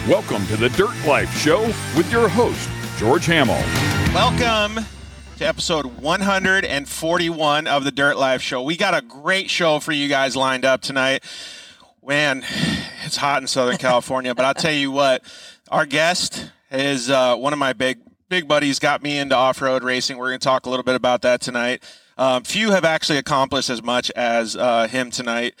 Welcome to the Dirt Life Show with your host, George Hamill. Welcome to episode 141 of the Dirt Life Show. We got a great show for you guys lined up tonight. Man, it's hot in Southern California, but I'll tell you what, our guest is one of my big buddies, got me into off-road racing. We're going to talk a little bit about that tonight. Few have actually accomplished as much as him tonight.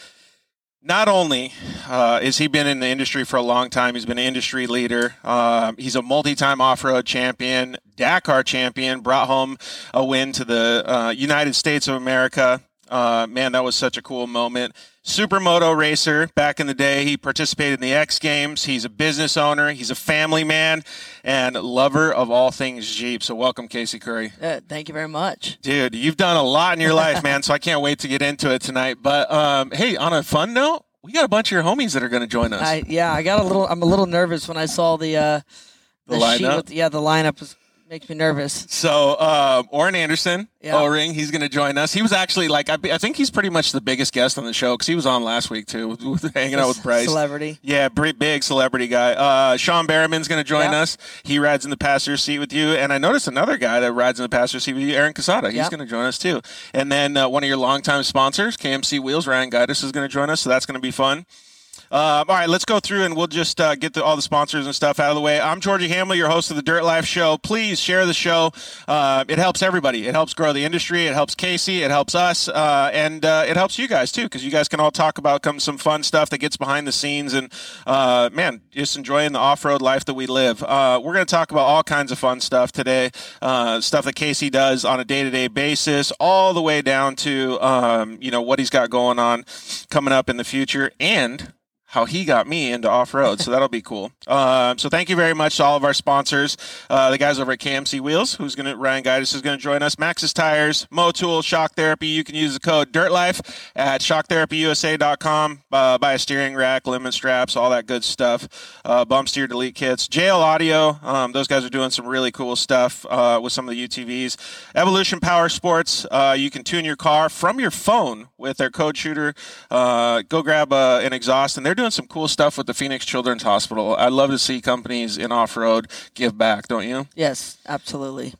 Not only has he been in the industry for a long time, he's been an industry leader. He's a multi-time off-road champion, Dakar champion, brought home a win to the United States of America. Man, that was such a cool moment. Supermoto racer back in the day. He participated in the X Games. He's a business owner. He's a family man and lover of all things Jeep. So welcome, Casey Curry. Thank you very much. Dude, you've done a lot in your life, man, so I can't wait to get into it tonight. But, hey, on a fun note, we got a bunch of your homies that are going to join us. I'm a little nervous when I saw the lineup. Sheet with, the lineup makes me nervous. So, Orin Anderson, O-Ring, he's going to join us. He was actually, I think he's pretty much the biggest guest on the show because he was on last week, too, hanging out with Bryce. Celebrity. Yeah, big celebrity guy. Sean Berriman's going to join us. He rides in the passenger seat with you. And I noticed another guy that rides in the passenger seat with you, Aaron Casada. He's going to join us, too. And then one of your longtime sponsors, KMC Wheels, Ryan Gaitis, is going to join us, so that's going to be fun. All right, let's go through and we'll just get all the sponsors and stuff out of the way. I'm Georgie Hamill, your host of the Dirt Life Show. Please share the show. It helps everybody. It helps grow the industry. It helps Casey. It helps us. And it helps you guys, too, because you guys can all talk about some fun stuff that gets behind the scenes and, man, just enjoying the off-road life that we live. We're going to talk about all kinds of fun stuff today, stuff that Casey does on a day-to-day basis, all the way down to, what he's got going on coming up in the future, and how he got me into off-road, so that'll be cool. So thank you very much to all of our sponsors, the guys over at KMC Wheels, Ryan Gaitis is going to join us, Maxxis Tires, Motul, Shock Therapy. You can use the code DIRTLIFE at shocktherapyusa.com. Buy a steering rack, limit straps, all that good stuff. Bump steer delete kits. JL Audio, those guys are doing some really cool stuff with some of the UTVs. Evolution Power Sports, you can tune your car from your phone with their code shooter. Go grab an exhaust, and they're doing some cool stuff with the Phoenix Children's Hospital. I'd love to see companies in off-road give back, don't you? Yes, absolutely.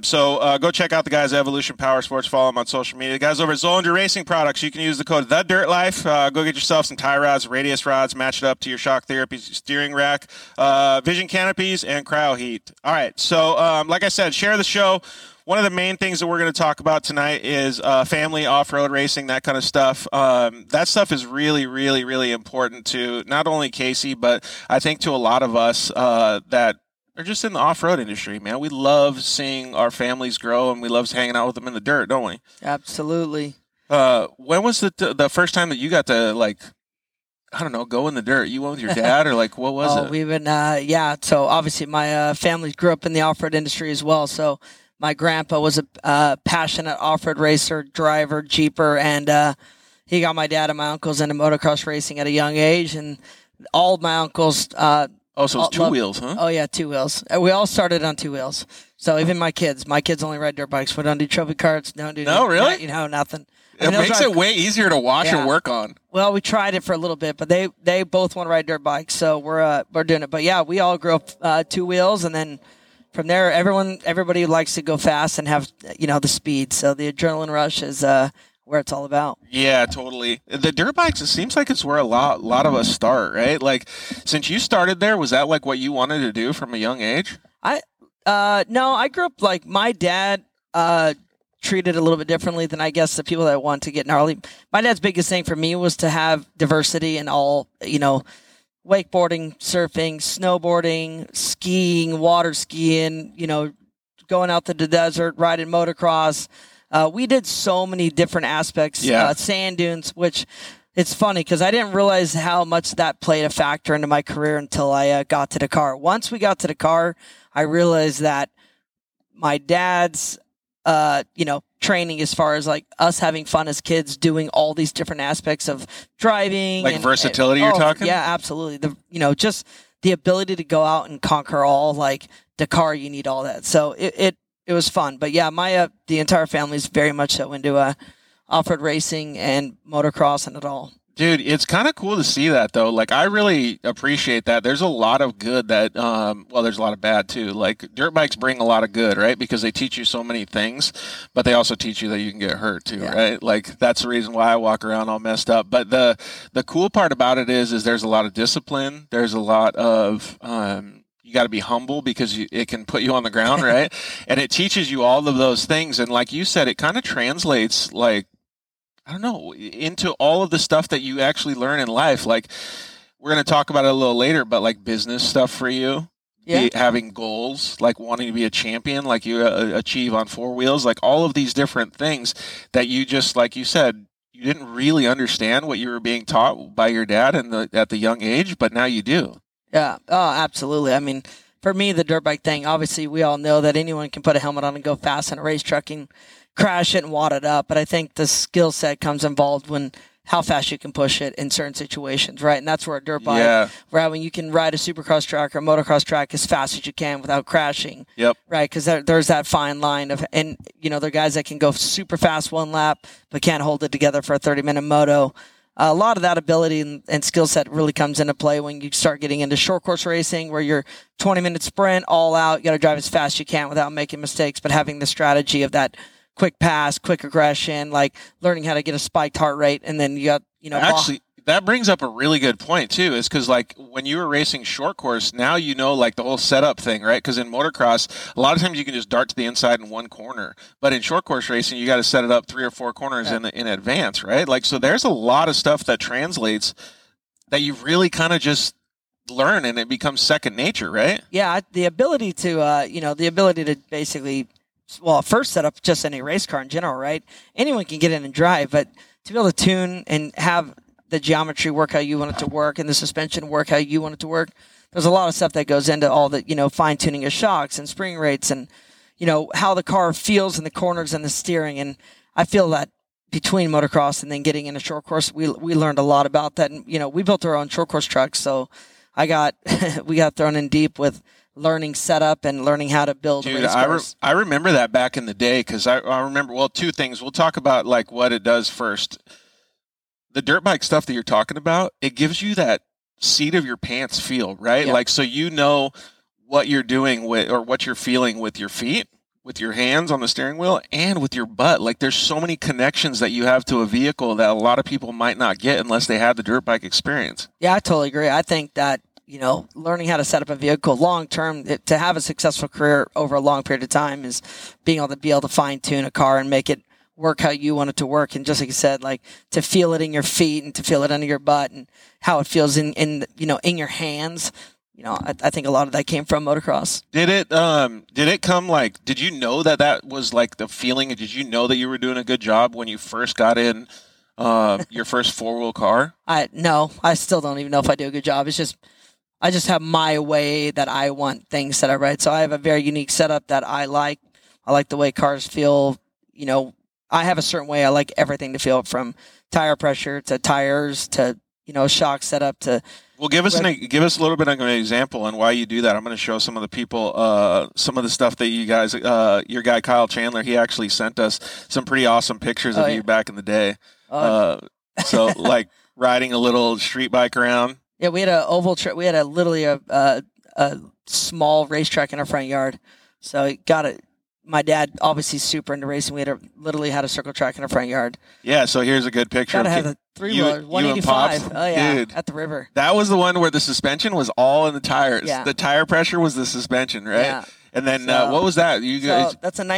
So go check out the guys at Evolution Power Sports. Follow them on social media. The guys over at Zolinger Racing Products, you can use the code TheDirtLife. Go get yourself some tie rods, radius rods, match it up to your Shock Therapy steering rack, vision canopies, and cryo heat. All right, so like I said, share the show. One of the main things that we're going to talk about tonight is family off-road racing, that kind of stuff. That stuff is really, really, really important to not only Casey, but I think to a lot of us that are just in the off-road industry, man. We love seeing our families grow, and we love hanging out with them in the dirt, don't we? Absolutely. When was the first time that you got to, go in the dirt? You went with your dad, or what was it? We've been, so obviously my family grew up in the off-road industry as well, so my grandpa was a passionate off-road racer, driver, jeeper, and he got my dad and my uncles into motocross racing at a young age. And all of my uncles. So it's two wheels, huh? Oh, yeah, two wheels. We all started on two wheels. So even my kids only ride dirt bikes. We don't do trophy carts. Really? Nothing. It makes it way easier to watch and work on. Well, we tried it for a little bit, but they both want to ride dirt bikes, so we're doing it. But yeah, we all grew up two wheels, and then from there, everybody likes to go fast and have, the speed. So the adrenaline rush is where it's all about. Yeah, totally. The dirt bikes, it seems like it's where a lot of us start, right? Since you started there, was that what you wanted to do from a young age? No, I grew up my dad treated it a little bit differently than I guess the people that want to get gnarly. My dad's biggest thing for me was to have diversity in all, wakeboarding, surfing, snowboarding, skiing, water skiing, going out to the desert, riding motocross. We did so many different aspects, sand dunes, which it's funny because I didn't realize how much that played a factor into my career until I got to Dakar. Once we got to Dakar, I realized that my dad's training as far as us having fun as kids, doing all these different aspects of driving, versatility. You're talking? Yeah, absolutely. Just the ability to go out and conquer all Dakar. You need all that. So it was fun. But yeah, my the entire family is very much so into off-road racing and motocross and it all. Dude, it's kind of cool to see that though. Like, I really appreciate that. There's a lot of good that, well, there's a lot of bad too. Like, dirt bikes bring a lot of good, right? Because they teach you so many things, but they also teach you that you can get hurt too, right? Like, that's the reason why I walk around all messed up. But the cool part about it is there's a lot of discipline. There's a lot of, you got to be humble because it can put you on the ground, right? And it teaches you all of those things. And like you said, it kind of translates, like, I don't know, into all of the stuff that you actually learn in life. Like, we're going to talk about it a little later, but like business stuff for you, having goals, like wanting to be a champion, like you achieve on four wheels, like all of these different things that you just, like you said, you didn't really understand what you were being taught by your dad at the young age, but now you do. Yeah. Oh, absolutely. I mean, for me, the dirt bike thing, obviously we all know that anyone can put a helmet on and go fast in a race truck and crash it and wad it up. But I think the skill set comes involved when how fast you can push it in certain situations, right? And that's where a dirt bike, right, when you can ride a supercross track or a motocross track as fast as you can without crashing, right? Because there's that fine line of, and you know, there are guys that can go super fast one lap but can't hold it together for a 30-minute moto. A lot of that ability and skill set really comes into play when you start getting into short course racing, where you're 20-minute sprint all out. You got to drive as fast as you can without making mistakes, but having the strategy of that quick pass, quick aggression, like learning how to get a spiked heart rate, and then you got, you know, actually that brings up a really good point too, is because like when you were racing short course, now you know like the whole setup thing, right? Because in motocross, a lot of times you can just dart to the inside in one corner, but in short course racing, you got to set it up 3 or 4 corners in advance, right? Like, so there's a lot of stuff that translates that you really kind of just learn, and it becomes second nature, right? Yeah, the ability to basically, well, first set up just any race car in general, right? Anyone can get in and drive, but to be able to tune and have the geometry work how you want it to work and the suspension work how you want it to work, there's a lot of stuff that goes into all the, you know, fine-tuning of shocks and spring rates and, you know, how the car feels in the corners and the steering. And I feel that between motocross and then getting into short course, we learned a lot about that. And, you know, we built our own short course trucks, so we got thrown in deep with learning setup and learning how to build race cars. I remember that back in the day, because I remember, well, 2 things. We'll talk about like what it does first. The dirt bike stuff that you're talking about, it gives you that seat of your pants feel, right? Yep. Like, so you know what you're doing with, or what you're feeling with your feet, with your hands on the steering wheel, and with your butt. Like, there's so many connections that you have to a vehicle that a lot of people might not get unless they had the dirt bike experience. Yeah, I totally agree. I think that, you know, learning how to set up a vehicle long term to have a successful career over a long period of time is being able to fine tune a car and make it work how you want it to work. And just like you said, like to feel it in your feet and to feel it under your butt and how it feels in your hands. You know, I think a lot of that came from motocross. Did it come like, did you know that was like the feeling? Did you know that you were doing a good job when you first got in your first 4-wheel car? No, I still don't even know if I do a good job. It's just, I just have my way that I want things set up, right? So I have a very unique setup that I like. I like the way cars feel. You know, I have a certain way I like everything to feel, from tire pressure to tires to, you know, shock setup to. Well, give us a little bit of an example on why you do that. I'm going to show some of the people some of the stuff that you guys, your guy Kyle Chandler, he actually sent us some pretty awesome pictures of you back in the day. So like riding a little street bike around. Yeah, we had an oval track. We had literally a small racetrack in our front yard. So got it. My dad obviously super into racing. We literally had a circle track in our front yard. Yeah, so here's a good picture. Gotta have a 3-wheeler, 185. Oh yeah, dude, at the river. That was the one where the suspension was all in the tires. Yeah. The tire pressure was the suspension, right? Yeah. And then what was that? You guys? So that's a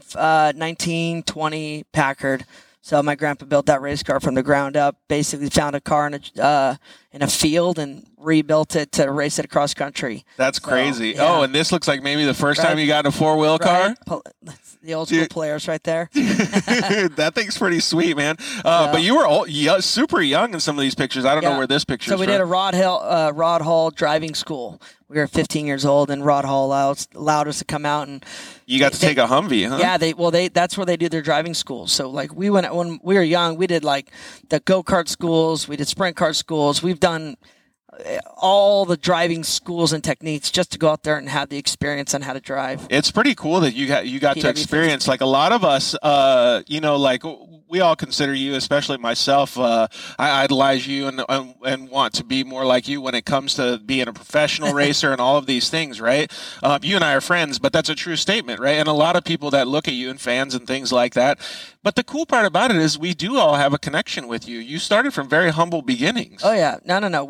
1920 Packard. So my grandpa built that race car from the ground up. Basically, found a car in a field and rebuilt it to race it across country. That's crazy. Yeah. Oh, and this looks like maybe the first time you got in a 4-wheel car. The old school players right there. That thing's pretty sweet, man. But you were super young in some of these pictures. I don't know where this picture is. So we did a Rod Hall driving school. We were 15 years old, and Rod Hall allowed us to come out, and you got to take a Humvee, huh? Yeah, that's where they do their driving schools. So like we went when we were young, we did like the go-kart schools, we did sprint car schools. We've done all the driving schools and techniques just to go out there and have the experience on how to drive. It's pretty cool that you got to experience, like a lot of us, like we all consider you, especially myself, I idolize you and want to be more like you when it comes to being a professional racer and all of these things, right? You and I are friends, but that's a true statement, right? And a lot of people that look at you and fans and things like that. But the cool part about it is we do all have a connection with you. You started from very humble beginnings. Oh yeah, no.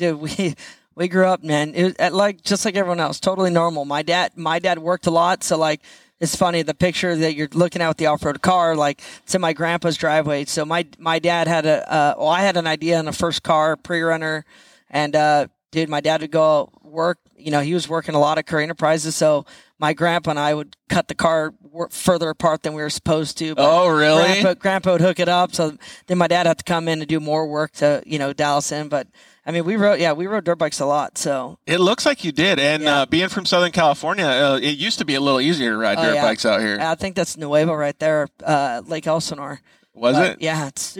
We grew up, man. It was like just like everyone else, totally normal. My dad worked a lot, so like it's funny the picture that you're looking at with the off-road car, like it's in my grandpa's driveway. So my dad had I had an idea on the first car, pre-runner, and dude, my dad would go work. He was working a lot at Curry Enterprises, so my grandpa and I would cut the car further apart than we were supposed to. But oh, really? Grandpa would hook it up, so then my dad had to come in and do more work to, dial us in. But I mean, we rode dirt bikes a lot. So it looks like you did, and being from Southern California, it used to be a little easier to ride dirt bikes out here. I think that's Nuevo right there, Lake Elsinore. Was it? Yeah, it's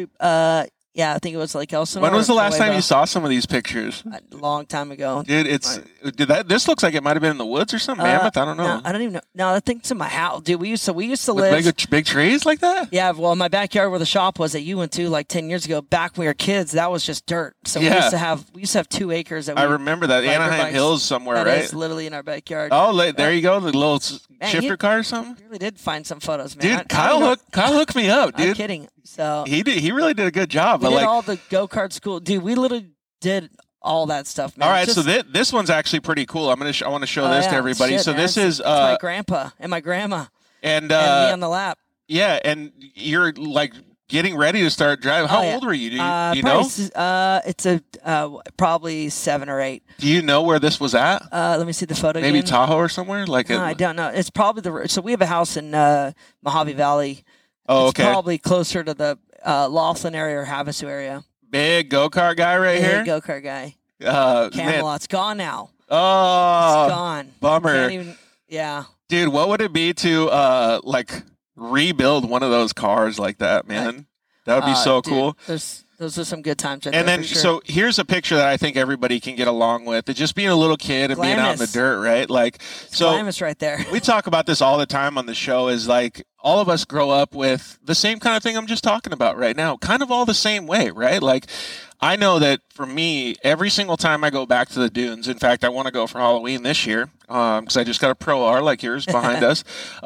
I think it was Lake Elsinore. When was the last time you saw some of these pictures? A long time ago. Dude, this looks like it might have been in the woods or something, Mammoth. I don't know. No, I don't even know. No, I think it's in my house, dude. We used to live big trees like that. Yeah, well, my backyard where the shop was that you went to like 10 years ago, back when we were kids, that was just dirt. So we used to have 2 acres. I remember that Anaheim Hills somewhere, that right? Is literally in our backyard. Oh, there you go, the little shifter car or something. You really did find some photos, man. Dude, Kyle hooked me up, dude. I'm kidding. So he really did a good job. We did all the go-kart school, dude. We literally did all that stuff, man. All right, so this one's actually pretty cool. I want to show this to everybody. Shit, so man. this is my grandpa and my grandma and me on the lap. Yeah, and you're like getting ready to start driving. How old were you? Do you know? It's probably 7 or 8. Do you know where this was at? Let me see the photo. Maybe again. Tahoe or somewhere. I don't know. It's probably so we have a house in Mojave Valley. Oh, it's probably closer to the Laughlin area or Havasu area. Big go-kart guy here? Big go-kart guy. Man. Camelot's gone now. Oh, it's gone. Bummer. Yeah. Dude, what would it be to rebuild one of those cars like that, man? That would be so cool. Those are some good times. And then, so here's a picture that I think everybody can get along with. It's just being a little kid and being out in the dirt, right? Glamis right there. We talk about this all the time on the show. Is like all of us grow up with the same kind of thing I'm just talking about right now, kind of all the same way, right? Like, I know that for me, every single time I go back to the dunes. In fact, I want to go for Halloween this year because I just got a Pro R like yours behind us.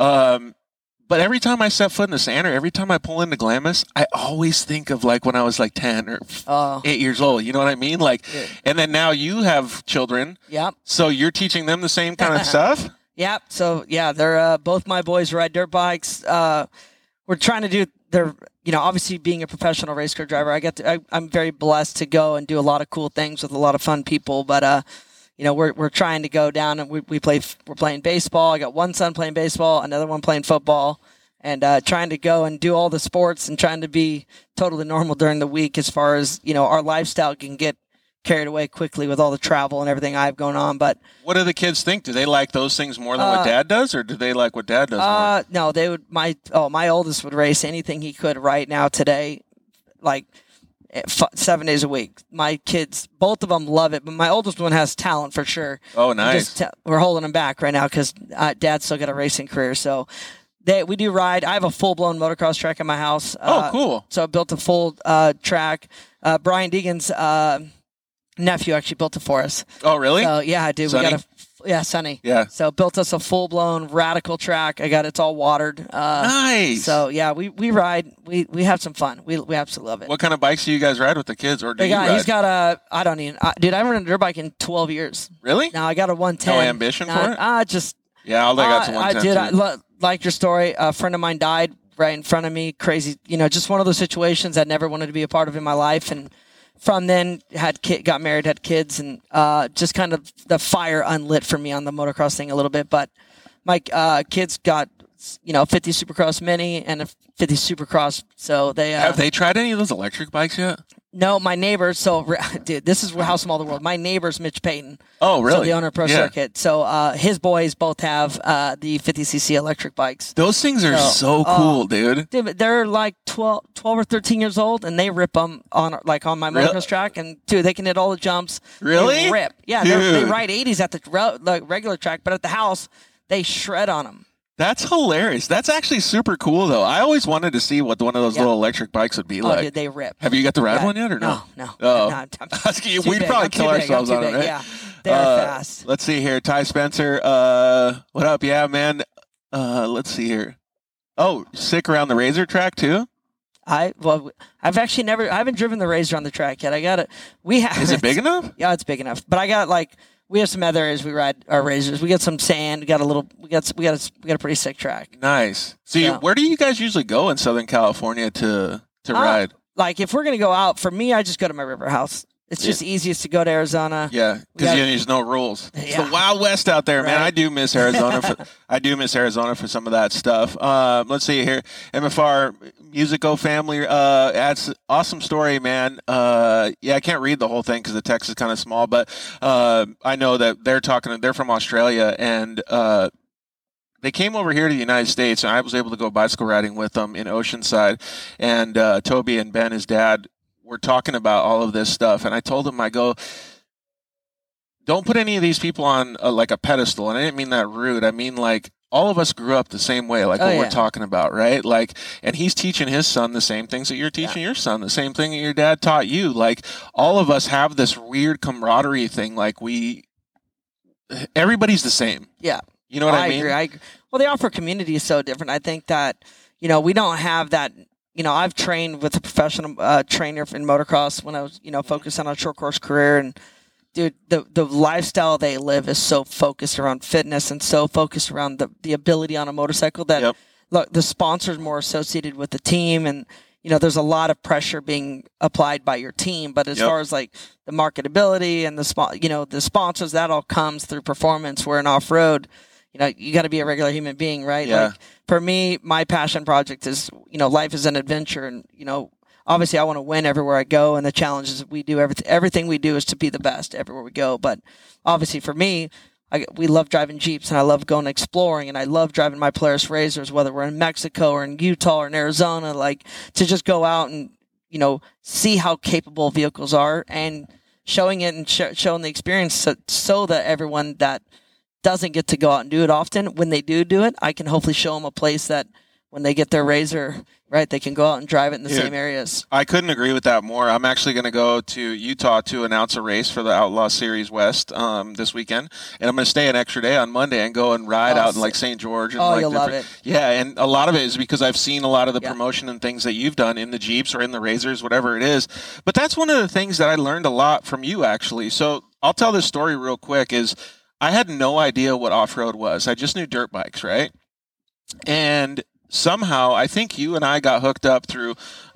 But every time I set foot in the sand or every time I pull into Glamis, I always think of like when I was like 10 or 8 years old. You know what I mean? And then now you have children. Yep. So you're teaching them the same kind of stuff? Yep. So, yeah, they're both my boys ride dirt bikes. We're trying to do obviously being a professional race car driver, I'm very blessed to go and do a lot of cool things with a lot of fun people. But, we're trying to go down and we're playing baseball. I got one son playing baseball, another one playing football, and trying to go and do all the sports and trying to be totally normal during the week as far as, our lifestyle can get carried away quickly with all the travel and everything I have going on. But what do the kids think? Do they like those things more than what Dad does, or do they like what Dad does more? No, they would. My oldest would race anything he could right now today, like 7 days a week. My kids, both of them love it, but my oldest one has talent for sure. Oh, nice. We're holding him back right now because Dad's still got a racing career. So we do ride. I have a full-blown motocross track in my house. Oh, cool. So I built a full track. Brian Deegan's nephew actually built it for us. Oh, really? So, yeah, I do. Sonny? Sonny. Yeah. So built us a full-blown radical track. It's all watered. Nice. So, yeah, we ride. We have some fun. We absolutely love it. What kind of bikes do you guys ride with the kids, or do you ride? He's got I don't even, dude, I haven't ridden a dirt bike in 12 years. Really? Now I got a 110. No ambition for it? Yeah, all I got's a 110. I did. Like your story, a friend of mine died right in front of me. Crazy, just one of those situations I never wanted to be a part of in my life. And from then, got married, had kids, and just kind of the fire unlit for me on the motocross thing a little bit. But my kids got 50 Supercross Mini and a 50 Supercross. So they have they tried any of those electric bikes yet? No, my neighbor. So, dude, this is how small the world. My neighbor's Mitch Payton. Oh, really? So the owner of Pro Circuit. So his boys both have the 50cc electric bikes. Those things are so cool, dude. Dude, they're like 12 or 13 years old, and they rip them on my motocross track, and dude, they can hit all the jumps. Really? They rip. Yeah, they ride 80s at the regular track, but at the house, they shred on them. That's hilarious. That's actually super cool, though. I always wanted to see what one of those little electric bikes would be like. Dude, they rip. Have you got to ride one yet or no? No. Oh. We'd probably kill ourselves on it, right? Yeah, they're fast. Let's see here. Ty Spencer, what up? Yeah, man. Let's see here. Oh, sick around the Razor track, too? I've actually I haven't driven the Razor on the track yet. I got it. Is it big enough? Yeah, it's big enough. But I got we have some other areas we ride our Razors. We got some sand. We got a pretty sick track. Nice. So where do you guys usually go in Southern California to ride? Like if we're gonna go out, for me, I just go to my river house. It's just easiest to go to Arizona. Yeah, because there's no rules. It's the Wild West out there, man. I do miss Arizona. For some of that stuff. Let's see here. MFR Musico family adds awesome story, man. I can't read the whole thing because the text is kind of small, but I know that they're from Australia, and they came over here to the United States, and I was able to go bicycle riding with them in Oceanside, and Toby and Ben, his dad, we're talking about all of this stuff, and I told him, I go, don't put any of these people on like a pedestal, and I didn't mean that rude. I mean, like, all of us grew up the same way, like we're talking about, right? Like, and he's teaching his son the same things that you're teaching your son, the same thing that your dad taught you. Like, all of us have this weird camaraderie thing. Like, everybody's the same. Yeah. You know what I mean? I agree. Well, the offer community is so different. I think that, we don't have that. I've trained with a professional trainer in motocross when I was, focused on a short course career. And, dude, the lifestyle they live is so focused around fitness and so focused around the ability on a motorcycle that, look, the sponsor's more associated with the team. And, there's a lot of pressure being applied by your team. But as far as, like, the marketability and the sponsors, that all comes through performance. Where in off-road, you got to be a regular human being, right? Yeah. Like, for me, my passion project is, life is an adventure. And, obviously I want to win everywhere I go. And the challenge is we do everything we do is to be the best everywhere we go. But obviously for me, we love driving Jeeps, and I love going exploring, and I love driving my Polaris Razors, whether we're in Mexico or in Utah or in Arizona, like, to just go out and, see how capable vehicles are and showing it and showing the experience so that everyone that doesn't get to go out and do it often, when they do it, I can hopefully show them a place that when they get their Razor, right, they can go out and drive it in the same areas. I couldn't agree with that more. I'm actually going to go to Utah to announce a race for the Outlaw Series West this weekend, and I'm going to stay an extra day on Monday and go and ride out in like St. George. And you'll love it. Yeah, and a lot of it is because I've seen a lot of the promotion and things that you've done in the Jeeps or in the Razors, whatever it is. But that's one of the things that I learned a lot from you, actually. So I'll tell this story real quick. I had no idea what off-road was. I just knew dirt bikes, right? And somehow, I think you and I got hooked up through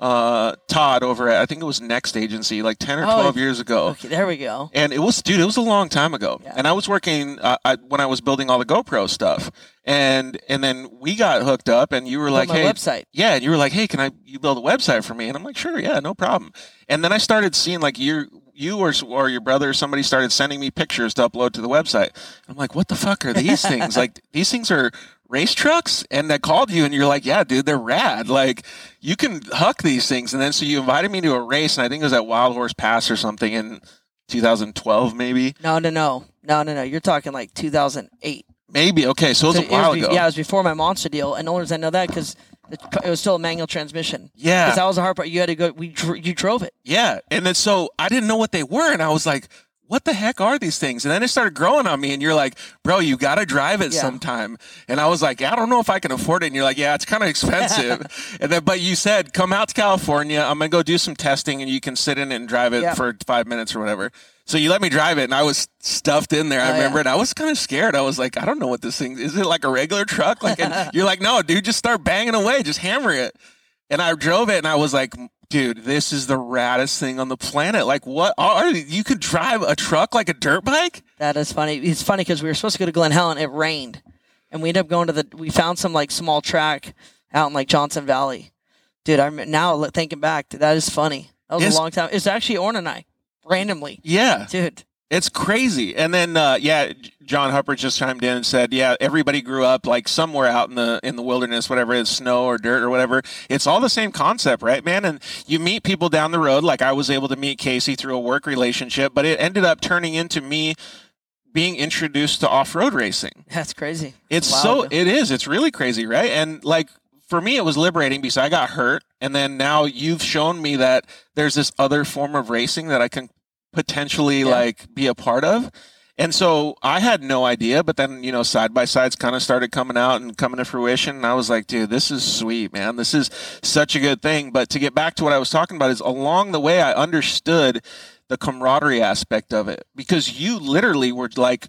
Todd over at, I think it was Next Agency, like 10 or 12 years ago. Okay, there we go. And it was a long time ago. Yeah. And I was working when I was building all the GoPro stuff. And then we got hooked up, and you were like, "Hey, website." Yeah, and you were like, "Hey, can you build a website for me?" And I'm like, "Sure, yeah, no problem." And then I started seeing like you or your brother or somebody started sending me pictures to upload to the website. I'm like, "What the fuck are these things? Like, these things are race trucks?" And I called you, and you're like, "Yeah, dude, they're rad. Like, you can huck these things." And then so you invited me to a race, and I think it was at Wild Horse Pass or something in 2012, maybe. No. You're talking like 2008. Maybe. Okay, so it was a while ago. Yeah, it was before my Monster deal. And the only reason I know that because it was still a manual transmission. Yeah. Because that was the hard part. You had to go. You drove it. Yeah. And then so I didn't know what they were. And I was like, what the heck are these things? And then it started growing on me. And you're like, bro, you got to drive it sometime. And I was like, I don't know if I can afford it. And you're like, yeah, it's kind of expensive. But you said, come out to California. I'm going to go do some testing, and you can sit in it and drive it for 5 minutes or whatever. So you let me drive it, and I was stuffed in there. I remember it. I was kind of scared. I was like, I don't know what this thing is. It like a regular truck? Like, and you're like, no, dude, just start banging away. Just hammer it. And I drove it, and I was like, dude, this is the raddest thing on the planet. Like, what you could drive a truck like a dirt bike? That is funny. It's funny because we were supposed to go to Glen Helen. It rained, and we ended up going we found some like small track out in like Johnson Valley. Dude, I'm now thinking back. That is funny. That was a long time. It's actually Orrin and I. Randomly. Yeah. Dude, It's crazy. And then, John Huppert just chimed in and said, yeah, everybody grew up like somewhere out in the wilderness, whatever it is, snow or dirt or whatever. It's all the same concept, right, man? And you meet people down the road. Like I was able to meet Casey through a work relationship, but it ended up turning into me being introduced to off-road racing. That's crazy. It is. It's really crazy, right? And like, for me, it was liberating because I got hurt. And then now you've shown me that there's this other form of racing that I can potentially like be a part of. And so I had no idea, but then, side by sides kind of started coming out and coming to fruition. And I was like, dude, this is sweet, man. This is such a good thing. But to get back to what I was talking about is along the way, I understood the camaraderie aspect of it because you literally were like,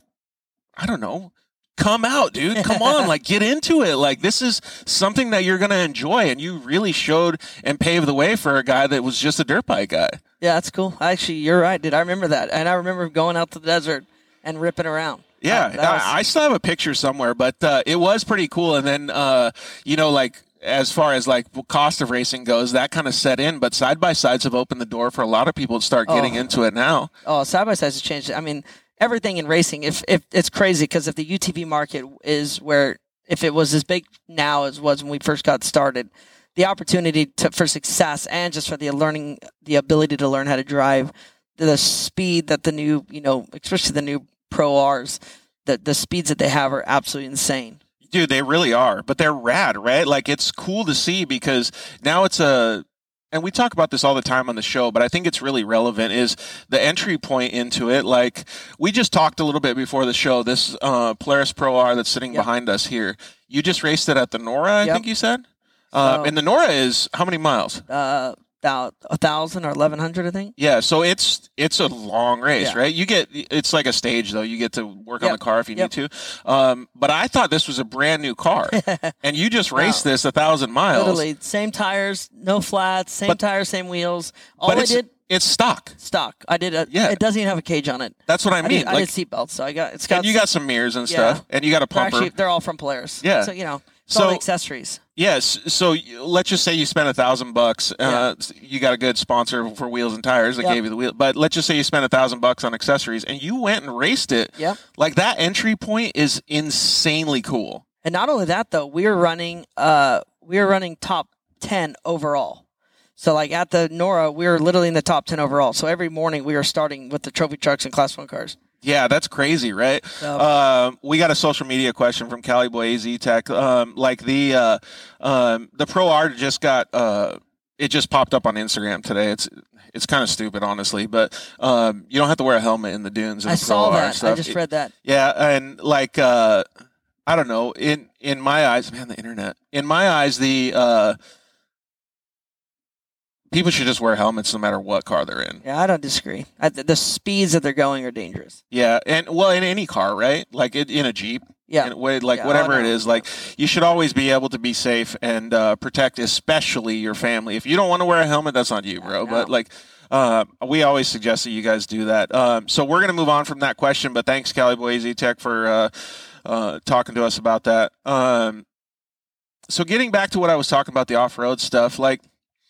I don't know, come out, dude. Come on, like get into it. Like this is something that you're going to enjoy. And you really showed and paved the way for a guy that was just a dirt bike guy. Yeah, that's cool. Actually, you're right, dude. I remember that. And I remember going out to the desert and ripping around. Yeah, I still have a picture somewhere, but it was pretty cool. And then, like as far as like cost of racing goes, that kind of set in. But side-by-sides have opened the door for a lot of people to start getting into it now. Oh, side-by-sides has changed. I mean, everything in racing, if it's crazy because if the UTV market is where, if it was as big now as was when we first got started, the opportunity for success and just for the ability to learn how to drive, the speed that the new, especially the new Pro Rs, the speeds that they have are absolutely insane. Dude, they really are, but they're rad, right? Like it's cool to see because now and we talk about this all the time on the show, but I think it's really relevant is the entry point into it. Like we just talked a little bit before the show, this Polaris Pro R that's sitting behind us here. You just raced it at the NORA, I think you said? And the NORA is how many miles? About 1,000 or 1,100, I think. Yeah, so it's a long race, right? It's like a stage though. You get to work on the car if you need to. But I thought this was a brand new car, and you just raced this 1,000 miles. Literally, same tires, no flats, same tires, same wheels. It's stock. Stock. I did. It doesn't even have a cage on it. That's what I mean. I did seatbelts, so it's got. And you got some mirrors and stuff, and you got a pumper. Actually, they're all from Polaris. Yeah. So it's all accessories. Yes. So let's just say you spent $1,000. You got a good sponsor for wheels and tires that gave you the wheel. But let's just say you spent $1,000 on accessories, and you went and raced it. Yeah. Like that entry point is insanely cool. And not only that, though, we were running top 10 overall. So like at the NORA, we were literally in the top 10 overall. So every morning we were starting with the trophy trucks and Class 1 cars. Yeah, that's crazy, right? We got a social media question from Cali Boy AZ Tech. The Pro R just got it just popped up on Instagram today. It's kind of stupid, honestly, but you don't have to wear a helmet in the dunes. I saw that. Stuff. I just read that. Yeah, and I don't know. In my eyes, man, the internet. In my eyes, the people should just wear helmets no matter what car they're in. Yeah, I don't disagree. The speeds that they're going are dangerous. Yeah, and in any car, right? Like in a Jeep. Yeah. Whatever it is, like you should always be able to be safe and protect, especially your family. If you don't want to wear a helmet, that's on you, bro. But we always suggest that you guys do that. So we're gonna move on from that question. But thanks, Cali Boy AZ Tech, for talking to us about that. So getting back to what I was talking about, the off-road stuff, like.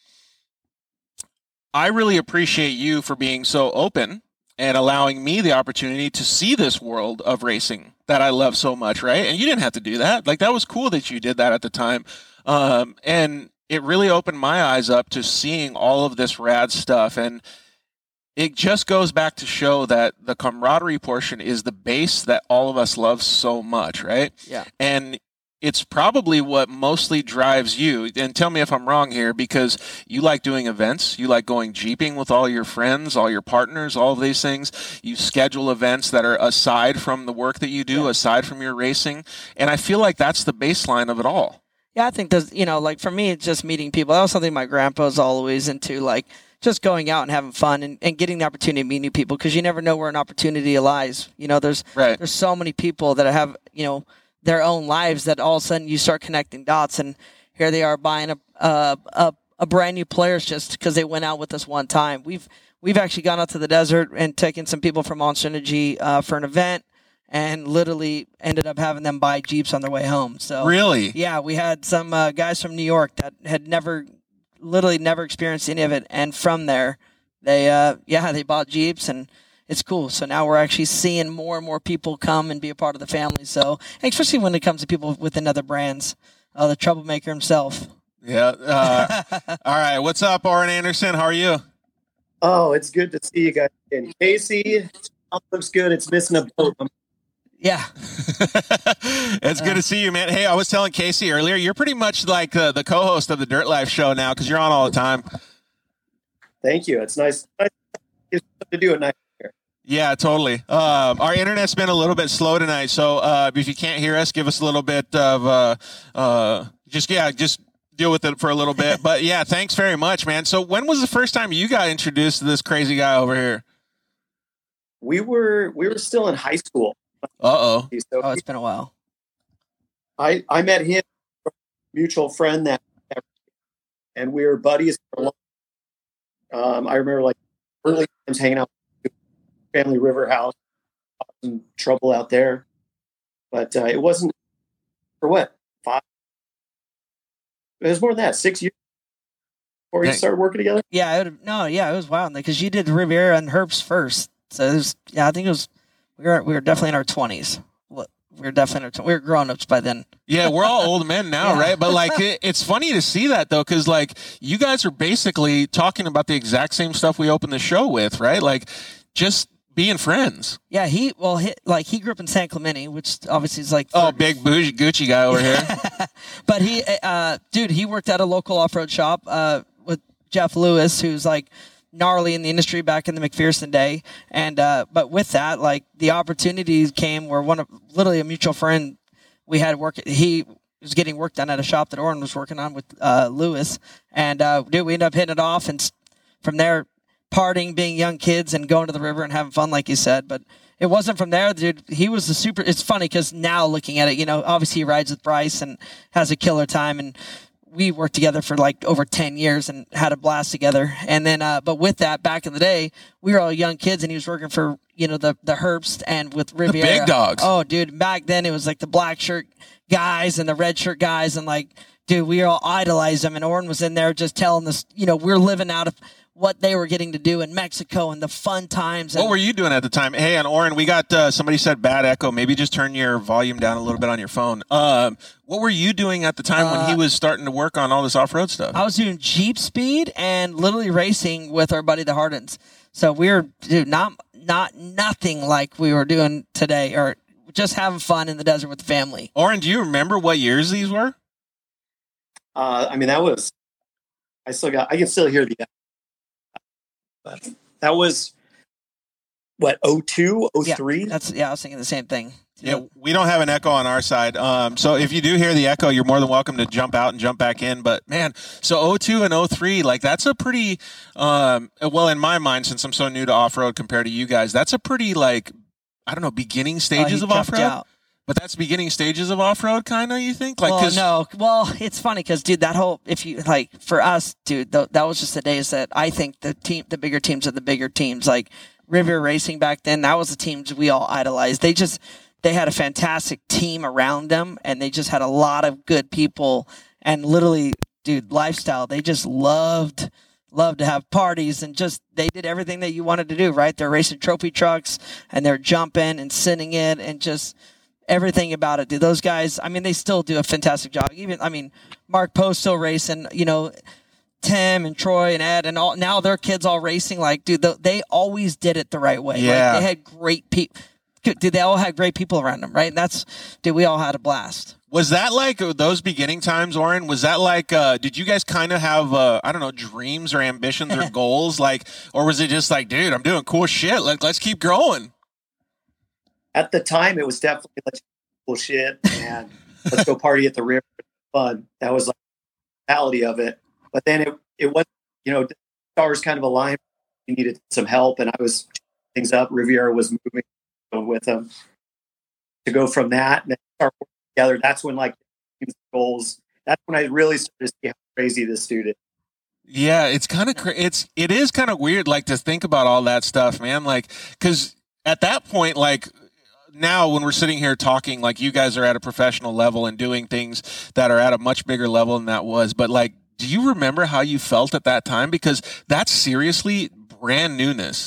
I really appreciate you for being so open and allowing me the opportunity to see this world of racing that I love so much, right? And you didn't have to do that. Like, that was cool that you did that at the time. And it really opened my eyes up to seeing all of this rad stuff. And it just goes back to show that the camaraderie portion is the base that all of us love so much, right? Yeah. And it's probably what mostly drives you. And tell me if I'm wrong here, because you like doing events. You like going jeeping with all your friends, all your partners, all of these things. You schedule events that are aside from the work that you do, aside from your racing. And I feel like that's the baseline of it all. Yeah, I think there's, for me, it's just meeting people. That was something my grandpa's always into, like just going out and having fun and getting the opportunity to meet new people, because you never know where an opportunity lies. There's so many people that have, their own lives that all of a sudden you start connecting dots, and here they are buying a brand new Polaris just because they went out with us one time. We've actually gone out to the desert and taken some people from Monster Energy for an event, and literally ended up having them buy Jeeps on their way home. So really, yeah, we had some guys from New York that had never experienced any of it, and from there they bought Jeeps, and it's cool. So now we're actually seeing more and more people come and be a part of the family. So, especially when it comes to people within other brands, the troublemaker himself. Yeah. All right. What's up, Oren Anderson? How are you? Oh, it's good to see you guys again. Casey, looks good. It's missing a boat. Yeah. It's good to see you, man. Hey, I was telling Casey earlier, you're pretty much like the co-host of the Dirt Life show now because you're on all the time. Thank you. It's nice to do it nice here. Yeah, totally. Our internet's been a little bit slow tonight, so if you can't hear us, give us a little bit of just deal with it for a little bit. But yeah, thanks very much, man. So when was the first time you got introduced to this crazy guy over here? We were still in high school. Uh-oh. So it's been a while. I met him from a mutual friend and we were buddies for a long time. I remember like early times hanging out with Family River House, some trouble out there. But it wasn't for what? 5? It was more than that, 6 years before we started working together. Yeah, it was wild because you did Riviera and Herbst first. So it was, I think it was. We were definitely in our 20s. We were grown-ups by then. Yeah, we're all old men now, right? But like, it's funny to see that though, because like you guys are basically talking about the exact same stuff we opened the show with, right? Like, just being friends. Yeah, he grew up in San Clemente, which obviously is like big bougie Gucci guy over here. But he worked at a local off-road shop with Jeff Lewis, who's like gnarly in the industry back in the McPherson day. And but with that, like the opportunities came where literally a mutual friend we had he was getting work done at a shop that Oren was working on with Lewis. And we ended up hitting it off, and from there partying, being young kids and going to the river and having fun, like you said. But it wasn't from there, dude. He was it's funny because now looking at it, obviously he rides with Bryce and has a killer time, and we worked together for like over 10 years and had a blast together. And then, but with that, back in the day, we were all young kids, and he was working for, the Herbst and with Riviera. The big dogs. Oh, dude, back then it was like the black shirt guys and the red shirt guys. And like, dude, we all idolized them. And Oren was in there just telling us, we're living out of what they were getting to do in Mexico and the fun times. What were you doing at the time? Hey, and Oren, we got somebody said bad echo. Maybe just turn your volume down a little bit on your phone. What were you doing at the time when he was starting to work on all this off-road stuff? I was doing Jeep speed and literally racing with our buddy the Hardens. So we were not nothing like we were doing today, or just having fun in the desert with the family. Oren, do you remember what years these were? That was. I can still hear the. That was what, 02, 03? I was thinking the same thing. Yeah, we don't have an echo on our side. So if you do hear the echo, you're more than welcome to jump out and jump back in. But man, so 02 and 03, like that's a pretty, well, in my mind, since I'm so new to off-road compared to you guys, that's a pretty like, I don't know, beginning stages of off-road. But that's beginning stages of off-road, kind of, you think? Like, it's funny because, dude, for us, dude, that was just the days that I think the bigger teams are the bigger teams. Like Riviera Racing back then, that was the teams we all idolized. They had a fantastic team around them, and they just had a lot of good people, and literally, dude, lifestyle. They just loved to have parties, and just they did everything that you wanted to do, right? They're racing trophy trucks, and they're jumping and sending it, and just everything about it, dude. Those guys, they still do a fantastic job. Mark Poe still racing, Tim and Troy and Ed and all. Now their kids all racing. Like, dude, they always did it the right way. Yeah. Like, they had great people. Dude, they all had great people around them, right? And we all had a blast. Was that like those beginning times, Oren? Was that like, did you guys kind of have, dreams or ambitions or goals? Like, or was it just like, dude, I'm doing cool shit. Let's keep growing. At the time, it was definitely let's do cool shit and let's go party at the river. Fun. That was like the mentality of it. But then it was, stars kind of aligned. We needed some help, and I was things up. Riviera was moving with them to go from that and then start working together. That's when goals. That's when I really started to see how crazy this dude is. Yeah, it's kind of it is kind of weird, like, to think about all that stuff, man. Like, because at that point, like, now when we're sitting here talking, like, you guys are at a professional level and doing things that are at a much bigger level than that was. But like, do you remember how you felt at that time? Because that's seriously brand newness.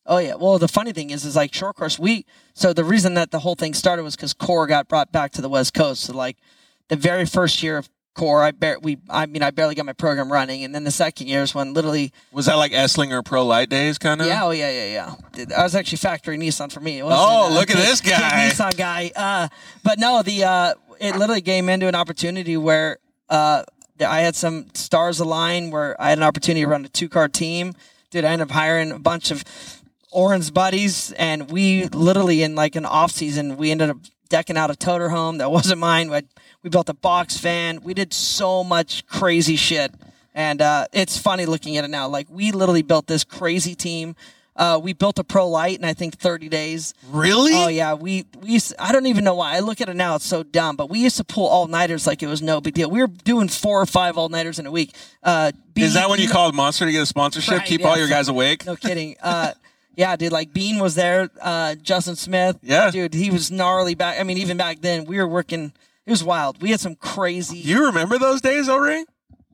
Oh yeah. Well, the funny thing is like short course. So the reason that the whole thing started was because Core got brought back to the West Coast. So like the very first year of Core, I barely got my program running, and then the second year is when literally was that like Esslinger Pro Light days, kind of? Yeah. Oh yeah. I was actually factory Nissan for me. It look at this guy, Nissan guy. But no, it literally came into an opportunity where I had some stars align where I had an opportunity to run a 2-car team. Dude, I ended up hiring a bunch of Oren's buddies, and we literally in like an off season, we ended up decking out a toter home that wasn't mine. We built a box fan. We did so much crazy shit, and it's funny looking at it now. Like we literally built this crazy team. We built a Pro Light in I think 30 days. Really? Oh yeah. We used, I don't even know why. I look at it now, it's so dumb. But we used to pull all-nighters like it was no big deal. We were doing 4 or 5 all-nighters in a week. Is that when you called Monster to get a sponsorship? Right, Keep all your guys awake? No kidding. Yeah, dude, like Bean was there, Justin Smith. Yeah. Dude, he was gnarly back. I mean, even back then, we were working. It was wild. We had some crazy. You remember those days, O-Ring?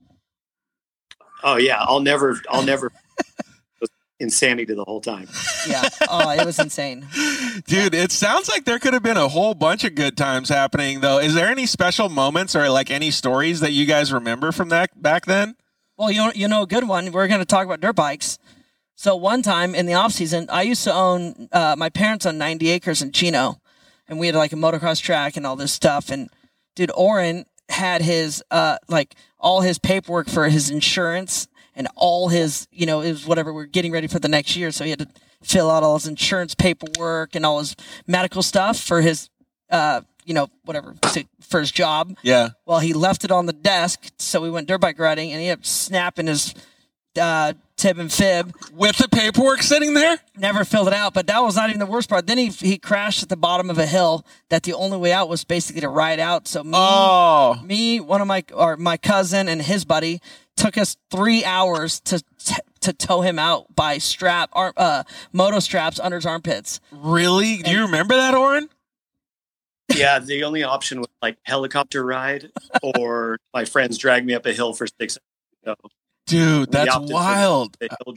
Oh yeah, I'll never insanity the whole time. Yeah. Oh, it was insane. Dude, it sounds like there could have been a whole bunch of good times happening, though. Is there any special moments or like any stories that you guys remember from that back then? Well, you know a good one. We're going to talk about dirt bikes. So one time in the off season, I used to own. My parents owned 90 acres in Chino, and we had like a motocross track and all this stuff. And dude, Oren had his like all his paperwork for his insurance and all his, it was whatever. We're getting ready for the next year, so he had to fill out all his insurance paperwork and all his medical stuff for his, whatever, for his job. Yeah. Well, he left it on the desk, so we went dirt bike riding, and he ended up snapping his tib and fib. With the paperwork sitting there? Never filled it out, but that was not even the worst part. Then he crashed at the bottom of a hill that the only way out was basically to ride out. So one of my cousin and his buddy took us 3 hours to tow him out by moto straps under his armpits. Really? Do you remember that, Oren? Yeah, the only option was like helicopter ride or my friends drag me up a hill for 6 hours. Dude, that's wild.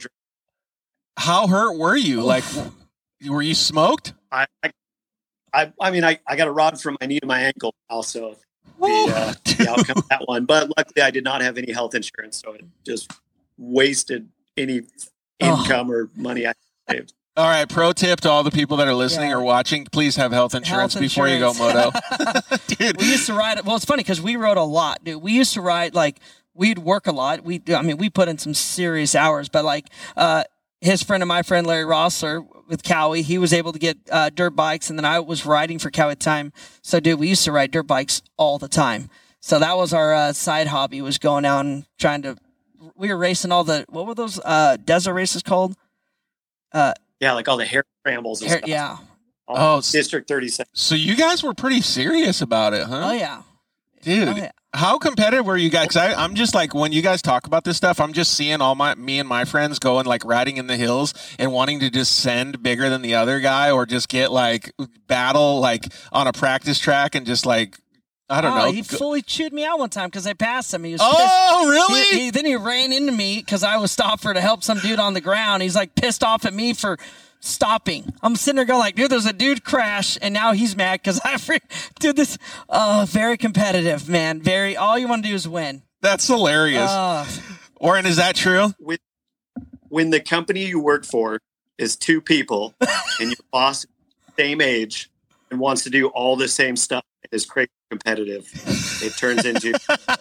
How hurt were you? Like, were you smoked? I mean, I got a rod from my knee to my ankle also. The outcome of that one. But luckily, I did not have any health insurance, so it just wasted any income or money I saved. All right, pro tip to all the people that are listening or watching, please have health insurance before you go moto. Dude. We used to ride. Well, it's funny because we rode a lot, dude. We used to ride like we'd work a lot. We put in some serious hours, but like his friend and my friend Larry Rossler with Cowie, he was able to get dirt bikes, and then I was riding for Cowie at the time. So, dude, we used to ride dirt bikes all the time. So that was our side hobby, was going out and trying to. We were racing all the, what were those desert races called? Yeah, like all the hair scrambles and stuff. Yeah. District 37. So you guys were pretty serious about it, huh? Oh, yeah. Dude, oh, yeah. How competitive were you guys? 'Cause I'm just like, when you guys talk about this stuff, I'm just seeing me and my friends going like riding in the hills and wanting to just send bigger than the other guy or just get like battle like on a practice track and just like, I don't know. He fully chewed me out one time because I passed him. He was pissed. Really? Then he ran into me because I was stopped to help some dude on the ground. He's like pissed off at me for stopping. I'm sitting there going like, dude, there's a dude crash, and now he's mad because dude, this very competitive, man. All you want to do is win. That's hilarious. Oren, is that true? When the company you work for is 2 people and your boss is the same age and wants to do all the same stuff, it is crazy competitive. It turns into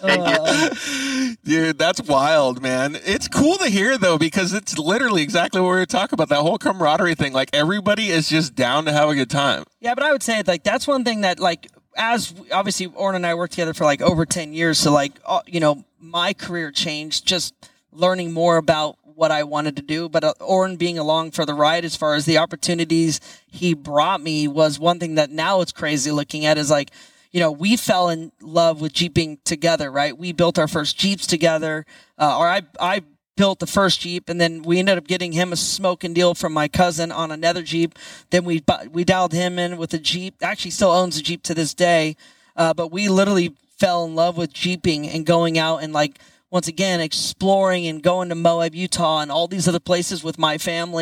dude, that's wild, man. It's cool to hear though, because it's literally exactly what we were talking about, that whole camaraderie thing. Like everybody is just down to have a good time. Yeah, but I would say like that's one thing that like, as obviously Oren and I worked together for like over 10 years, so like my career changed just learning more about what I wanted to do. But Oren being along for the ride, as far as the opportunities he brought me, was one thing that now it's crazy looking at, is like, we fell in love with Jeeping together, right? We built our first Jeeps together, or I built the first Jeep, and then we ended up getting him a smoking deal from my cousin on another Jeep. Then we dialed him in with a Jeep. Actually still owns a Jeep to this day. But we literally fell in love with Jeeping and going out and like, once again, exploring and going to Moab, Utah and all these other places with my family.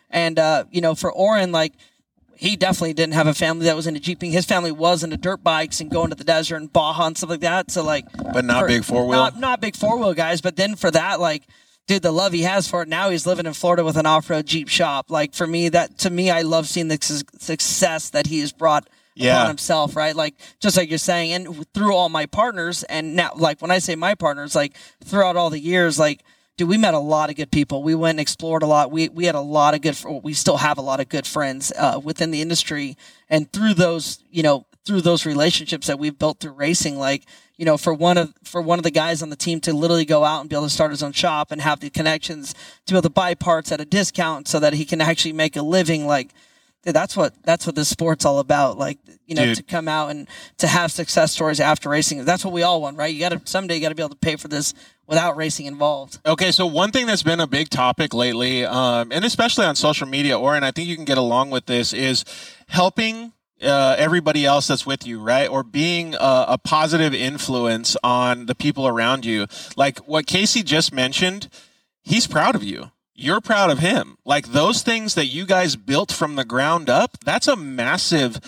And, for Oren, like, he definitely didn't have a family that was into jeeping. His family was into dirt bikes and going to the desert and Baja and stuff like that. So, like, but not big 4-wheel. Not big 4-wheel guys. But then for that, like, dude, the love he has for it. Now he's living in Florida with an off-road Jeep shop. Like, for me, I love seeing the success that he has brought upon himself, right? Like, just like you're saying, and through all my partners, and now, like, when I say my partners, like, throughout all the years, like, dude, we met a lot of good people. We went and explored a lot. We had a lot of we still have a lot of good friends within the industry. And through those relationships that we've built through racing, like, for one of the guys on the team to literally go out and be able to start his own shop and have the connections to be able to buy parts at a discount so that he can actually make a living, like, dude, that's what this sport's all about. Like, to come out and to have success stories after racing. That's what we all want, right? Someday you got to be able to pay for this without racing involved. Okay, so one thing that's been a big topic lately, and especially on social media, Oren, I think you can get along with this, is helping everybody else that's with you, right? Or being a positive influence on the people around you. Like what Casey just mentioned, he's proud of you. You're proud of him. Like those things that you guys built from the ground up, that's a massive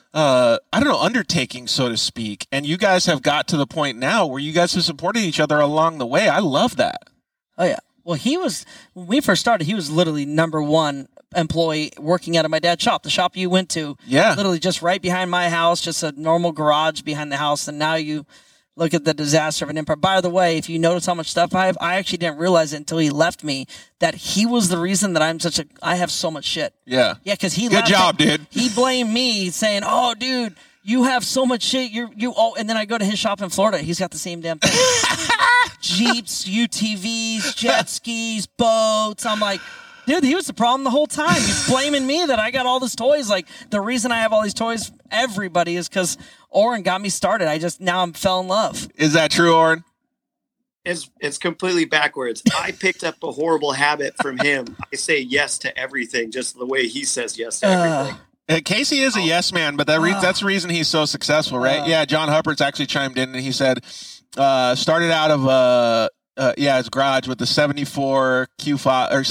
undertaking, so to speak. And you guys have got to the point now where you guys have supported each other along the way. I love that. Oh, yeah. Well, when we first started, he was literally number one employee working out of my dad's shop, the shop you went to. Yeah. Literally just right behind my house, just a normal garage behind the house. And now you look at the disaster of an empire. By the way, if you notice how much stuff I have, I actually didn't realize it until he left me that he was the reason that I have so much shit. Yeah. Yeah, because he Good job, dude. He blamed me saying, "Oh, dude, you have so much shit. And then I go to his shop in Florida. He's got the same damn thing. Jeeps, UTVs, jet skis, boats. I'm like, dude, he was the problem the whole time. He's blaming me that I got all these toys. Like, the reason I have all these toys, everybody, is because Oren got me started. Now I'm fell in love. Is that true, Oren? It's completely backwards. I picked up a horrible habit from him. I say yes to everything, just the way he says yes to everything. Casey is a yes man, but that's the reason he's so successful, right? Yeah, John Huppert's actually chimed in and he said, started out of his garage with the 74 Q5 or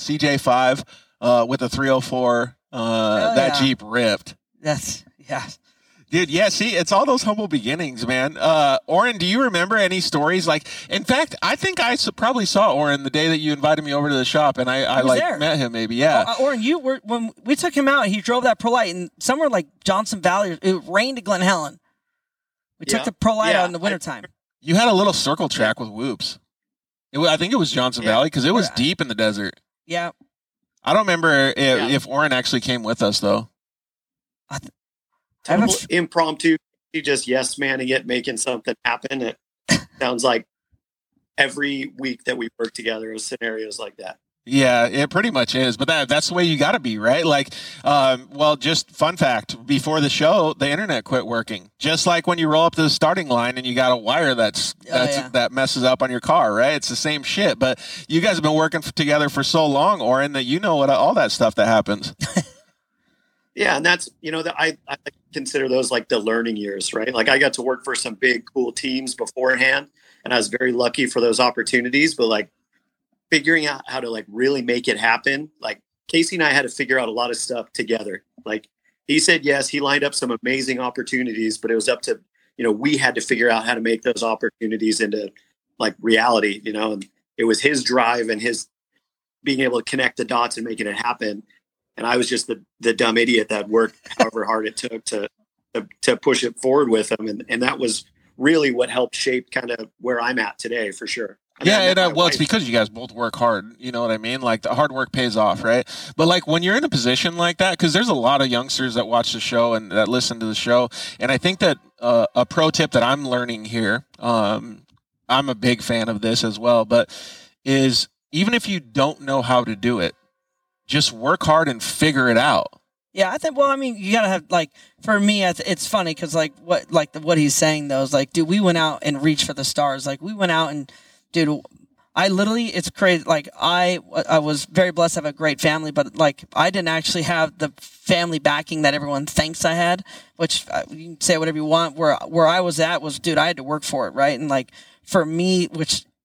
CJ5 with a 304. That Jeep ripped. Yeah. Dude, yeah, see, it's all those humble beginnings, man. Oren, do you remember any stories? Like, in fact, I think I probably saw Oren the day that you invited me over to the shop, and I met him maybe, yeah. Oren, when we took him out, he drove that Pro Light, and somewhere like Johnson Valley, it rained at Glen Helen. We took the Pro Light out in the wintertime. You had a little circle track with whoops. I think it was Johnson Valley, because it was deep in the desert. Yeah. I don't remember if Oren actually came with us, though. Impromptu, you just yes manning it, making something happen. It sounds like every week that we work together is scenarios like that. Yeah, it pretty much is, but that's the way you got to be, right? Like, just fun fact, before the show, the internet quit working. Just like when you roll up to the starting line and you got a wire that messes up on your car, right? It's the same shit, but you guys have been working together for so long, Oren, that you know all that stuff that happens. Yeah, and that's, I consider those like the learning years, right? Like I got to work for some big, cool teams beforehand, and I was very lucky for those opportunities, but like figuring out how to like really make it happen. Like Casey and I had to figure out a lot of stuff together. Like he said, yes, he lined up some amazing opportunities, but it was up to, we had to figure out how to make those opportunities into like reality, and it was his drive and his being able to connect the dots and making it happen. And I was just the dumb idiot that worked however hard it took to push it forward with him. And that was really what helped shape kind of where I'm at today, for sure. It's because you guys both work hard. You know what I mean? Like the hard work pays off, right? But like when you're in a position like that, because there's a lot of youngsters that watch the show and that listen to the show. And I think that a pro tip that I'm learning here, I'm a big fan of this as well, but is even if you don't know how to do it, just work hard and figure it out. Yeah, I think. Well, I mean, you gotta have like. For me, it's funny because what he's saying though is like, dude, we went out and reached for the stars. Like we went out and, dude, I literally, it's crazy. Like I was very blessed to have a great family, but like I didn't actually have the family backing that everyone thinks I had. Which you can say whatever you want. Where I was at was, dude, I had to work for it, right? And like for me, which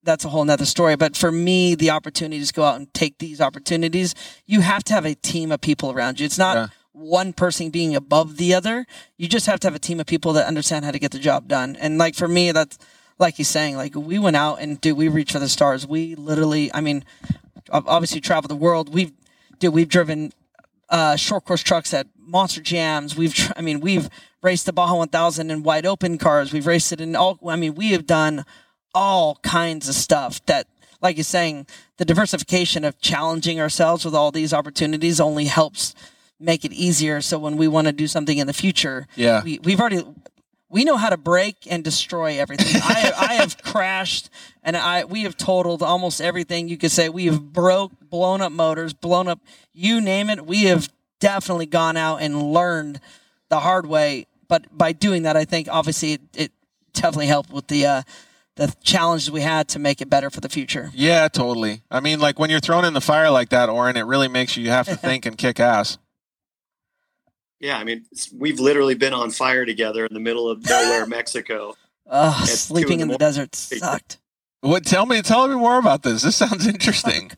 that's a whole nother story. But for me, the opportunities to go out and take these opportunities, you have to have a team of people around you. It's not one person being above the other. You just have to have a team of people that understand how to get the job done. And like for me, that's like he's saying, like we went out and we reached for the stars. We literally, I mean, obviously traveled the world. We've driven short course trucks at Monster Jams. We've raced the Baja 1000 in wide open cars. We've raced it in we have done all kinds of stuff that, like you're saying, the diversification of challenging ourselves with all these opportunities only helps make it easier. So when we want to do something in the future, we know how to break and destroy everything. I have crashed and we have totaled almost everything you could say. We have blown up motors, blown up, you name it. We have definitely gone out and learned the hard way. But by doing that, I think obviously it definitely helped with the challenges we had to make it better for the future. Yeah, totally. I mean, like when you're thrown in the fire like that, Oren, it really makes you have to think and kick ass. Yeah, I mean, we've literally been on fire together in the middle of nowhere, Mexico. Sleeping in the desert sucked. What? Tell me more about this. This sounds interesting.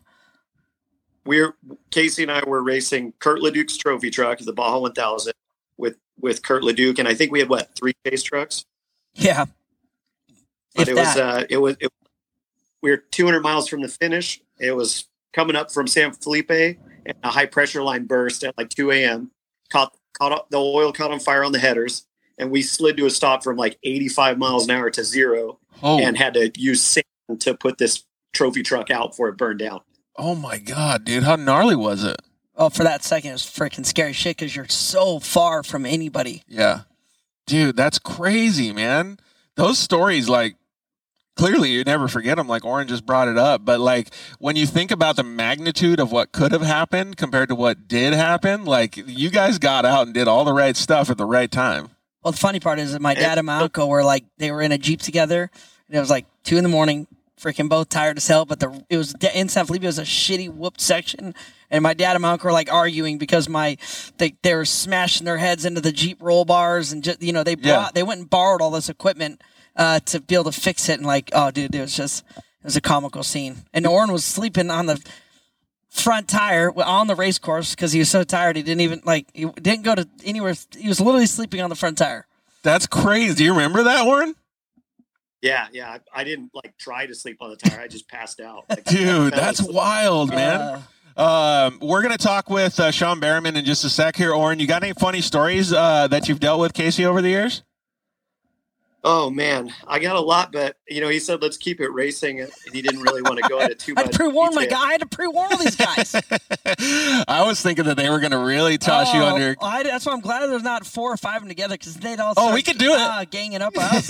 Casey and I were racing Kurt Leduc's trophy truck, the Baja 1000, with Kurt Leduc, and I think we had 3 chase trucks. Yeah, but we were 200 miles from the finish. It was coming up from San Felipe, and a high pressure line burst at like 2 a.m. The oil caught on fire on the headers, and we slid to a stop from like 85 miles an hour to 0 and had to use sand to put this trophy truck out before it burned down. Oh my God, dude. How gnarly was it? Oh, for that second, it was freaking scary shit because you're so far from anybody. Yeah. Dude, that's crazy, man. Those stories, like, clearly you never forget them, like Oren just brought it up. But, like, when you think about the magnitude of what could have happened compared to what did happen, like, you guys got out and did all the right stuff at the right time. Well, the funny part is that my dad and my uncle were, like, they were in a Jeep together, and it was, like, 2 a.m, freaking both tired as hell, but it was in San Felipe. It was a shitty whooped section, and my dad and my uncle were like arguing because they were smashing their heads into the Jeep roll bars, and just, they went and borrowed all this equipment to be able to fix it, and like, oh dude, it was a comical scene. And Oren was sleeping on the front tire on the race course because he was so tired he didn't go to anywhere. He was literally sleeping on the front tire. That's crazy. Do you remember that, Oren? Yeah. I didn't try to sleep on the tire. I just passed out. Dude, that's wild, man. We're going to talk with Sean Berryman in just a sec here. Oren, you got any funny stories that you've dealt with Casey over the years? Oh man, I got a lot, but he said let's keep it racing, and he didn't really want to go into too much. I had to pre-warn all these guys. I was thinking that they were going to really toss you under. That's why I'm glad there's not 4 or 5 of them together, because they'd all we could do it, ganging up us.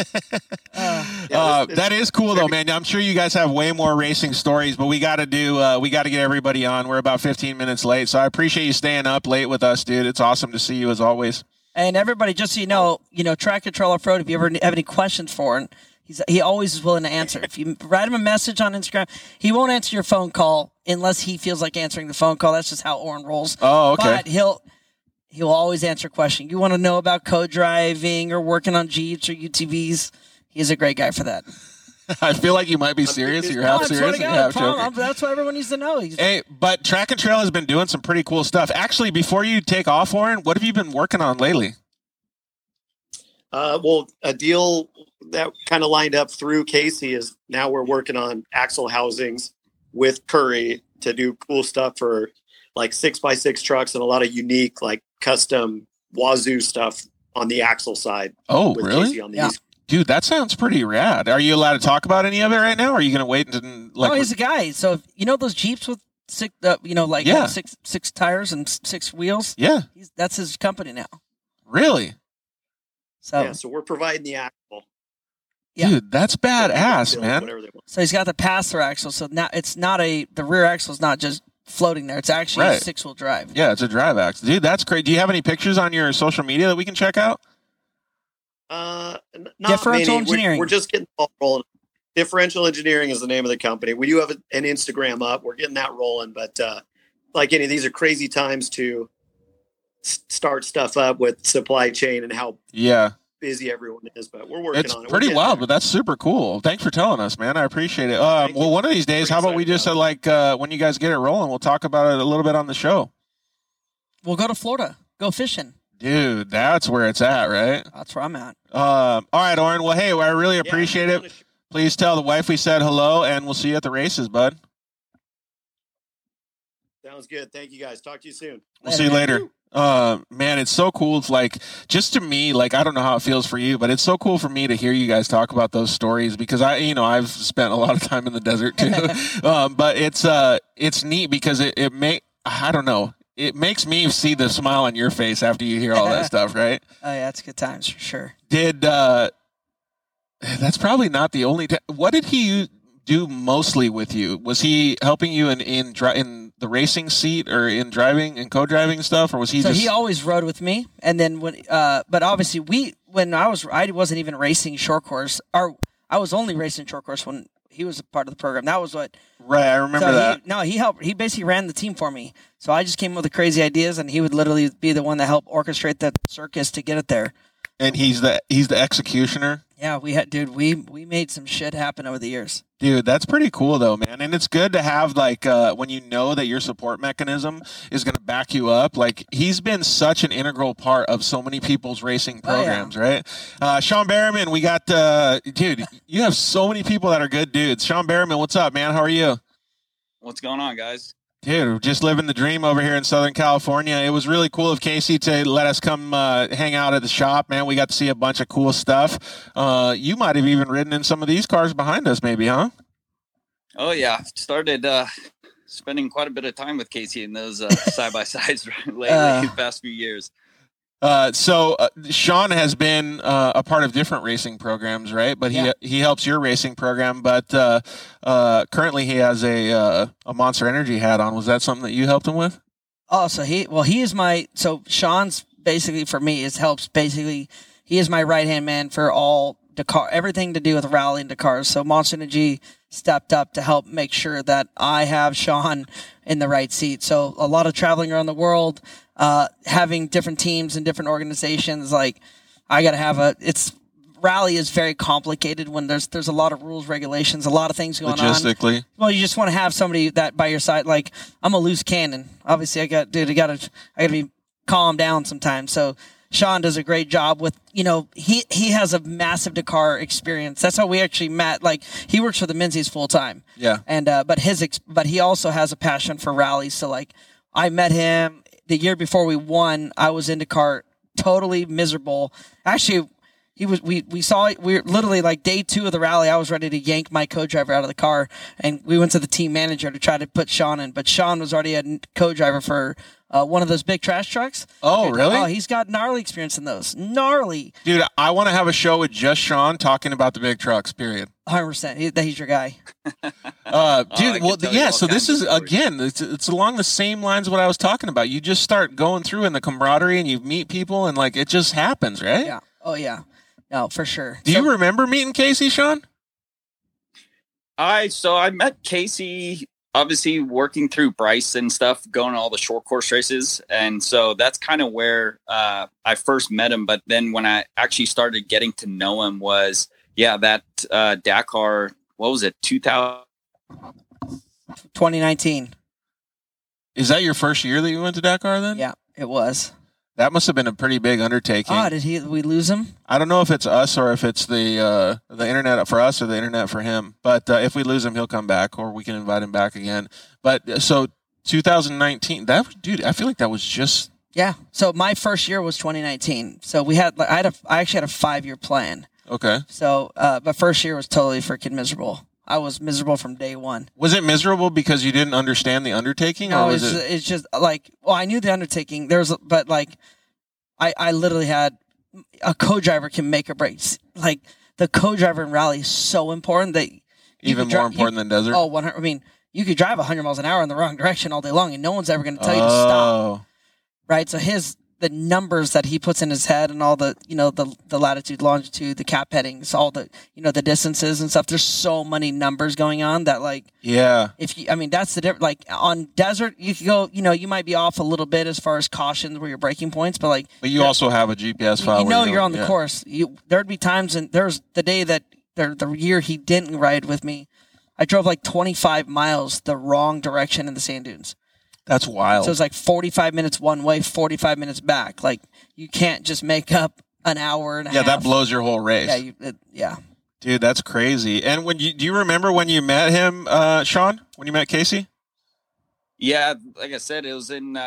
That is cool though, man. I'm sure you guys have way more racing stories, but we got to get everybody on. We're about 15 minutes late, so I appreciate you staying up late with us, dude. It's awesome to see you as always. And everybody, just so you know, Track Control Off-Road, if you ever have any questions for him, he always is willing to answer. If you write him a message on Instagram, he won't answer your phone call unless he feels like answering the phone call. That's just how Oren rolls. Oh, okay. But he'll always answer a question. You want to know about co-driving or working on Jeeps or UTVs, he's a great guy for that. I feel like you might be serious. You're half serious and you're half joking. That's what everyone needs to know. Hey, but Track and Trail has been doing some pretty cool stuff. Actually, before you take off, Oren, what have you been working on lately? Well, a deal that kind of lined up through Casey is now we're working on axle housings with Curry to do cool stuff for like 6x6 trucks and a lot of unique, like custom Wazoo stuff on the axle side. Oh, really? Casey on the East. Dude, that sounds pretty rad. Are you allowed to talk about any of it right now? Or are you going to wait until he's a guy. So those Jeeps with six, six tires and 6 wheels. Yeah, that's his company now. Really? So we're providing the axle. Yeah. Dude, that's badass, man. So he's got the pass-through axle. So now it's not the rear axle is not just floating there. It's actually a 6-wheel drive. Yeah, it's a drive axle. Dude, that's great. Do you have any pictures on your social media that we can check out? Not Differential many. Engineering. We're just getting the ball rolling. Differential Engineering is the name of the company. We do have an Instagram up. We're getting that rolling, but like any of these are crazy times to start stuff up with supply chain and how busy everyone is, but we're working on it. It's pretty wild, but that's super cool. Thanks for telling us, man. I appreciate it. Well, one of these days, how about we just when you guys get it rolling, we'll talk about it a little bit on the show. We'll go to Florida, go fishing. Dude, that's where it's at, right? That's where I'm at. All right, Oren. Well, hey, I really appreciate it. Please tell the wife we said hello, and we'll see you at the races, bud. Sounds good. Thank you, guys. Talk to you soon. We'll see you later. Man, it's so cool. It's like, just to me, like, I don't know how it feels for you, but it's so cool for me to hear you guys talk about those stories because I've spent a lot of time in the desert too. But it's neat because I don't know. It makes me see the smile on your face after you hear all that stuff, right? Oh yeah, it's good times for sure. That's probably not the only what did he do mostly with you? Was he helping you in the racing seat or in driving and co-driving stuff, or was he? So he always rode with me, and then but obviously I wasn't even racing short course, or I was only racing short course when he was a part of the program. That was what. Right, I remember that. He helped. He basically ran the team for me, so I just came up with the crazy ideas, and he would literally be the one that helped orchestrate the circus to get it there. And he's the executioner. Yeah, we made some shit happen over the years. Dude, that's pretty cool though, man. And it's good to have when you know that your support mechanism is going to back you up. Like, he's been such an integral part of so many people's racing programs, right? Sean Berryman, we got dude, you have so many people that are good dudes. Sean Berryman, what's up, man? How are you? What's going on, guys? Dude, just living the dream over here in Southern California. It was really cool of Casey to let us come hang out at the shop, man. We got to see a bunch of cool stuff. You might have even ridden in some of these cars behind us, maybe, huh? Oh, yeah. Started spending quite a bit of time with Casey in those side-by-sides lately the past few years. So Sean has been a part of different racing programs, right? But he helps your racing program. But currently he has a Monster Energy hat on. Was that something that you helped him with? Oh, so he is Sean's basically for me he is my right hand man for all Dakar, everything to do with rally and Dakar. So Monster Energy stepped up to help make sure that I have Sean in the right seat. So a lot of traveling around the world. Having different teams and different organizations, like I got to have rally is very complicated when there's a lot of rules, regulations, a lot of things going logistically. On. Well, you just want to have somebody that by your side. Like, I'm a loose cannon. Obviously, I got to be calm down sometimes. So Sean does a great job with, he has a massive Dakar experience. That's how we actually met. Like, he works for the Menzies full time. Yeah. And, but he also has a passion for rallies. So like, I met him the year before we won. I was in Dakar, totally miserable. Actually, we were literally like day 2 of the rally. I was ready to yank my co-driver out of the car, and we went to the team manager to try to put Sean in, but Sean was already a co-driver for one of those big trash trucks. Oh, really? Oh, he's got gnarly experience in those. Gnarly. Dude, I want to have a show with just Sean talking about the big trucks, period. 100%. He's your guy. Dude, well, yeah, so this is, again, it's along the same lines of what I was talking about. You just start going through in the camaraderie, and you meet people, and, like, it just happens, right? Yeah. Oh, yeah. No, for sure. Do you remember meeting Casey, Sean? I met Casey, obviously working through Bryce and stuff, going to all the short course races. And so that's kind of where I first met him. But then when I actually started getting to know him was, that Dakar, what was it, 2019. Is that your first year that you went to Dakar then? Yeah, it was. That must have been a pretty big undertaking. Oh, did we lose him? I don't know if it's us or if it's the internet for us or the internet for him. But if we lose him, he'll come back, or we can invite him back again. But so 2019, dude, I feel like that was just. Yeah. So my first year was 2019. So I actually had a 5-year plan. Okay. So, but first year was totally freaking miserable. I was miserable from day one. Was it miserable because you didn't understand the undertaking? No, it's just like, well, I knew the undertaking. But like, I literally had a co-driver can make or break. Like, the co-driver in rally is so important that even more important than desert. Oh, 100. I mean, you could drive 100 miles an hour in the wrong direction all day long, and no one's ever going to tell you to stop. Right? So the numbers that he puts in his head and all the, the latitude, longitude, the cap headings, all the, the distances and stuff. There's so many numbers going on that that's the difference. Like on desert, you could go, you might be off a little bit as far as cautions where your braking points, but you also have a GPS file. You're on the course. There'd be times, and there's the day that the year he didn't ride with me, I drove 25 miles the wrong direction in the sand dunes. That's wild. So it's 45 minutes one way, 45 minutes back. You can't just make up an hour and a half. Yeah, that blows your whole race. Yeah. Dude, that's crazy. And do you remember when you met him, Sean? When you met Casey? Yeah, like I said, it was in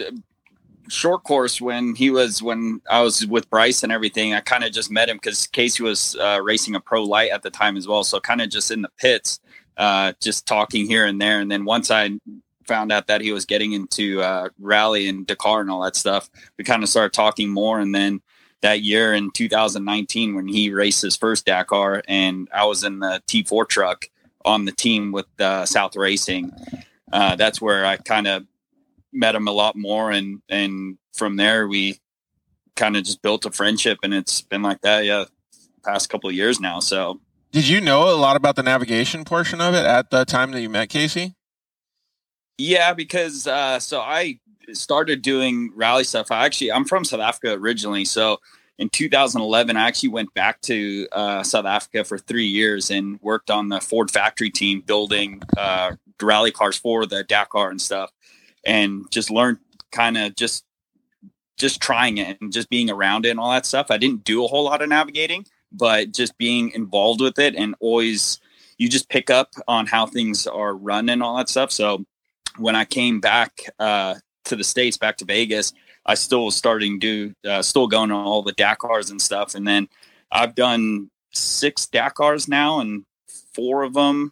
short course when I was with Bryce and everything. I kind of just met him because Casey was racing a pro light at the time as well. So kind of just in the pits, just talking here and there. And then once I found out that he was getting into rally and Dakar and all that stuff, we kind of started talking more. And then that year in 2019, when he raced his first Dakar, and I was in the T4 truck on the team with South Racing, that's where I kind of met him a lot more. And from there, we kind of just built a friendship, and it's been like that, past couple of years now. So did you know a lot about the navigation portion of it at the time that you met Casey? Yeah, because so I started doing rally stuff. I'm from South Africa originally. So in 2011, I actually went back to South Africa for 3 years and worked on the Ford factory team building rally cars for the Dakar and stuff, and just learned kind of just trying it and just being around it and all that stuff. I didn't do a whole lot of navigating, but just being involved with it, and always you just pick up on how things are run and all that stuff. So when I came back to the States, back to Vegas, I still was starting to still going on all the Dakars and stuff. And then I've done 6 Dakars now, and 4 or 5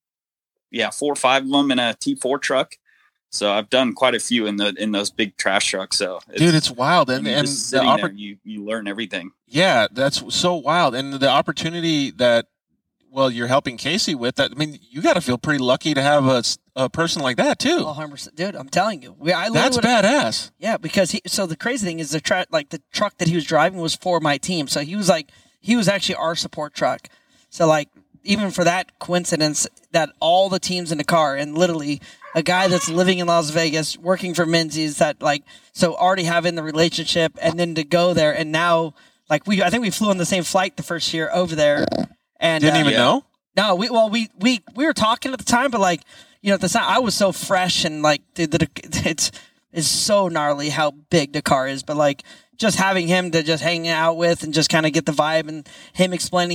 of them in a T4 truck. So I've done quite a few in those big trash trucks. So it's wild. And you learn everything. Yeah, that's so wild. And the opportunity that, you're helping Casey with that. I mean, you got to feel pretty lucky to have a person like that too. 100%, dude. I'm telling you, that's badass. Yeah, because so the crazy thing is the truck that he was driving was for my team. So he was actually our support truck. So even for that coincidence that all the teams in the car, and literally a guy that's living in Las Vegas working for Menzies, that so already having the relationship, and then to go there, and now I think we flew on the same flight the first year over there. And didn't even know? No, we were talking at the time, but at the time I was so fresh, and dude, it's so gnarly how big Dakar is. But just having him to just hang out with and just kind of get the vibe, and him explaining,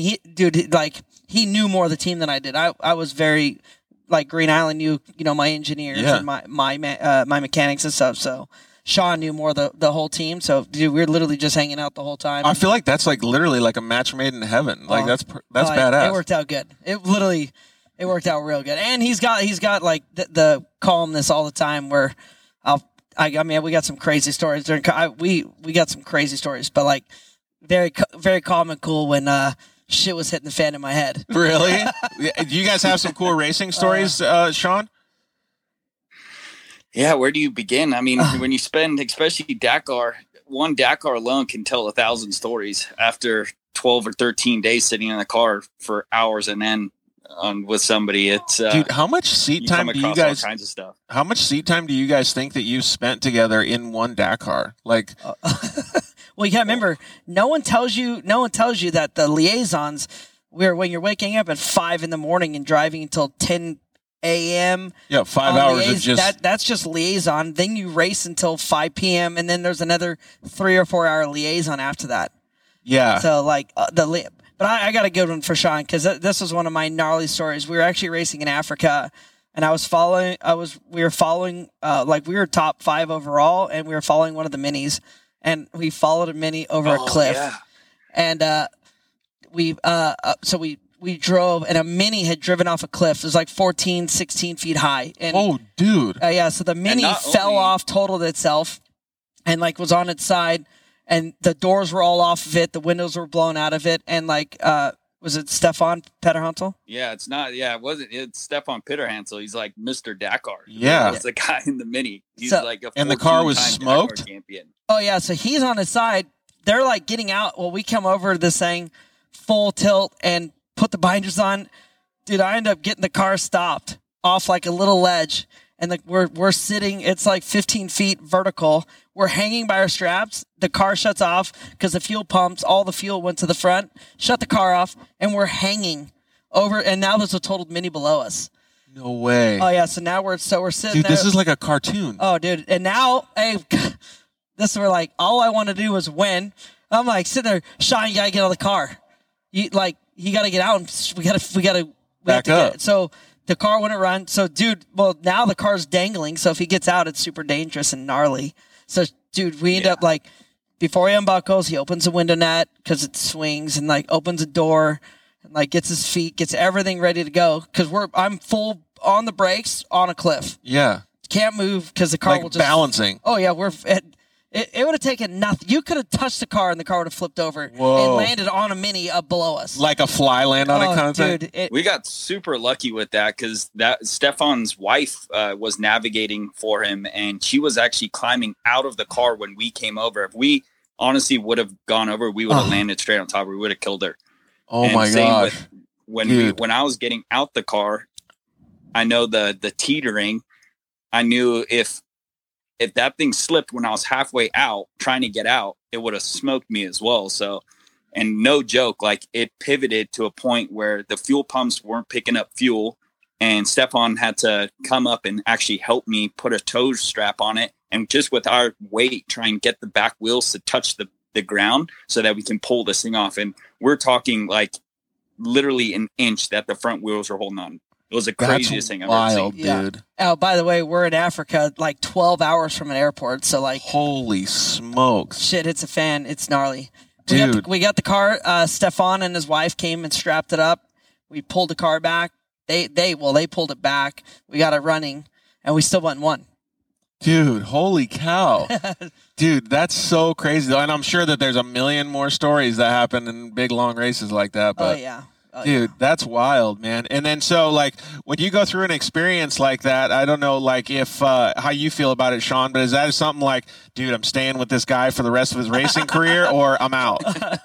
he knew more of the team than I did. I was very Green Island knew my engineers and my mechanics and stuff. So Sean knew more of the whole team. So dude, we were literally just hanging out the whole time. I feel like that's literally a match made in heaven. That's badass. It worked out good. It worked out real good. And he's got the calmness all the time where we got some crazy stories we got some crazy stories, but very, very calm and cool when shit was hitting the fan in my head. Really? Do you guys have some cool racing stories, Sean? Yeah, where do you begin? I mean, when you spend, especially Dakar, one Dakar alone can tell 1,000 stories after 12 or 13 days sitting in the car for hours and then with somebody. It's dude, how much seat time do you guys? All kinds of stuff. How much seat time do you guys think that you spent together in one Dakar? Well, you gotta remember, no one tells you that the liaisons, when you're waking up at 5 a.m. and driving until 10 a.m. Yeah, 5 hours of just that's just liaison. Then you race until 5 p.m. and then there's another 3 or 4 hour liaison after that. Yeah. So but I got a good one for Sean, because this was one of my gnarly stories. We were actually racing in Africa, and we were following we were top 5 overall, and we were following one of the minis, and we followed a mini over a cliff, and we drove, and a mini had driven off a cliff. It was 14, 16 feet high. And, oh, dude. So the mini fell off, totaled itself, and was on its side, and the doors were all off of it. The windows were blown out of it. And Was it Stefan Petterhansel? Yeah, it's not. Yeah, it wasn't. It's Stefan Petterhansel. He's like Mr. Dakar. Yeah. It's the guy in the Mini. He's So- like a And the car was 14-time smoked? Dakar champion. Oh, yeah. So he's on his side. They're like getting out. Well, we come over to this thing, full tilt, and put the binders on. Dude, I end up getting the car stopped off like a little ledge. And we're sitting, it's like 15 feet vertical. We're hanging by our straps. The car shuts off because the fuel pumps, all the fuel went to the front, shut the car off, and we're hanging over. And now there's a totaled Mini below us. No way. Oh, yeah. So now we're sitting Dude, there. this is like a cartoon. Oh, dude. And now, hey, this is where like all I want to do is win. I'm like sitting there, Sean, you gotta get out of the car. You gotta get out and we gotta Back up. So the car wouldn't run. So dude, well now the car's dangling. So if he gets out, it's super dangerous and gnarly. So dude, we end up like before he unbuckles, he opens the window net because it swings and like opens a door and like gets his feet, gets everything ready to go. Cause I'm full on the brakes on a cliff. Yeah. Can't move because the car Like will just balancing. Oh yeah, it would have taken nothing. You could have touched the car and the car would have flipped over Whoa. and landed on a Mini up below us. Like a fly land on it kind of dude, thing? We got super lucky with that because that Stefan's wife was navigating for him, and she was actually climbing out of the car when we came over. If we honestly would have gone over, we would have landed straight on top of her. We would have killed her. Oh And my same gosh. with when I was getting out the car, I know the teetering. I knew if that thing slipped when I was halfway out trying to get out, it would have smoked me as well. So, and no joke, like it pivoted to a point where the fuel pumps weren't picking up fuel, and Stefan had to come up and actually help me put a tow strap on it, and just with our weight, try and get the back wheels to touch the ground so that we can pull this thing off. And we're talking like literally an inch that the front wheels are holding on. It was the craziest thing I've ever seen. Yeah. Dude. Oh, by the way, we're in Africa, like 12 hours from an airport. So like, Holy smokes. shit, it's a fan. It's gnarly. Dude. We got the car. Stefan and his wife came and strapped it up. We pulled the car back. They pulled it back. We got it running, and we still went and won. Dude, holy cow. Dude, that's so crazy. And I'm sure that there's a million more stories that happen in big, long races like that. But Oh yeah. dude, that's wild, man. And then so like when you go through an experience like that, I don't know like if how you feel about it, Sean, but is that something like, dude, I'm staying with this guy for the rest of his racing career or I'm out?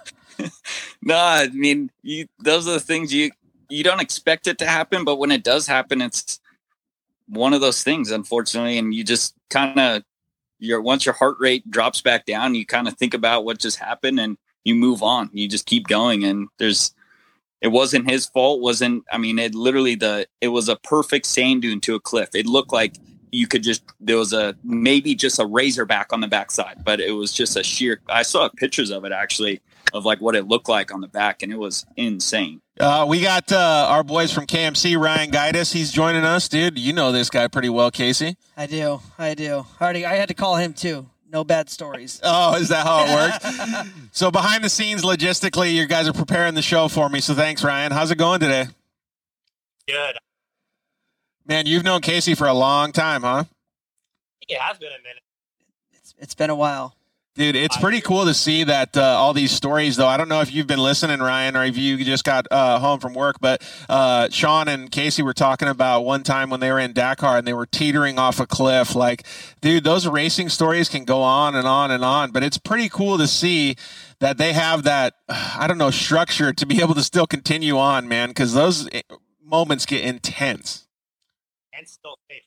No, I mean, those are the things you don't expect it to happen, but when it does happen, it's one of those things, unfortunately, and you just kind of once your heart rate drops back down, you kind of think about what just happened and you move on. You just keep going, and it wasn't his fault. It was a perfect sand dune to a cliff. It looked like there was maybe just a razorback on the backside, but it was just I saw pictures of it actually, of like what it looked like on the back, and it was insane. We got our boys from KMC, Ryan Gaitis. He's joining us, dude. You know this guy pretty well, Casey. I do. I had to call him too. No bad stories. Oh, is that how it works? So behind the scenes, logistically, you guys are preparing the show for me. So thanks, Ryan. How's it going today? Good. Man, you've known Casey for a long time, huh? It has been a minute. It's been a while. Dude, it's pretty cool to see that all these stories, though. I don't know if you've been listening, Ryan, or if you just got home from work, but Sean and Casey were talking about one time when they were in Dakar and they were teetering off a cliff. Like, dude, those racing stories can go on and on and on, but it's pretty cool to see that they have that, I don't know, structure to be able to still continue on, man, because those moments get intense. And still safe.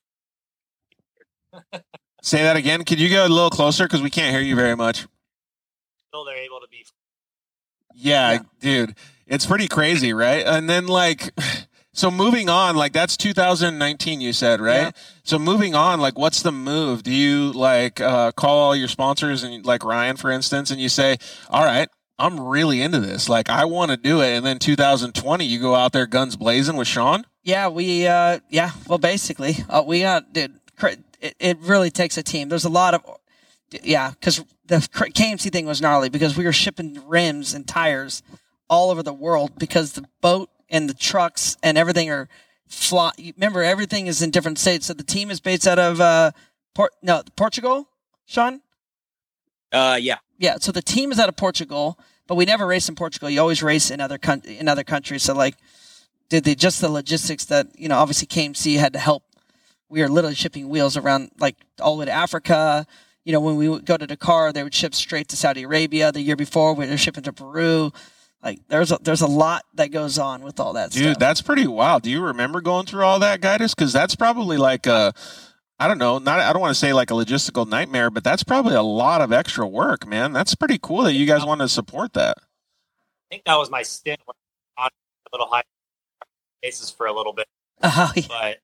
Say that again. Could you go a little closer? Because we can't hear you very much. Still they're able to be. Yeah, dude. It's pretty crazy, right? And then, like, so moving on, like, that's 2019, you said, right? Yeah. So moving on, like, what's the move? Do you, like, call all your sponsors, and like Ryan, for instance, and you say, all right, I'm really into this. Like, I want to do it. And then 2020, you go out there guns blazing with Sean? Yeah, well, basically, we got, dude, it really takes a team. There's a lot of, because the KMC thing was gnarly because we were shipping rims and tires all over the world because the boat and the trucks and everything are remember, everything is in different states. So the team is based out of Portugal, Sean? Yeah. Yeah, so the team is out of Portugal. but we never race in Portugal. You always race in other countries. So like, just the logistics that obviously KMC had to help. We were literally shipping wheels around like all the way to Africa. When we would go to Dakar, they would ship straight to Saudi Arabia. The year before, we were shipping to Peru. Like there's a lot that goes on with all that stuff. Dude, that's pretty wild. Do you remember going through all that, Gaius? Because that's probably like I don't know, I don't want to say like a logistical nightmare, but that's probably a lot of extra work, man. That's pretty cool that you guys want to support that. I think that was my stint on a little high basis for a little bit. Yeah. But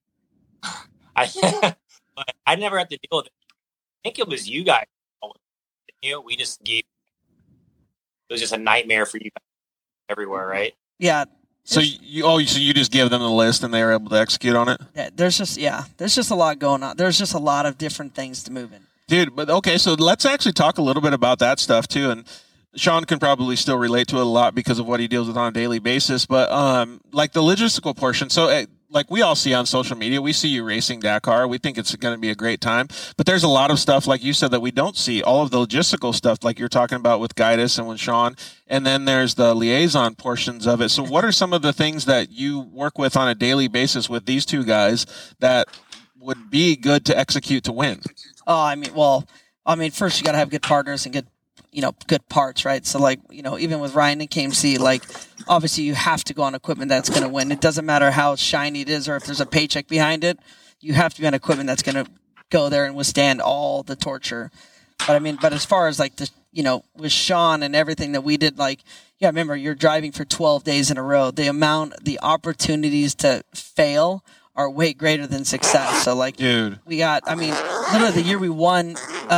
I never had to deal with it. I think it was you guys. We just gave. It was just a nightmare for you guys everywhere, right? Yeah. So you just give them the list and they were able to execute on it? Yeah, there's just a lot going on. There's just a lot of different things to move in. Dude, but okay, so let's actually talk a little bit about that stuff too. And Sean can probably still relate to it a lot because of what he deals with on a daily basis. But like the logistical portion, so like we all see on social media, we see you racing Dakar. We think it's going to be a great time. But there's a lot of stuff, like you said, that we don't see. All of the logistical stuff, like you're talking about with Gaius and with Sean. And then there's the liaison portions of it. So what are some of the things that you work with on a daily basis with these two guys that would be good to execute to win? Oh, first you got to have good partners and good parts, right? So like, even with Ryan and KMC, like obviously you have to go on equipment that's going to win. It doesn't matter how shiny it is or if there's a paycheck behind it. You have to be on equipment that's going to go there and withstand all the torture. But as far as like with Sean and everything that we did, like, yeah, remember you're driving for 12 days in a row. The opportunities to fail are way greater than success. So like, dude, we got, literally the year we won,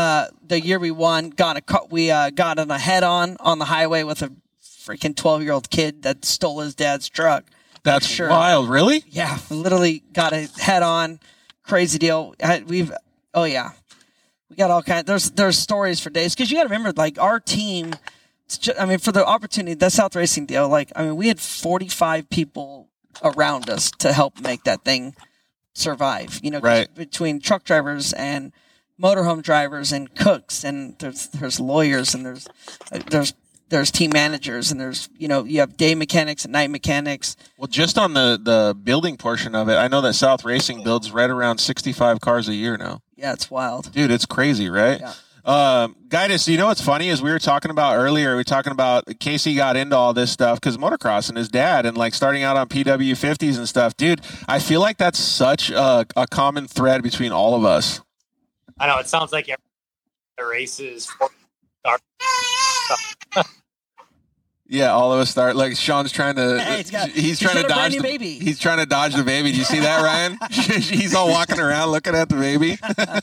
we got in a head-on the highway with a freaking 12-year-old kid that stole his dad's truck. That's wild. Really? Yeah. Literally got a head-on, crazy deal. We got all kinds. There's stories for days. Cause you got to remember, like our team, for the opportunity, that South Racing deal, we had 45 people around us to help make that thing survive. Right. Between truck drivers and motorhome drivers and cooks, and there's lawyers, and there's team managers, and there's you have day mechanics and night mechanics. Well, just on the building portion of it, I know that South Racing builds right around 65 cars a year now. Yeah, it's wild, dude. It's crazy, right? Yeah. Gaius, what's funny is we were talking about earlier. We were talking about Casey got into all this stuff because motocross and his dad, and like starting out on PW50s and stuff. Dude, I feel like that's such a common thread between all of us. I know it sounds like the races. Yeah, all of us start like Sean's trying to. He's trying to dodge the baby. He's trying to dodge the baby. Do you see that, Ryan? He's all walking around looking at the baby.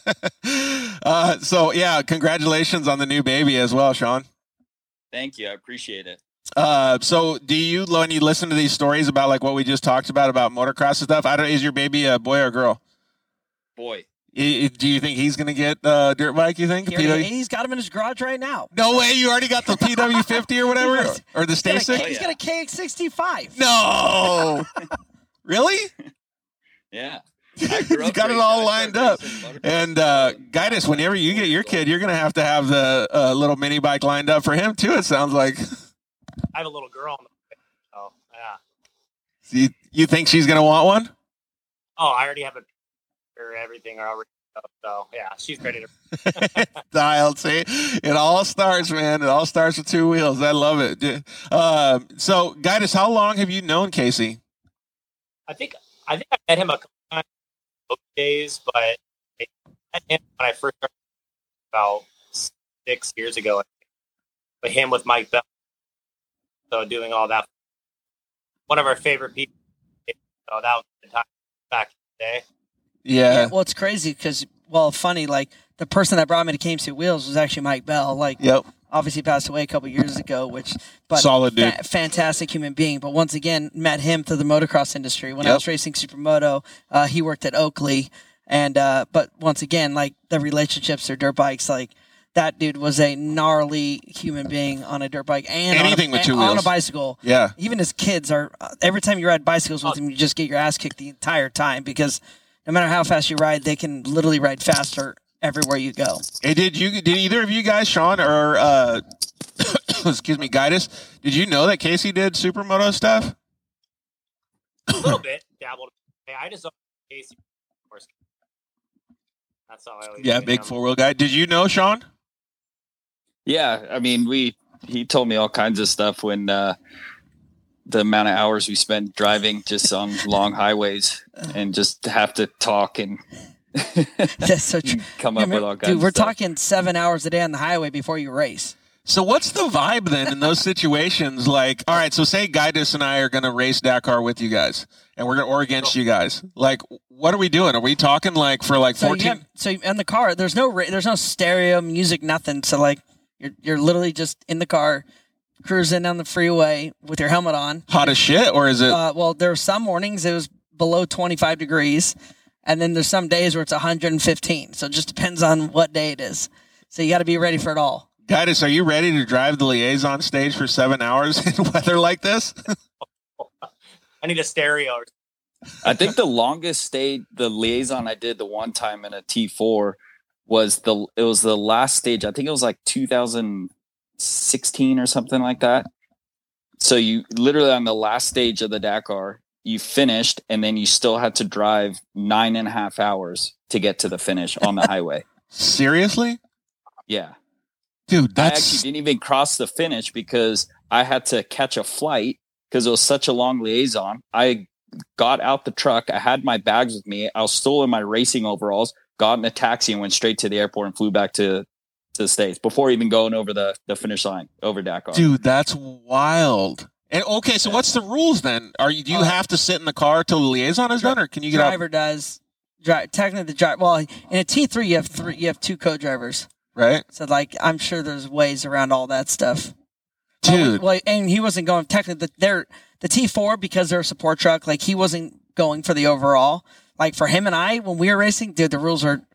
So yeah, congratulations on the new baby as well, Sean. Thank you, I appreciate it. So do you, when you listen to these stories about like what we just talked about motocross and stuff? Is your baby a boy or a girl? Boy. Do you think he's going to get a dirt bike, you think? He's got him in his garage right now. No way. You already got the PW50 or whatever? Or the Stasic? He's got a KX65. No. Really? Yeah. He's got it all lined up. And Gaius, whenever you get your kid, you're going to have the little mini bike lined up for him too, it sounds like. I have a little girl on the way. Oh, yeah. You think she's going to want one? Oh, I already have everything already. So yeah, she's ready to dialed. See, it all starts, man. It all starts with two wheels. I love it. So, Gaius, how long have you known Casey? I think I met him a couple times days, but I met him when I first started about 6 years ago. But him with Mike Bell, so doing all that. One of our favorite people. So that was the time back in the day. Yeah. Well, it's crazy because, funny, like the person that brought me to KMC Wheels was actually Mike Bell. Like, yep. Obviously passed away a couple years ago, but solid dude, fantastic human being. But once again, met him through the motocross industry when I was racing Supermoto. He worked at Oakley, and but once again, like the relationships or dirt bikes, like that dude was a gnarly human being on a dirt bike and anything with two wheels on a bicycle. Yeah, even his kids are. Every time you ride bicycles with him, you just get your ass kicked the entire time because no matter how fast you ride, they can literally ride faster everywhere you go. Hey, did either of you guys, Sean or excuse me, Guidus, did you know that Casey did supermoto stuff? A little bit, dabbled. Hey, I just don't Casey. That's all I always Yeah, big 4-wheel guy. Did you know, Sean? Yeah, I mean, he told me all kinds of stuff when the amount of hours we spent driving just on long highways and just have to talk and That's so true. come up with all kinds Dude, of we're stuff. talking 7 hours a day on the highway before you race. So what's the vibe then in those situations? Like, all right, so say Guidus and I are going to race Dakar with you guys, and we're going to or against you guys. Like, what are we doing? Are we talking like for like 14? So in the car, there's no stereo, music, nothing. So like you're literally just in the car, cruising down the freeway with your helmet on. Hot as shit, or is it? Well, there were some mornings it was below 25 degrees, and then there's some days where it's 115. So it just depends on what day it is. So you got to be ready for it all. Guidus, are you ready to drive the liaison stage for 7 hours in weather like this? I need a stereo. I think the longest the liaison I did the one time in a T4 was the last stage. I think it was like 2016 or something like that. So you literally on the last stage of the Dakar, you finished and then you still had to drive 9.5 hours to get to the finish on the highway. Seriously? Yeah. Dude, I actually didn't even cross the finish because I had to catch a flight because it was such a long liaison. I got out the truck. I had my bags with me. I was still in my racing overalls, got in a taxi and went straight to the airport and flew back to the States before even going over the finish line over Dakar. Dude, that's wild. And okay, so what's the rules then? Do you have to sit in the car till the liaison is done, or can you get out? Driver does. Technically, the driver. Well, in a T3, you have two co-drivers. Right. So, like, I'm sure there's ways around all that stuff. Dude. Well, and he wasn't going, technically, the T4, because they're a support truck, like, he wasn't going for the overall. Like, for him and I, when we were racing, dude, the rules are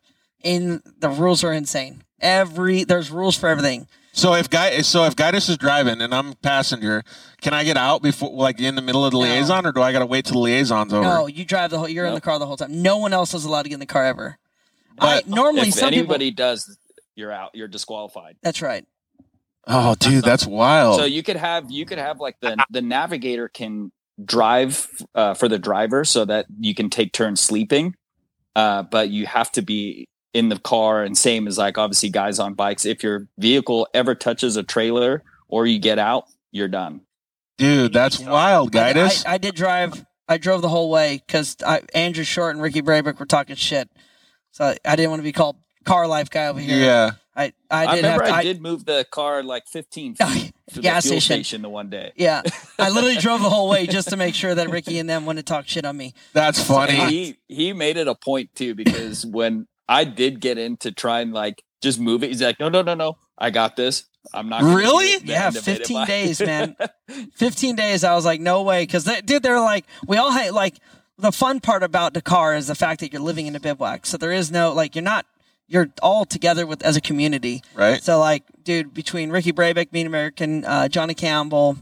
insane. There's rules for everything. So if Guidus is driving and I'm passenger, can I get out before, like, in the middle of the liaison, or do I got to wait till the liaison's over? No, you drive you're in the car the whole time. No one else is allowed to get in the car ever. But normally, if anybody does, you're out. You're disqualified. That's right. Oh, dude, that's wild. So you could have like the navigator can drive for the driver so that you can take turns sleeping, but you have to be in the car. And same as like obviously guys on bikes. If your vehicle ever touches a trailer or you get out, you're done. Dude, that's wild, Guidus. I did drive. I drove the whole way because Andrew Short and Ricky Braybrick were talking shit. So I didn't want to be called car life guy over here. Yeah. I did move the car like 15 feet to the fuel station the one day. Yeah. I literally drove the whole way just to make sure that Ricky and them wouldn't talk shit on me. That's funny. And he made it a point too, because when I did get in to try and like just move it, he's like, no, I got this. I'm not gonna really? Yeah, 15 days, man. 15 days. I was like, no way. Because, they're like, we all had, like, the fun part about Dakar is the fact that you're living in a bivouac. So there is no, like, you're all together as a community. Right. So, like, dude, between Ricky Braybeck, Mean American, Johnny Campbell,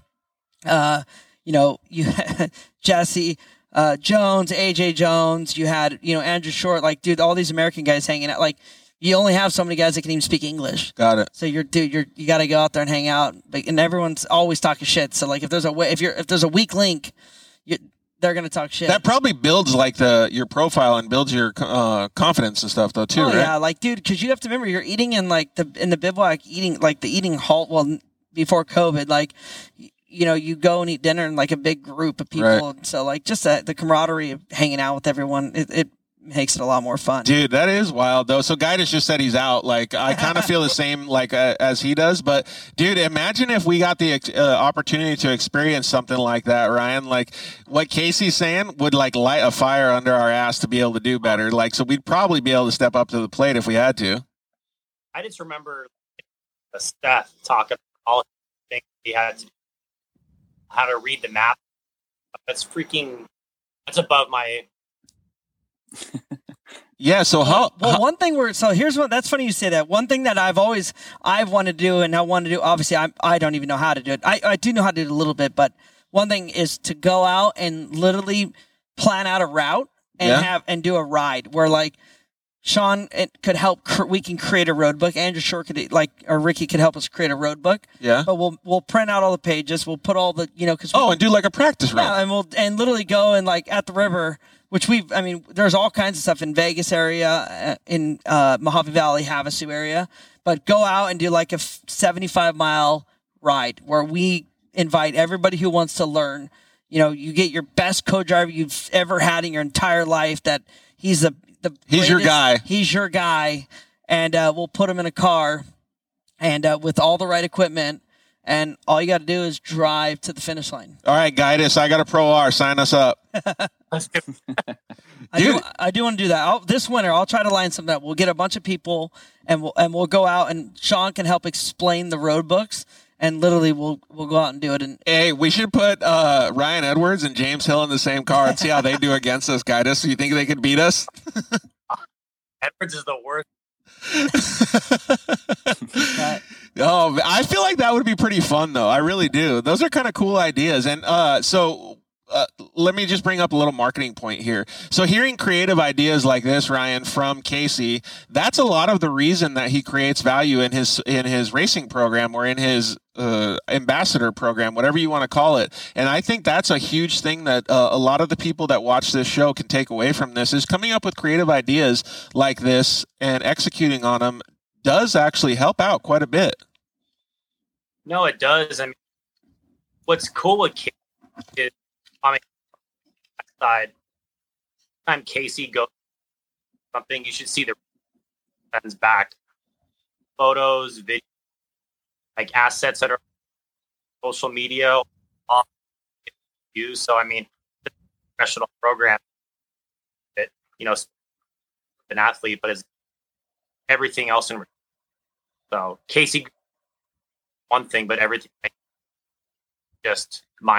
you had Jesse Jones, AJ Jones, you had, Andrew Short, like, dude, all these American guys hanging out. Like, you only have so many guys that can even speak English. Got it. So you got to go out there and hang out, and everyone's always talking shit. So like, if there's a weak link, they're gonna talk shit. That probably builds like your profile and builds your confidence and stuff though too, right? Yeah, like, dude, because you have to remember you're eating in the bivouac, eating like the eating hall. Well, before COVID, like, you go and eat dinner in like a big group of people. Right. So like, just the camaraderie of hanging out with everyone, it makes it a lot more fun. Dude, that is wild though. So Guidus just said he's out. Like, I kind of feel the same like as he does. But dude, imagine if we got the opportunity to experience something like that, Ryan. Like what Casey's saying would like light a fire under our ass to be able to do better. Like, so we'd probably be able to step up to the plate if we had to. I just remember Steph talking all the things he had to do, how to read the map. That's above my. Yeah. So one thing that's funny you say that. One thing that I've wanted to do, and I want to do, obviously I don't even know how to do it. I do know how to do it a little bit, but one thing is to go out and literally plan out a route and do a ride where like Sean could help. We can create a road book. Andrew Short could or Ricky could help us create a road book. Yeah. But we'll print out all the pages. We'll put all the because and do like a practice run. Yeah, and literally go and like at the river, which there's all kinds of stuff in Vegas area, in Mojave Valley, Havasu area. But go out and do like a 75-mile ride where we invite everybody who wants to learn. You get your best co-driver you've ever had in your entire life. That he's he's your guy. He's your guy, and we'll put him in a car, and with all the right equipment, and all you got to do is drive to the finish line. All right, guide us. I got a Pro R. Sign us up. I do want to do that. This winter, I'll try to line something up. We'll get a bunch of people, and we'll go out, and Sean can help explain the road books. And literally, we'll go out and do it. And hey, we should put Ryan Edwards and James Hill in the same car and see how they do against us, guide us. So you think they could beat us? Edwards is the worst. Oh, I feel like that would be pretty fun, though. I really do. Those are kind of cool ideas. And let me just bring up a little marketing point here. So hearing creative ideas like this, Ryan, from Casey, that's a lot of the reason that he creates value in his racing program or in his ambassador program, whatever you want to call it. And I think that's a huge thing that a lot of the people that watch this show can take away from this is coming up with creative ideas like this and executing on them does actually help out quite a bit. No, it does. What's cool with Casey is side. Time Casey goes something, you should see the friends back. Photos, videos, like assets that are social media on use. So the professional program that an athlete, but it's everything else in. So Casey, one thing, but everything just my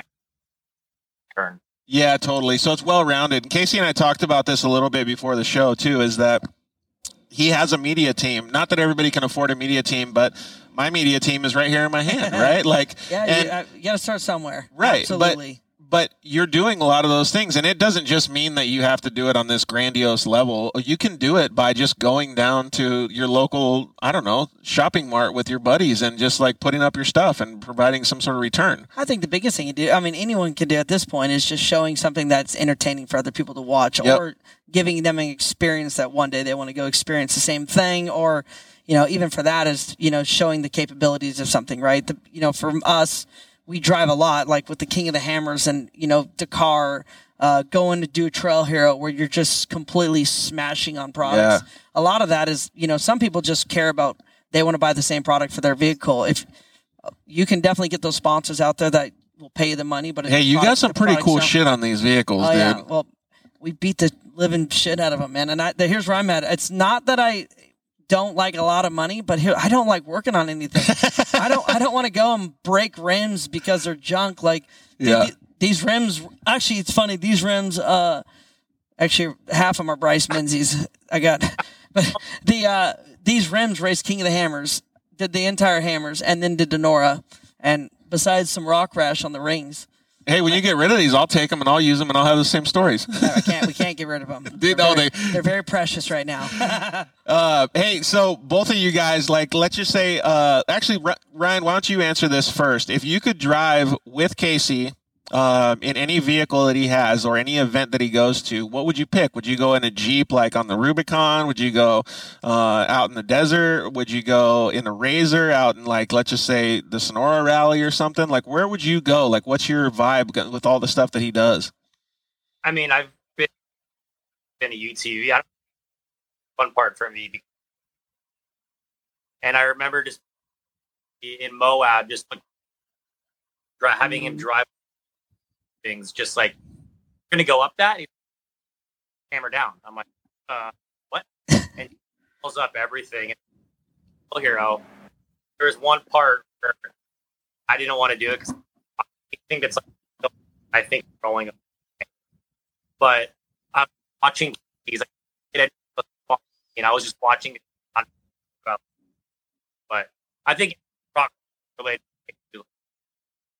turn. Yeah, totally. So it's well-rounded. And Casey and I talked about this a little bit before the show, too, is that he has a media team. Not that everybody can afford a media team, but my media team is right here in my hand, right? You got to start somewhere. Right. Absolutely. But you're doing a lot of those things, and it doesn't just mean that you have to do it on this grandiose level. You can do it by just going down to your local, shopping mart with your buddies and just like putting up your stuff and providing some sort of return. I think the biggest thing you do, anyone can do at this point, is just showing something that's entertaining for other people to watch, or giving them an experience that one day they want to go experience the same thing, or even for that is showing the capabilities of something, right? From us. We drive a lot, like with the King of the Hammers and, Dakar, going to do Trail Hero where you're just completely smashing on products. Yeah. A lot of that is, some people just care about, they want to buy the same product for their vehicle. If you can definitely get those sponsors out there that will pay you the money. But hey, you got some pretty cool shit on these vehicles, dude. Yeah. Well, we beat the living shit out of them, man. And here's where I'm at. It's not that I don't like a lot of money, but I don't like working on anything. I don't want to go and break rims because they're junk. Like these rims, actually, it's funny. These rims, actually half of them are Bryce Menzies. But these rims raced King of the Hammers, did the entire Hammers, and then did Denora. And besides some rock rash on the rings. Hey, when you get rid of these, I'll take them and I'll use them and I'll have the same stories. No, we can't get rid of them. They're very precious right now. Hey, so both of you guys, let's just say, actually, Ryan, why don't you answer this first? If you could drive with Casey in any vehicle that he has or any event that he goes to, what would you pick? Would you go in a Jeep like on the Rubicon? Would you go out in the desert? Would you go in a Razor out in let's just say the Sonora Rally or something? Where would you go? What's your vibe with all the stuff that he does? I've been a UTV. Fun part for me. And I remember just in Moab, just having him drive things, just like, we're going to go up that? Hammer down. I'm like, what? And he pulls up everything. Hero. There's one part where I didn't want to do it because I think it's rolling up. But I'm watching, he's like, I was just watching it. But I think rock related.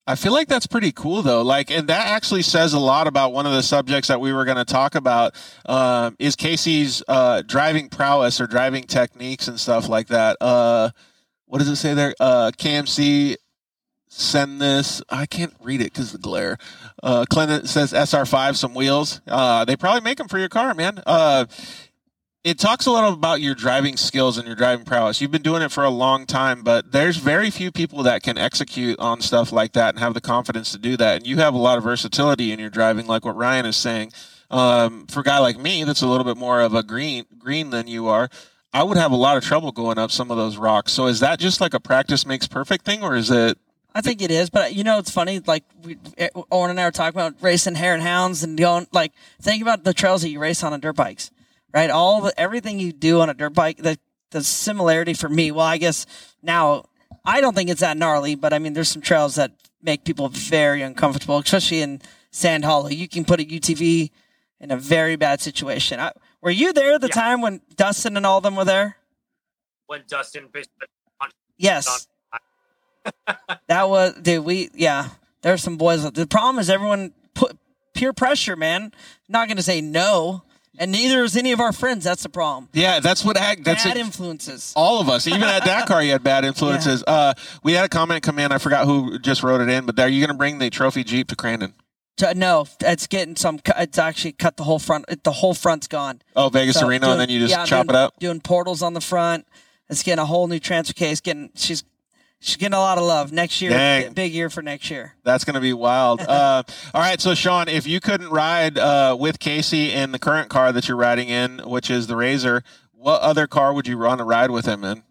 I feel like that's pretty cool though. Like, and that actually says a lot about one of the subjects that we were going to talk about, is Casey's driving prowess or driving techniques and stuff like that. What does it say there? KMC send this. I can't read it because of the glare. Clinton says SR5, some wheels. They probably make them for your car, man. It talks a lot about your driving skills and your driving prowess. You've been doing it for a long time, but there's very few people that can execute on stuff like that and have the confidence to do that. And you have a lot of versatility in your driving, like what Ryan is saying. For a guy like me, that's a little bit more of a green than you are, I would have a lot of trouble going up some of those rocks. So is that just like a practice makes perfect thing, or is it? I think it is, but it's funny. Like Owen and I were talking about racing hare and hounds, and going like think about the trails that you race on dirt bikes. Right, everything you do on a dirt bike, the similarity for me. Well, I guess now I don't think it's that gnarly, but I mean, there's some trails that make people very uncomfortable, especially in Sand Hollow. You can put a UTV in a very bad situation. Were you there the time when Dustin and all of them were there? When Dustin basically yes, that was dude. There's some boys. The problem is everyone put peer pressure, man. Not going to say no. And neither is any of our friends. That's the problem. Yeah, that's bad influences. All of us, even at Dakar, you had bad influences. Yeah. We had a comment come in. I forgot who just wrote it in, but are you going to bring the trophy Jeep to Crandon? No, it's getting some. It's actually cut the whole front. The whole front's gone. Oh, Vegas Reno, and then you just chop it up. Doing portals on the front. It's getting a whole new transfer case. She's getting a lot of love next year. Big year for next year. That's going to be wild. All right, so Sean, if you couldn't ride with Casey in the current car that you're riding in, which is the Razor, what other car would you want to ride with him in?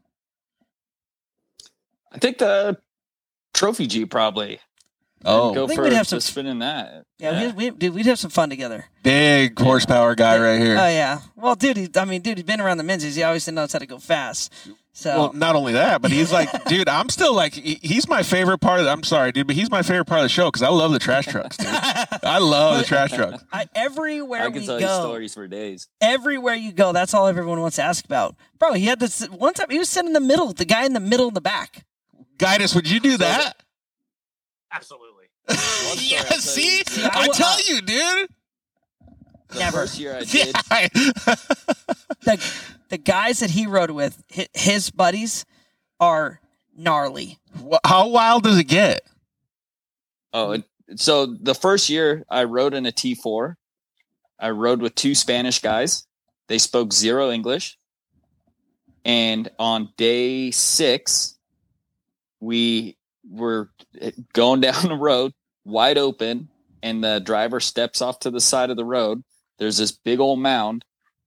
I think the trophy Jeep probably. Oh, go for a spin in that. Yeah. We'd have some fun together. Big horsepower guy right here. Oh yeah. Well, dude, he's been around the Menzies. He obviously knows how to go fast. So. Well, not only that, but he's like, dude, I'm still like, he's my favorite part of I'm sorry, dude, but he's my favorite part of the show because I love the trash trucks, dude. I love the trash trucks. Everywhere I can tell you stories for days. Everywhere you go, that's all everyone wants to ask about. Bro, he had this one time, he was sitting in the middle, the guy in the middle in the back. Guidus, would you do that? Absolutely. Yeah, see, I tell you, dude. Never. First year I did. The guys that he rode with, his buddies, are gnarly. How wild does it get? Oh, so the first year I rode in a T4. I rode with two Spanish guys. They spoke zero English. And on day 6, we were going down the road, wide open, and the driver steps off to the side of the road. There's this big old mound.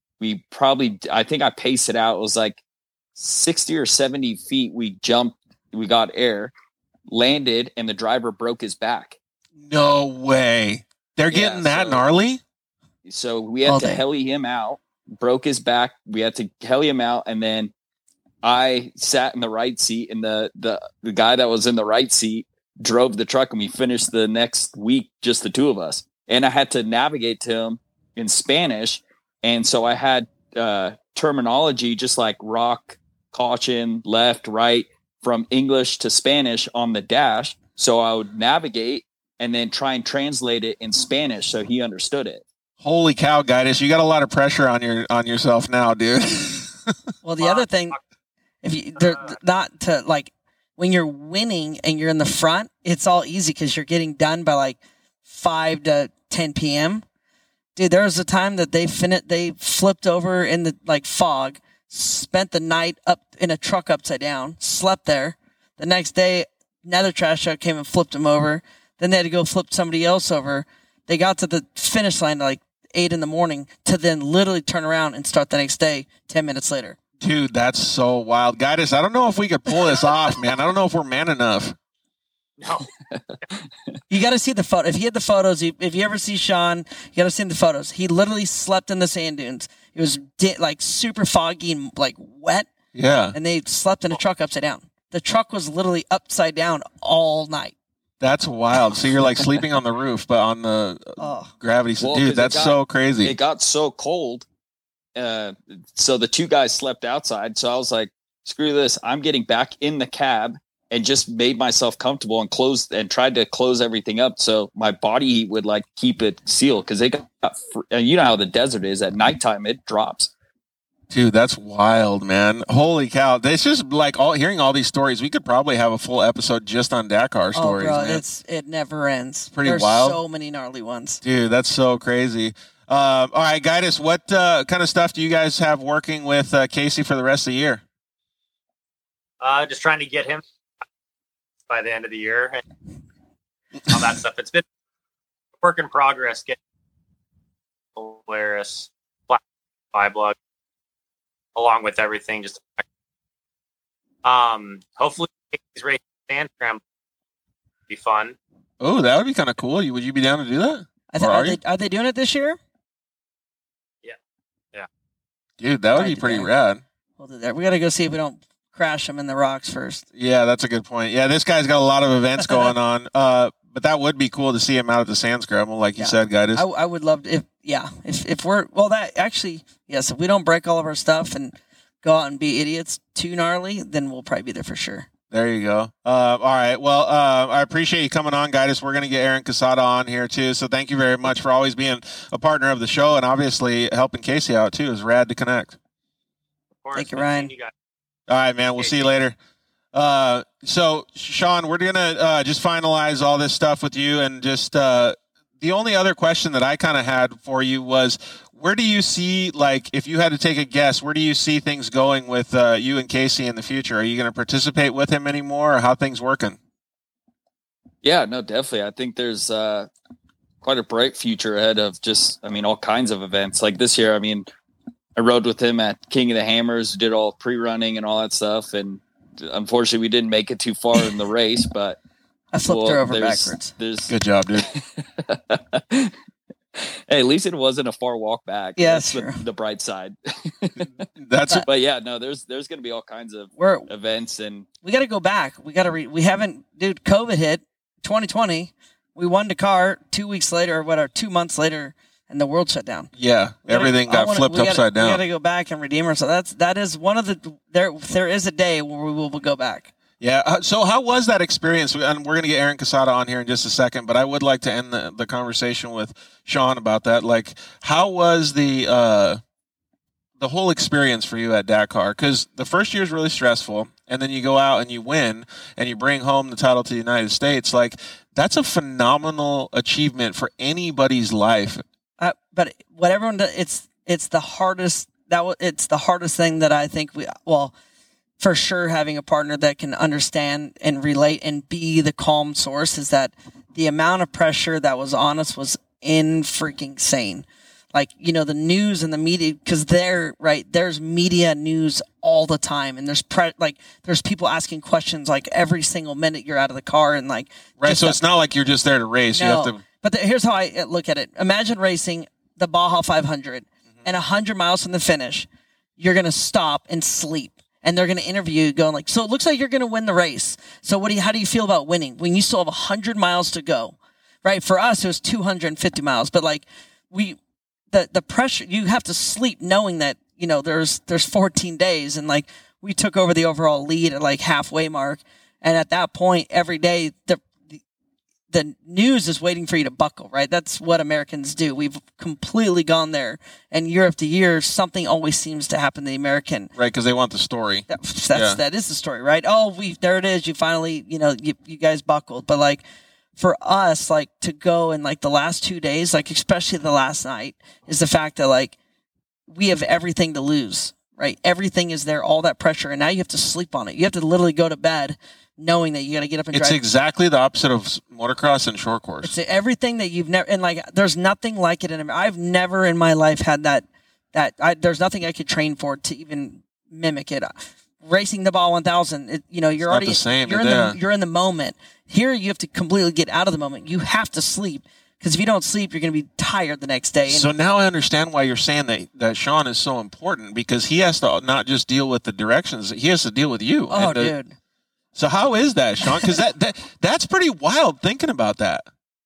I think I paced it out. It was like 60 or 70 feet. We jumped, we got air, landed, and the driver broke his back. No way. They're getting that gnarly? So we had to heli him out, broke his back. We had to heli him out, and then I sat in the right seat, and the guy that was in the right seat drove the truck, and we finished the next week, just the two of us. And I had to navigate to him in Spanish. And so I had terminology just like rock, caution, left, right, from English to Spanish on the dash. So I would navigate and then try and translate it in Spanish so he understood it. Holy cow, Guidus, you got a lot of pressure on yourself now, dude. Well, the other thing, if you not to like when you're winning and you're in the front, it's all easy because you're getting done by like 5 to 10 p.m. Dude, there was a time that they flipped over in the like fog, spent the night up in a truck upside down, slept there. The next day, another trash truck came and flipped them over. Then they had to go flip somebody else over. They got to the finish line at like 8 a.m. to then literally turn around and start the next day 10 minutes later. Dude, that's so wild. Guidus, I don't know if we could pull this off, man. I don't know if we're man enough. No. You got to see the photo. If you had the photos, if you ever see Sean, you got to see the photos. He literally slept in the sand dunes. It was like super foggy and like wet. Yeah. And they slept in a truck upside down. The truck was literally upside down all night. That's wild. So you're like sleeping on the roof, but on the gravity. Well, dude, that's so crazy. It got so cold. So the two guys slept outside. So I was like, screw this. I'm getting back in the cab and just made myself comfortable and tried to close everything up so my body heat would like keep it sealed, because it got and you know how the desert is at nighttime, it drops. Dude, that's wild, man. Holy cow. It's just like hearing all these stories. We could probably have a full episode just on Dakar stories, bro, man. it never ends. There's wild. So many gnarly ones. Dude, that's so crazy. All right, guide us. What kind of stuff do you guys have working with Casey for the rest of the year? Just trying to get him by the end of the year and all that stuff. It's been a work in progress getting Polaris, Flyblog, along with everything. Just hopefully these races sand scramble be fun. Oh, that would be kind of cool. Would you be down to do that? Are they doing it this year? Yeah. Dude, that would be pretty rad. We'll do that. We got to go see if we don't crash them in the rocks first. Yeah, that's a good point. Yeah, this guy's got a lot of events going on. But that would be cool to see him out at the sand scramble, like you said, guys. I would love to, if we're, that actually, yes, if we don't break all of our stuff and go out and be idiots too gnarly, then we'll probably be there for sure. There you go. All right. Well, I appreciate you coming on, guys. We're going to get Aaron Casada on here too. So thank you very much for always being a partner of the show, and obviously helping Casey out too. It's rad to connect. Of course. Thank you, Ryan. All right, man. We'll see you later. So Sean, we're going to just finalize all this stuff with you, and just the only other question that I kind of had for you was, where do you see, like, if you had to take a guess, where do you see things going with you and Casey in the future? Are you going to participate with him anymore, or how things working? Yeah, no, definitely. I think there's quite a bright future ahead of all kinds of events. Like this year, I rode with him at King of the Hammers, did all pre-running and all that stuff, and unfortunately we didn't make it too far in the race, but I flipped her over backwards. Good job, dude. Hey, at least it wasn't a far walk back. Yeah, that's sure. the bright side. But yeah, no, there's going to be all kinds of events, and we got to go back. We got to we haven't, dude. COVID hit 2020. We won Dakar 2 weeks later, or 2 months later, and the world shut down. Yeah, everything got flipped upside down. We got to go back and redeem ourselves. That is one of the there is a day where we will go back. Yeah. So how was that experience? And we're going to get Aaron Casada on here in just a second, but I would like to end the conversation with Sean about that. Like, how was the whole experience for you at Dakar? Because the first year is really stressful, and then you go out and you win, and you bring home the title to the United States. Like, that's a phenomenal achievement for anybody's life. But what everyone does, it's the hardest. It's the hardest thing that I think for sure, having a partner that can understand and relate and be the calm source, is that the amount of pressure that was on us was freaking insane. Like, the news and the media, because there's media news all the time, and there's people asking questions like every single minute you're out of the car, and like so it's not like you're just there to race. No, you have to. But here's how I look at it. Imagine racing the Baja 500, and 100 miles from the finish, you're gonna stop and sleep. And they're going to interview you going like, so it looks like you're going to win the race. So how do you feel about winning when you still have 100 miles to go? Right? For us, it was 250 miles. But like the pressure, you have to sleep knowing that, there's 14 days. And like we took over the overall lead at like halfway mark. And at that point, every day, the news is waiting for you to buckle, right? That's what Americans do. We've completely gone there. And year after year, something always seems to happen to the American. Right, because they want the story. That is the story, right? Oh, there it is. You finally, you guys buckled. But like for us, like to go in like the last 2 days, like especially the last night, is the fact that like we have everything to lose, right? Everything is there, all that pressure. And now you have to sleep on it. You have to literally go to bed knowing that you got to get up and drive. It's exactly the opposite of motocross and short course. It's everything that you've never, and like, there's nothing like it in America. I've never in my life had that there's nothing I could train for to even mimic it. Racing the Baja 1000, you're already, the same, you're in the moment. Here, you have to completely get out of the moment. You have to sleep. Because if you don't sleep, you're going to be tired the next day. So now I understand why you're saying that Sean is so important, because he has to not just deal with the directions, he has to deal with you. Oh, dude. So how is that, Sean? Because that's pretty wild thinking about that.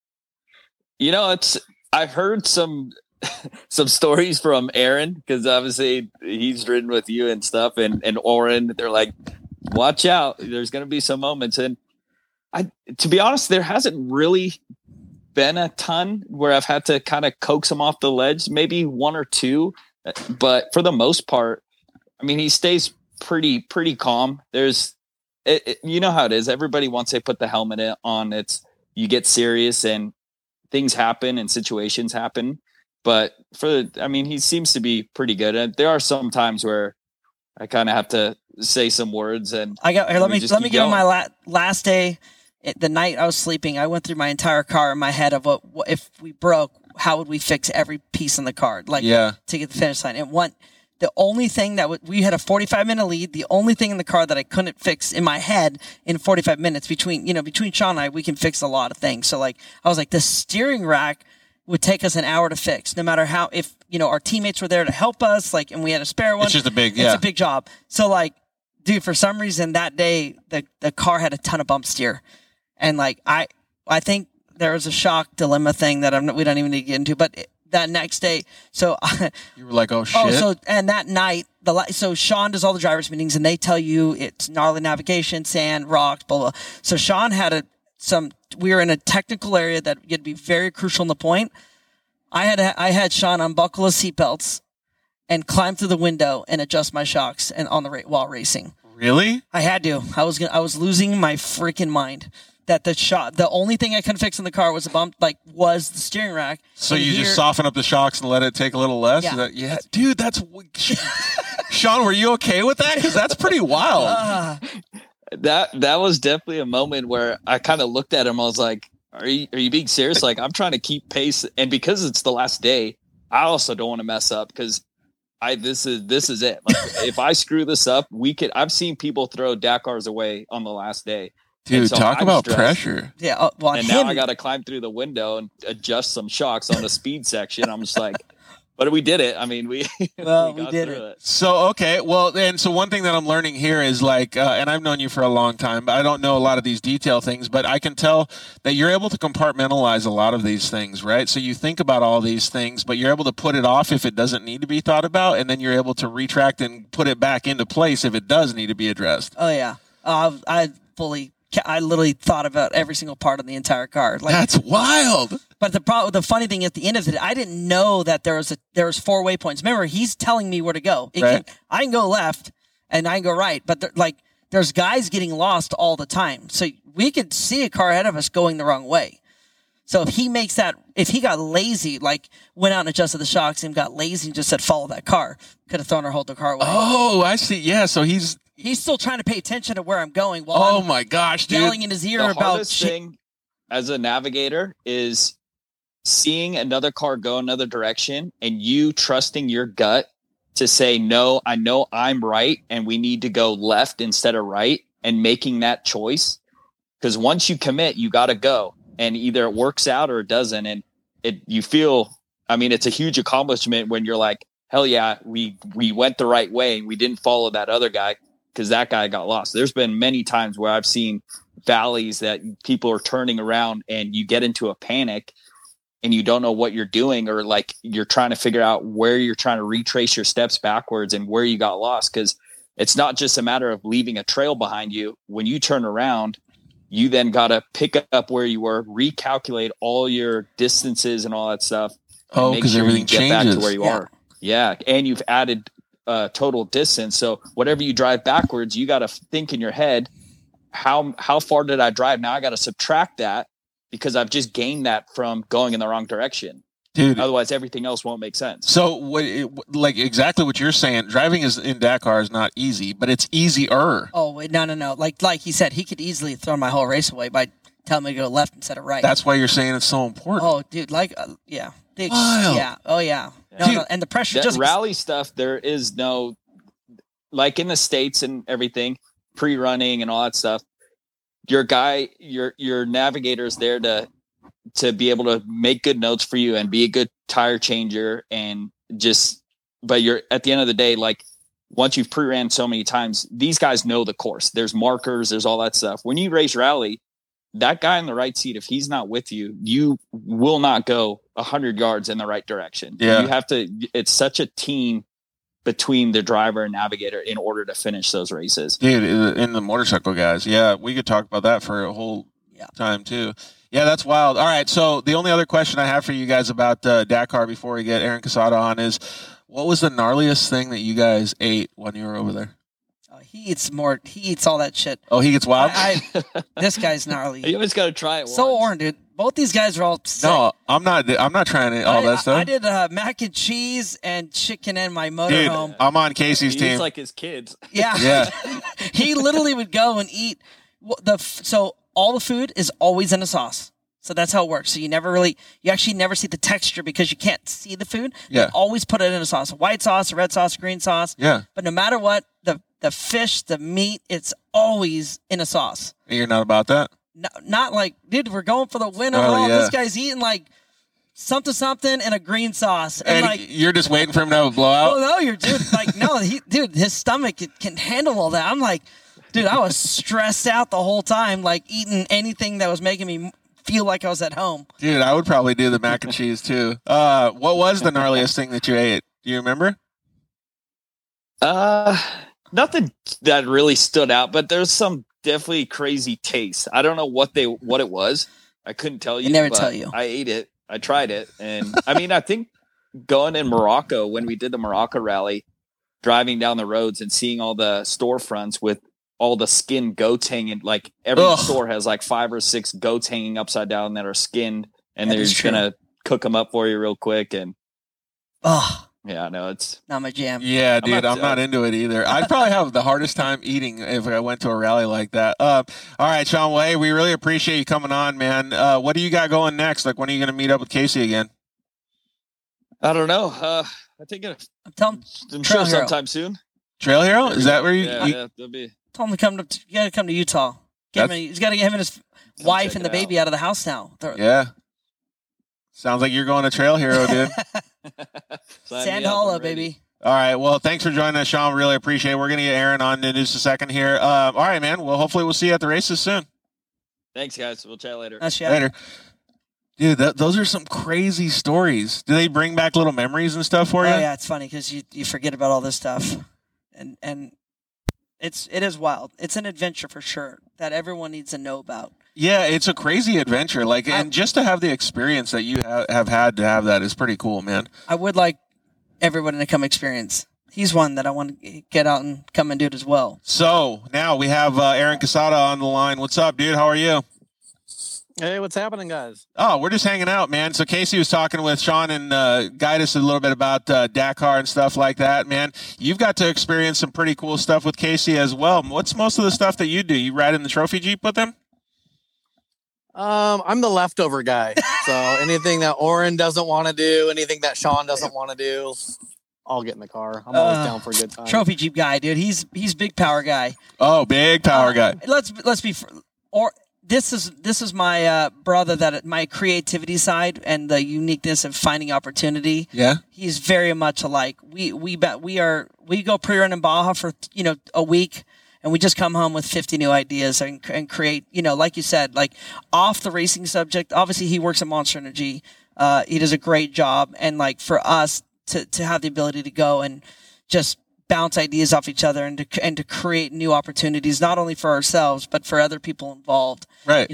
I've heard some stories from Aaron, because obviously he's ridden with you and stuff, and Oren. They're like, watch out. There's going to be some moments. And to be honest, there hasn't really been a ton where I've had to kind of coax him off the ledge, maybe one or two. But for the most part, I mean, he stays pretty calm. There's, you know how it is. Everybody, once they put the helmet on, you get serious and things happen and situations happen. But he seems to be pretty good. And there are some times where I kind of have to say some words. And let me give you my last day. The night I was sleeping, I went through my entire car in my head of what if we broke, how would we fix every piece in the car, to get the finish line. And the only thing we had a 45-minute lead. The only thing in the car that I couldn't fix in my head in 45 minutes between Sean and I, we can fix a lot of things. So I was like, the steering rack would take us an hour to fix, no matter how, if, our teammates were there to help us, and we had a spare one. It's just it's a big job. So dude, for some reason that day, the car had a ton of bump steer. And I think there was a shock dilemma thing that we don't even need to get into, but that next day, so you were like, oh shit. And that night, so Sean does all the drivers meetings and they tell you it's gnarly navigation, sand, rocks, blah, blah. So Sean had we were in a technical area that would be very crucial in the point. I had Sean unbuckle his seatbelts and climb through the window and adjust my shocks and while racing. Really? I had to. I was losing my freaking mind. That the only thing I couldn't fix in the car was was the steering rack. So you just soften up the shocks and let it take a little less? Yeah. Dude, that's... Sean, were you okay with that? Because that's pretty wild. That was definitely a moment where I kind of looked at him. I was like, are you being serious? I'm trying to keep pace. And because it's the last day, I also don't want to mess up because this is it. If I screw this up, I've seen people throw Dakars away on the last day. Dude, so talk about pressure. Yeah. Now I got to climb through the window and adjust some shocks on the speed section. I'm just like, but we did it. I mean, we did it. So, okay. Well, and so one thing that I'm learning here is and I've known you for a long time, but I don't know a lot of these detail things, but I can tell that you're able to compartmentalize a lot of these things, right? So you think about all these things, but you're able to put it off if it doesn't need to be thought about. And then you're able to retract and put it back into place if it does need to be addressed. Oh yeah. I literally thought about every single part of the entire car. That's wild. But the funny thing at the end of it, I didn't know that there was 4 waypoints. Remember, he's telling me where to go. Right. I can go left and I can go right, but there's guys getting lost all the time. So we could see a car ahead of us going the wrong way. So if he got lazy, went out and adjusted the shocks and got lazy and just said follow that car, could have thrown or hold the car away. Oh, I see. Yeah. So he's still trying to pay attention to where I'm going while I'm my gosh, dude. yelling in his ear the about hardest thing as a navigator is seeing another car go another direction and you trusting your gut to say, no, I know I'm right and we need to go left instead of right, and making that choice. Because once you commit, you got to go, and either it works out or it doesn't. And it's a huge accomplishment when you're like, hell yeah, we went the right way and we didn't follow that other guy because that guy got lost. There's been many times where I've seen valleys that people are turning around and you get into a panic and you don't know what you're doing, or you're trying to figure out where you're trying to retrace your steps backwards and where you got lost. Because it's not just a matter of leaving a trail behind you. When you turn around, you then got to pick up where you were, recalculate all your distances and all that stuff. Oh, because everything changes. Get back to where you are. Yeah. And you've added total distance. So whatever you drive backwards, you got to think in your head, how far did I drive? Now I got to subtract that because I've just gained that from going in the wrong direction. Dude, otherwise everything else won't make sense. So exactly what you're saying, driving in Dakar is not easy, but it's easier. Oh, no. Like he said, he could easily throw my whole race away by telling me to go left instead of right. That's why you're saying it's so important. Oh, dude, yeah. Wild. Yeah. Oh, yeah. No, and the pressure just rally stuff. There is no, in the States and everything, pre-running and all that stuff. Your navigator is there to be able to make good notes for you and be a good tire changer but you're at the end of the day, once you've pre-ran so many times, these guys know the course. There's markers, there's all that stuff. When you race rally, that guy in the right seat, if he's not with you, you will not go 100 yards in the right direction. Yeah. You have to, it's such a team between the driver and navigator in order to finish those races. Dude, in the motorcycle guys, yeah, we could talk about that for a whole time too. Yeah, that's wild. All right, so the only other question I have for you guys about Dakar before we get Aaron Casada on is, what was the gnarliest thing that you guys ate when you were over there? He eats all that shit. Oh, he gets wild? This guy's gnarly. You always got to try it once. So orange, dude. Both these guys are all sick. No, I'm not trying all that stuff. I did mac and cheese and chicken in my motorhome. Dude, I'm on Casey's team. He's like his kids. Yeah. He literally would go and eat. So all the food is always in a sauce. So that's how it works. So you actually never see the texture because you can't see the food. Yeah. They always put it in a sauce. A white sauce, a red sauce, a green sauce. Yeah. But no matter what, the fish, the meat, it's always in a sauce. You're not about that? No, not like, dude, we're going for the win Oh, overall. yeah. This guy's eating like something and a green sauce. And like, you're just waiting for him to have a blowout? oh no, dude, his stomach can handle all that. I'm like, dude, I was stressed out the whole time, like eating anything that was making me feel like I was at home. Dude, I would probably do the mac and cheese too. What was the gnarliest thing that you ate? Do you remember? Nothing that really stood out, but there's some definitely crazy taste. I don't know what it was. I couldn't tell you. They never tell you. I ate it. I tried it, and I mean, I think going in Morocco when we did the Morocco rally, driving down the roads and seeing all the storefronts with all the skinned goats hanging, like every store has like 5 or 6 goats hanging upside down that are skinned, and they're just gonna cook them up for you real quick. And yeah, no, it's not my jam. Yeah, dude, I'm not into it either. I'd probably have the hardest time eating if I went to a rally like that. All right, Sean, well, hey, we really appreciate you coming on, man. What do you got going next? Like, when are you going to meet up with Casey again? I don't know. I think I'm sure sometime soon. Trail Hero? Is that where you? Yeah, that'll be. Tell him to come to. You got to come to Utah. He's got to get him and his wife and the baby out of the house now. Yeah. Sounds like you're going to Trail Hero, dude. Sand Hollow, baby. All right. Well, thanks for joining us, Sean. Really appreciate it. We're going to get Aaron on in just a second here. All right, man. Well, hopefully we'll see you at the races soon. Thanks, guys. We'll chat later. Later. Dude, those are some crazy stories. Do they bring back little memories and stuff for you? Oh, yeah. It's funny because you forget about all this stuff. And it is wild. It's an adventure for sure that everyone needs to know about. Yeah, it's a crazy adventure. Like, and just to have the experience that you have had to have that is pretty cool, man. I would like everyone to come experience. He's one that I want to get out and come and do it as well. So now we have Aaron Casada on the line. What's up, dude? How are you? Hey, what's happening, guys? Oh, we're just hanging out, man. So Casey was talking with Sean and guide us a little bit about Dakar and stuff like that, man. You've got to experience some pretty cool stuff with Casey as well. What's most of the stuff that you do? You ride in the trophy Jeep with them? I'm the leftover guy. So anything that Oren doesn't want to do, anything that Sean doesn't want to do, I'll get in the car. I'm always down for a good time. Trophy Jeep guy, dude. He's big power guy. Oh, big power guy. Let's be this is my brother, that my creativity side and the uniqueness of finding opportunity. Yeah, he's very much alike. We go pre-run in Baja for a week. And we just come home with 50 new ideas and create, like you said, like off the racing subject. Obviously, he works at Monster Energy. He does a great job. And like for us to have the ability to go and just bounce ideas off each other and to create new opportunities, not only for ourselves, but for other people involved. Right.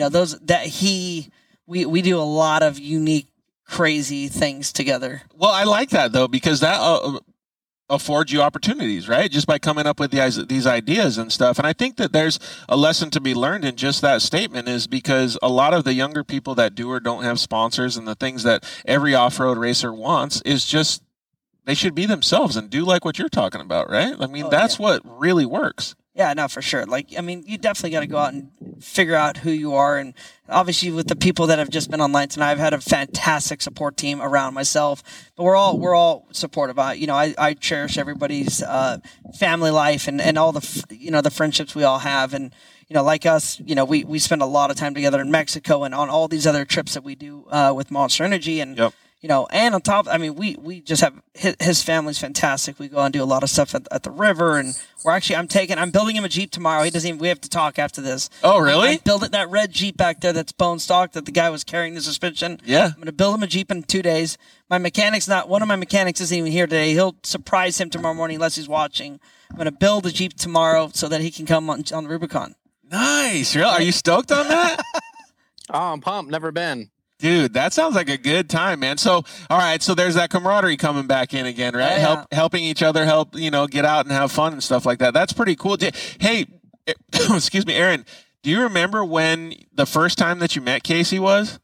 We do a lot of unique, crazy things together. Well, I like that though, because that affords you opportunities, right? Just by coming up with these ideas and stuff. And I think that there's a lesson to be learned in just that statement, is because a lot of the younger people that do or don't have sponsors, and the things that every off-road racer wants is just, they should be themselves and do like what you're talking about, right? I mean, that's what really works. Yeah, no, for sure. Like, I mean, you definitely got to go out and figure out who you are. And obviously with the people that have just been online tonight, I've had a fantastic support team around myself, but we're all supportive. I cherish everybody's family life and all the, the friendships we all have. And, like us, we spend a lot of time together in Mexico and on all these other trips that we do with Monster Energy. And, and on top, I mean, we just have his family's fantastic. We go and do a lot of stuff at the river, and I'm building him a Jeep tomorrow. He doesn't even, we have to talk after this. Oh, really? Build it, that red Jeep back there that's bone stock that the guy was carrying the suspension. Yeah. I'm going to build him a Jeep in 2 days. One of my mechanics isn't even here today. He'll surprise him tomorrow morning unless he's watching. I'm going to build a Jeep tomorrow so that he can come on the Rubicon. Nice. Are you stoked on that? Oh, I'm pumped. Never been. Dude, that sounds like a good time, man. So, all right, so there's that camaraderie coming back in again, right? Yeah. Helping each other, get out and have fun and stuff like that. That's pretty cool. Hey, excuse me, Aaron, do you remember when the first time that you met Casey was?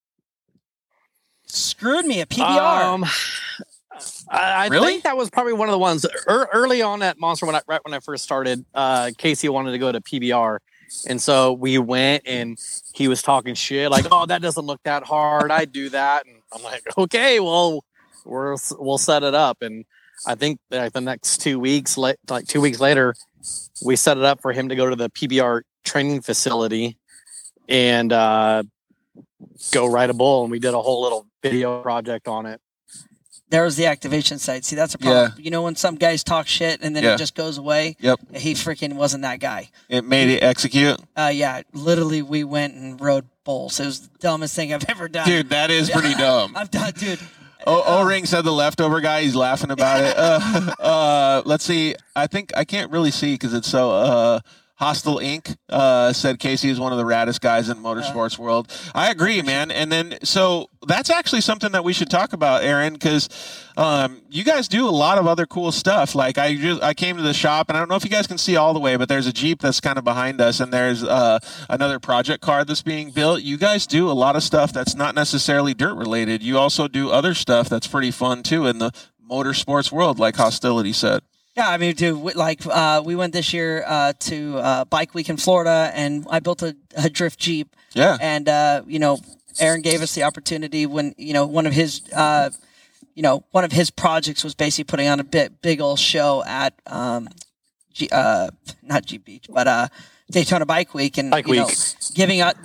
Screwed me at PBR. I Really? think that was probably one of the ones early on at Monster right when I first started. Casey wanted to go to PBR. And so we went, and he was talking shit like, "Oh, that doesn't look that hard. I do that." And I'm like, "Okay, well, we'll set it up." And I think the next 2 weeks, 2 weeks later, we set it up for him to go to the PBR training facility and go ride a bull. And we did a whole little video project on it. There was the activation site. See, that's a problem. You know when some guys talk shit and then it just goes away? Yep. He freaking wasn't that guy. It made it execute? Yeah. Literally, we went and rode bulls. It was the dumbest thing I've ever done. Dude, that is pretty dumb. I've done, dude. O-Ring said the leftover guy. He's laughing about it. Let's see. I think I can't really see because it's so... Hostile Inc. Said Casey is one of the raddest guys in motorsports world. I agree, man. And then, so that's actually something that we should talk about, Aaron, because you guys do a lot of other cool stuff. Like I came to the shop, and I don't know if you guys can see all the way, but there's a Jeep that's kind of behind us, and there's another project car that's being built. You guys do a lot of stuff that's not necessarily dirt related. You also do other stuff that's pretty fun too in the motorsports world, like Hostility said. Yeah, I mean, dude, we went this year to Bike Week in Florida, and I built a drift Jeep. Yeah. And, Aaron gave us the opportunity when, one of his projects was basically putting on a big old show at, not Jeep Beach, but Daytona Bike Week. And, giving us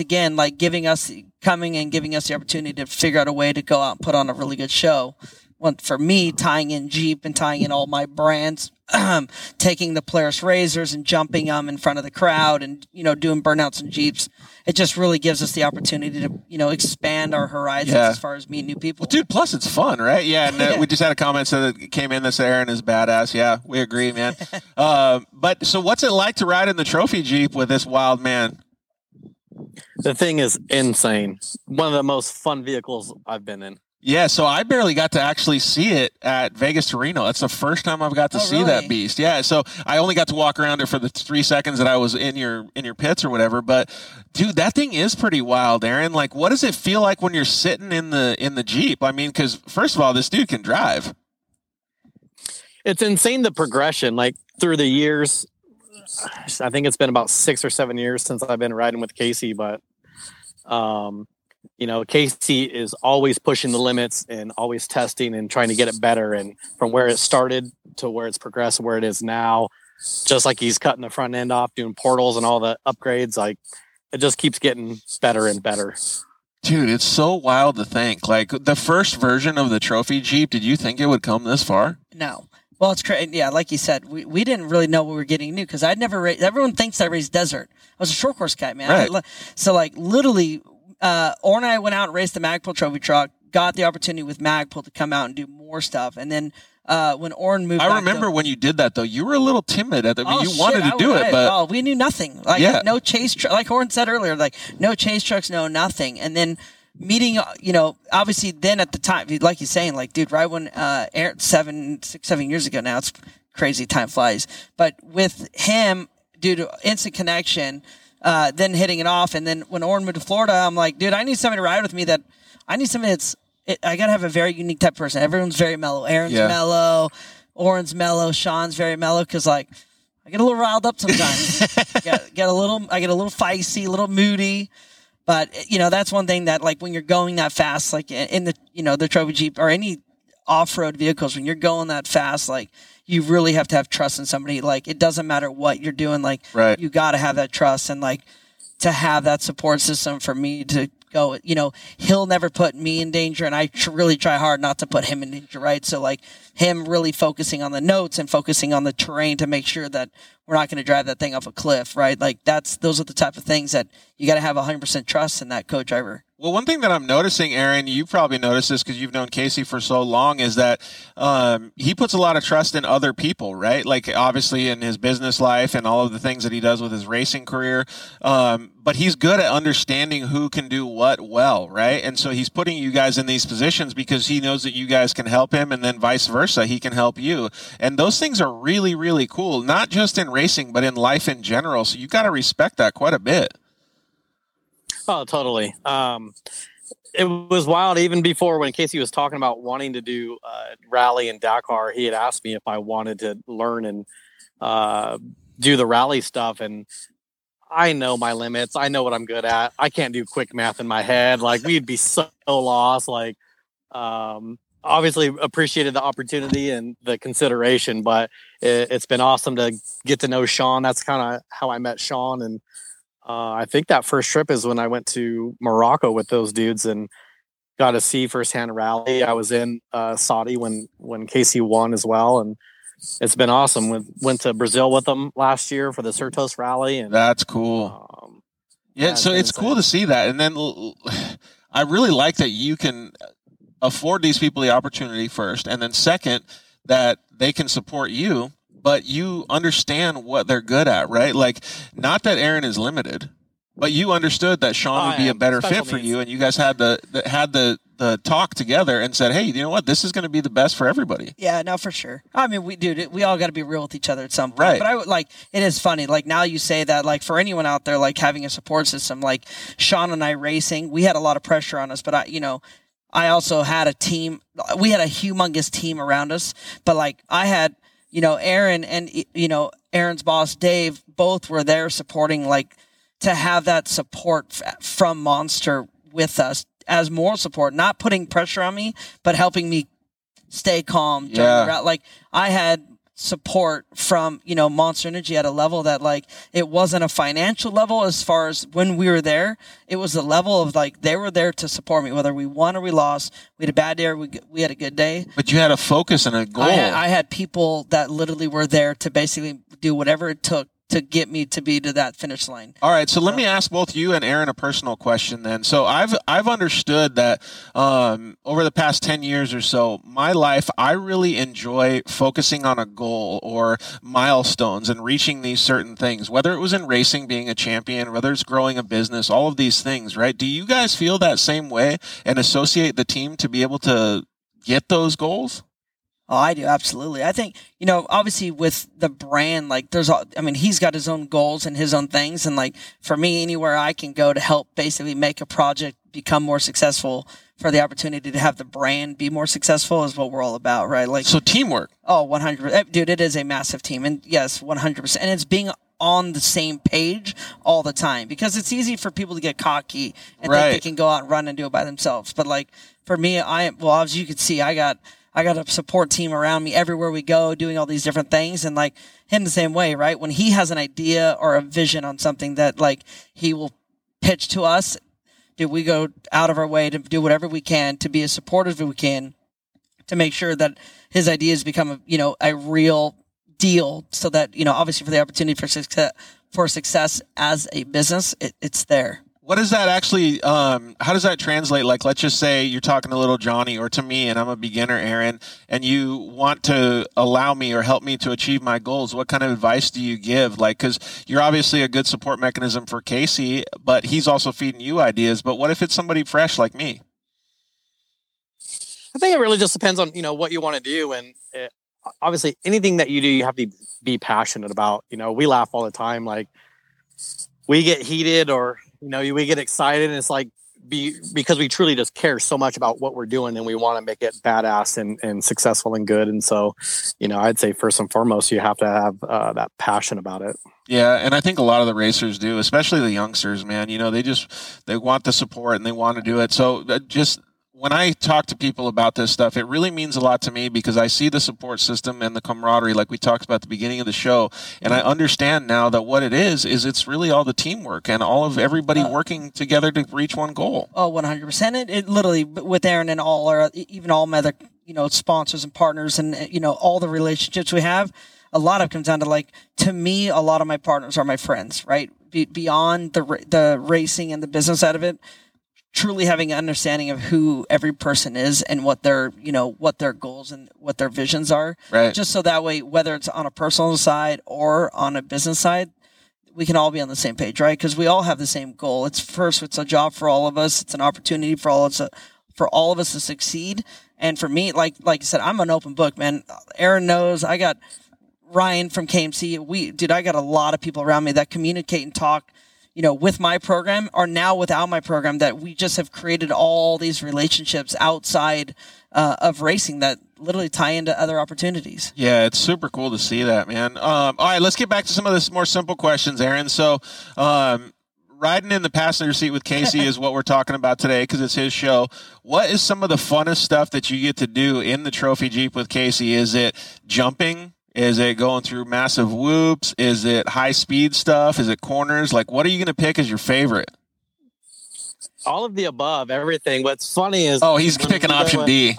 the opportunity to figure out a way to go out and put on a really good show. For me, tying in Jeep and tying in all my brands, taking the Polaris Razors and jumping them in front of the crowd and, doing burnouts in Jeeps. It just really gives us the opportunity to, expand our horizons as far as meeting new people. Well, dude, plus it's fun, right? Yeah, and we just had a comment that came in that said Aaron is badass. Yeah, we agree, man. But so what's it like to ride in the trophy Jeep with this wild man? The thing is insane. One of the most fun vehicles I've been in. Yeah, so I barely got to actually see it at Vegas to Reno. That's the first time I've got to see that beast. Yeah, so I only got to walk around it for the 3 seconds that I was in your pits or whatever. But dude, that thing is pretty wild, Aaron. Like, what does it feel like when you're sitting in the Jeep? I mean, because first of all, this dude can drive. It's insane the progression. Like through the years, I think it's been about 6 or 7 years since I've been riding with Casey, but Casey is always pushing the limits and always testing and trying to get it better. And from where it started to where it's progressed, where it is now, just like he's cutting the front end off, doing portals and all the upgrades, like it just keeps getting better and better. Dude, it's so wild to think. Like the first version of the trophy Jeep, did you think it would come this far? No. Well, it's crazy. Yeah, like you said, we didn't really know what we were getting new because I'd never raced. Everyone thinks I raced desert. I was a short course guy, man. Right. So like literally, Or and I went out and raced the Magpul trophy truck, got the opportunity with Magpul to come out and do more stuff. And then when Oren moved I remember when you did that, though. You were a little timid at the you shit, wanted to do it, but... we knew nothing. No chase truck. Like Oren said earlier, like no chase trucks, no nothing. And then meeting, obviously then at the time, like you're saying, like, dude, right when Aaron, 7 years ago now, it's crazy, time flies. But with him, dude, instant connection, then hitting it off. And then when Oren moved to Florida, I'm like, dude, I need somebody to ride with me I got to have a very unique type of person. Everyone's very mellow. Aaron's mellow. Oren's mellow. Sean's very mellow. Cause like, I get a little riled up sometimes. I get a little feisty, a little moody. But that's one thing that like when you're going that fast, like in the, the trophy Jeep or any off-road vehicles, when you're going that fast, like you really have to have trust in somebody. Like it doesn't matter what you're doing. Like you got to have that trust and like to have that support system for me to go. He'll never put me in danger, and I really try hard not to put him in danger, right? So like him really focusing on the notes and focusing on the terrain to make sure that we're not going to drive that thing off a cliff, right? Like those are the type of things that you got to have 100% trust in that co-driver. Well, one thing that I'm noticing, Aaron, you probably noticed this because you've known Casey for so long, is that he puts a lot of trust in other people, right? Like obviously in his business life and all of the things that he does with his racing career. But he's good at understanding who can do what well, right? And so he's putting you guys in these positions because he knows that you guys can help him, and then vice versa, he can help you. And those things are really, really cool, not just in racing, but in life in general. So you got to respect that quite a bit. Oh, totally. It was wild even before when Casey was talking about wanting to do rally and Dakar. He had asked me if I wanted to learn and do the rally stuff. And I know my limits. I know what I'm good at. I can't do quick math in my head. Like we'd be so lost. Like obviously appreciated the opportunity and the consideration, but it's been awesome to get to know Sean. That's kind of how I met Sean. And I think that first trip is when I went to Morocco with those dudes and got to see firsthand rally. I was in Saudi when Casey won as well, and it's been awesome. Went to Brazil with them last year for the Certos rally, and that's cool. So it's cool to see that. And then I really like that you can afford these people the opportunity first, and then second, that they can support you, but you understand what they're good at, right? Like, not that Aaron is limited, but you understood that Sean would be a better fit for you, and you guys had the talk together and said, hey, you know what? This is going to be the best for everybody. Yeah, no, for sure. I mean, we all got to be real with each other at some point. Right. But I would it is funny. Like now you say that, like for anyone out there, like having a support system, like Sean and I racing, we had a lot of pressure on us, but I also had a team. We had a humongous team around us, but like I had, Aaron and, Aaron's boss, Dave, both were there supporting, like to have that support from Monster with us as moral support, not putting pressure on me, but helping me stay calm. Like I had support from, Monster Energy at a level that like, it wasn't a financial level as far as when we were there. It was the level of like, they were there to support me, whether we won or we lost. We had a bad day or we had a good day. But you had a focus and a goal. I had people that literally were there to basically do whatever it took to get me to be to that finish line. All right, so let me ask both you and Aaron a personal question then. So I've understood that over the past 10 years or so, my life, I really enjoy focusing on a goal or milestones and reaching these certain things, whether it was in racing, being a champion, whether it's growing a business, all of these things, right? Do you guys feel that same way and associate the team to be able to get those goals? Oh, I do. Absolutely. I think, obviously with the brand, like he's got his own goals and his own things. And like for me, anywhere I can go to help basically make a project become more successful for the opportunity to have the brand be more successful is what we're all about, right? Like, so teamwork. Oh, 100%. Dude, it is a massive team. And yes, 100%. And it's being on the same page all the time because it's easy for people to get cocky and think they can go out and run and do it by themselves. But like for me, as you can see, I got a support team around me everywhere we go doing all these different things. And like him the same way, right? When he has an idea or a vision on something that like he will pitch to us, dude, we go out of our way to do whatever we can to be as supportive as we can to make sure that his ideas become a real deal so that, obviously for the opportunity for success as a business, it's there. What does that actually, how does that translate? Like, let's just say you're talking to little Johnny or to me, and I'm a beginner, Aaron, and you want to allow me or help me to achieve my goals. What kind of advice do you give? Like, because you're obviously a good support mechanism for Casey, but he's also feeding you ideas. But what if it's somebody fresh like me? I think it really just depends on, what you want to do. And obviously anything that you do, you have to be passionate about. We laugh all the time. Like we get heated or, we get excited and it's like because we truly just care so much about what we're doing and we want to make it badass and successful and good. And so, I'd say first and foremost, you have to have that passion about it. Yeah, and I think a lot of the racers do, especially the youngsters, man. They want the support and they want to do it. So just when I talk to people about this stuff, it really means a lot to me because I see the support system and the camaraderie like we talked about at the beginning of the show. And I understand now that what it is it's really all the teamwork and all of everybody working together to reach one goal. Oh, 100%. It literally, with Aaron and all our, even all my other, sponsors and partners and, all the relationships we have, a lot of it comes down to, like, to me, a lot of my partners are my friends, right? Beyond the racing and the business side of it, truly having an understanding of who every person is and what their goals and what their visions are. Right. Just so that way, whether it's on a personal side or on a business side, we can all be on the same page, right? Because we all have the same goal. It's a job for all of us. It's an opportunity for all of us to succeed. And for me, like I said, I'm an open book, man. Aaron knows. I got Ryan from KMC. I got a lot of people around me that communicate and talk, with my program or now without my program, that we just have created all these relationships outside of racing that literally tie into other opportunities. Yeah, it's super cool to see that, man. All right, let's get back to some of the more simple questions, Aaron. So, riding in the passenger seat with Casey is what we're talking about today because it's his show. What is some of the funnest stuff that you get to do in the trophy Jeep with Casey? Is it jumping? Is it going through massive whoops? Is it high-speed stuff? Is it corners? Like, what are you going to pick as your favorite? All of the above, everything. What's funny is... Oh, he's picking option D.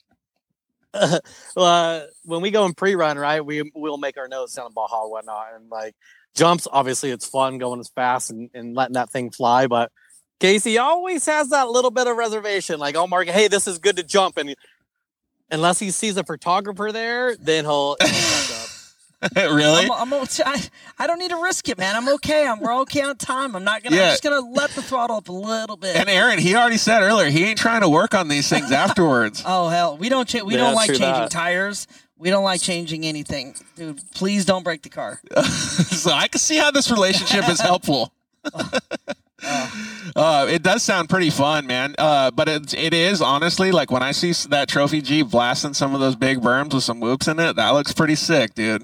When we go in pre-run, right, we'll make our nose down Baja and whatnot. And, like, jumps, obviously, it's fun going as fast and letting that thing fly. But Casey always has that little bit of reservation. Like, I'll mark, hey, this is good to jump. And unless he sees a photographer there, then he'll back up. Really? I don't need to risk it, man. I'm okay. We're okay on time. I'm just gonna let the throttle up a little bit. And Aaron, he already said earlier he ain't trying to work on these things afterwards. Oh hell, we don't like changing tires. We don't like changing anything, dude. Please don't break the car. So I can see how this relationship is helpful. It does sound pretty fun, man. But it is honestly, like, when I see that trophy Jeep blasting some of those big berms with some whoops in it, that looks pretty sick, dude.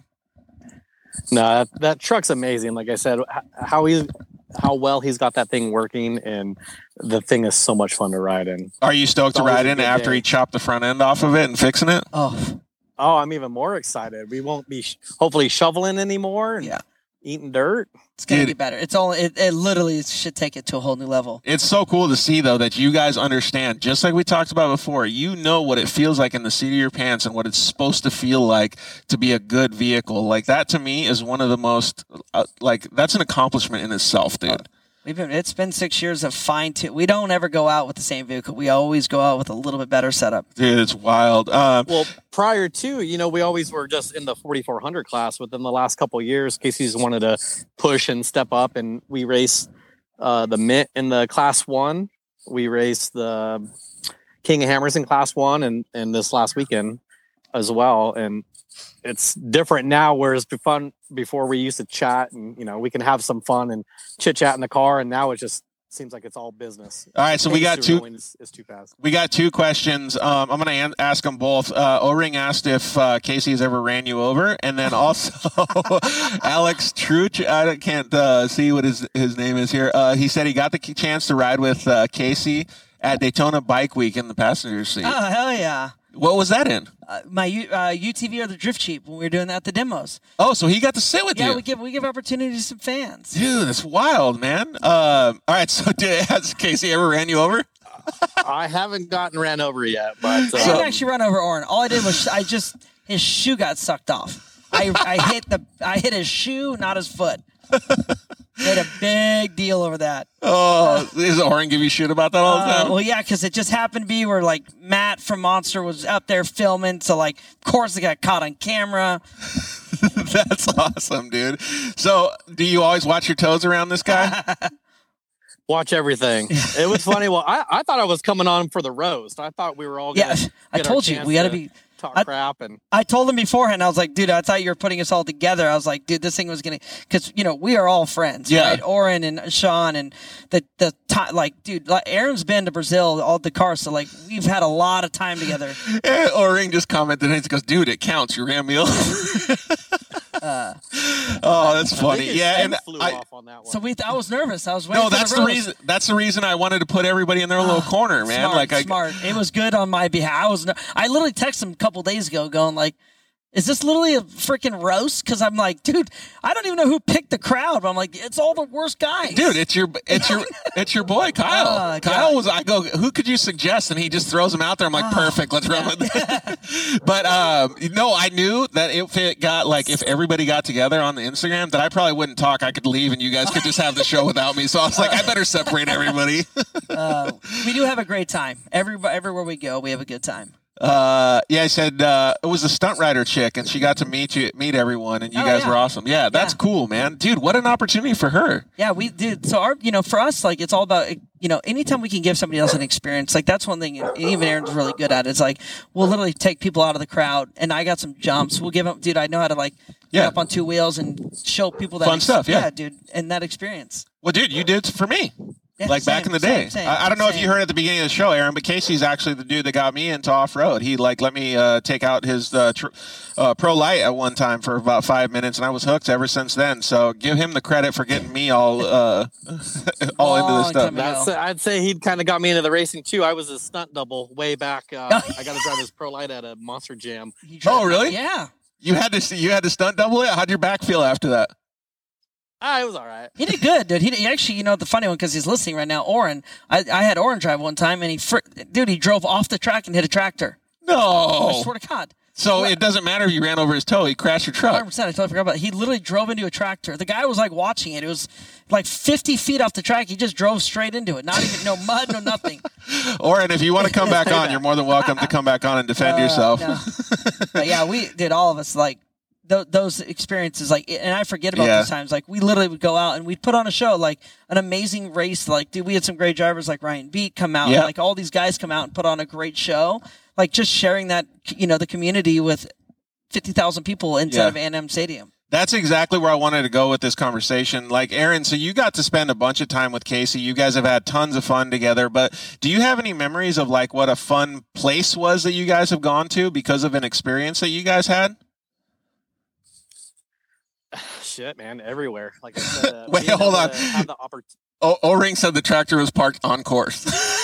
No, that truck's amazing. Like I said, how well he's got that thing working, and the thing is so much fun to ride in. Are you stoked to ride in after he chopped the front end off of it and fixing it? Oh, I'm even more excited. We won't be hopefully shoveling anymore and eating dirt. It's gonna get better. It literally should take it to a whole new level. It's so cool to see, though, that you guys understand, just like we talked about before, you know what it feels like in the seat of your pants and what it's supposed to feel like to be a good vehicle. Like, that to me is one of the most that's an accomplishment in itself, dude. It's been 6 years of fine-tune. We don't ever go out with the same vehicle. We always go out with a little bit better setup. Dude, it's wild. Well, prior to, we always were just in the 4,400 class. Within the last couple of years, Casey's wanted to push and step up, and we raced the Mint in the Class 1. We raced the King of Hammers in Class 1 and this last weekend as well. And it's different now, whereas before we used to chat and, we can have some fun and chit chat in the car. And now it just seems like it's all business. All right. So we got two. It's too fast. We got two questions. I'm going to ask them both. O-Ring asked if Casey has ever ran you over. And then also Alex Truch, I can't see what his name is here. He said he got the chance to ride with Casey at Daytona Bike Week in the passenger seat. Oh, hell yeah. What was that in? My UTV or the Drift Jeep when we were doing that at the demos. Oh, so he got to sit with you. Yeah, we give opportunity to some fans. Dude, that's wild, man. All right, so has Casey ever ran you over? I haven't gotten ran over yet, but I didn't actually run over Oren. All I did was his shoe got sucked off. I hit his shoe, not his foot. Made a big deal over that. Oh, does Oren give you shit about that all the time? Well, yeah, because it just happened to be where, like, Matt from Monster was up there filming, so, like, of course it got caught on camera. That's awesome, dude. So, do you always watch your toes around this guy? Watch everything. It was funny. Well, I thought I was coming on for the roast. I thought we were all going to I told you, we got to be... talk crap. And I told him beforehand, I was like, dude, I thought you were putting us all together. I was like, dude, this thing was going to, because, we are all friends, right? Oren and Sean and Aaron's been to Brazil, all the cars. So like, we've had a lot of time together. Yeah, Oren just commented and he goes, dude, it counts. You ran me over. Oh, that's funny. Yeah. And flew off on that one. So I was nervous. I was waiting. No, that's the reason. That's the reason I wanted to put everybody in their little corner, man. Smart. It was good on my behalf. I literally texted him a couple days ago, going like, "Is this literally a freaking roast?" Because I'm like, dude, I don't even know who picked the crowd. But I'm like, it's all the worst guys. Dude, it's your boy Kyle. Kyle was. I go, who could you suggest? And he just throws him out there. I'm like, perfect. Let's run with it. But no, I knew that if everybody got together on the Instagram, that I probably wouldn't talk. I could leave, and you guys could just have the show without me. So I was like, I better separate everybody. We do have a great time. Everywhere we go, we have a good time. I said it was a stunt rider chick, and she got to meet everyone, and you guys were awesome. Yeah, that's cool, man, dude. What an opportunity for her. Yeah, we did. So for us, like, it's all about, anytime we can give somebody else an experience, like, that's one thing. Even Aaron's really good at. It's like, we'll literally take people out of the crowd, and I got some jumps. We'll give them, dude. I know how to get up on two wheels and show people that fun stuff. Yeah, dude, and that experience. Well, dude, you did for me. Yeah, back in the day. I don't know if you heard at the beginning of the show, Aaron, but Casey's actually the dude that got me into off-road. He let me take out his Pro Light at one time for about 5 minutes, and I was hooked ever since then. So give him the credit for getting me all into this stuff. I'd say he kind of got me into the racing too. I was a stunt double way back. I got to drive his Pro Light at a Monster Jam. Oh, really? Yeah. You had to stunt double it? How'd your back feel after that? It was all right. He did good, dude. He actually, the funny one, because he's listening right now, Oren. I had Oren drive one time, and he drove off the track and hit a tractor. No. I swear to God. So it doesn't matter if you ran over his toe. He crashed your truck. 100%. I totally forgot about it. He literally drove into a tractor. The guy was watching it. It was 50 feet off the track. He just drove straight into it. Not even, no mud, no nothing. Oren, if you want to come back on, you're more than welcome to come back on and defend yourself. No. But yeah, we did, all of us, those experiences, and I forget about those times. We literally would go out and we'd put on a show, an amazing race. Dude, we had some great drivers like Ryan Beat come out. Yep. And, all these guys come out and put on a great show. Just sharing that, the community with 50,000 people inside of A&M Stadium. That's exactly where I wanted to go with this conversation. Aaron, so you got to spend a bunch of time with Casey. You guys have had tons of fun together, but do you have any memories of what a fun place was that you guys have gone to because of an experience that you guys had? Shit, man, everywhere. Like I said, wait, hold on. O-Ring said the tractor was parked on course.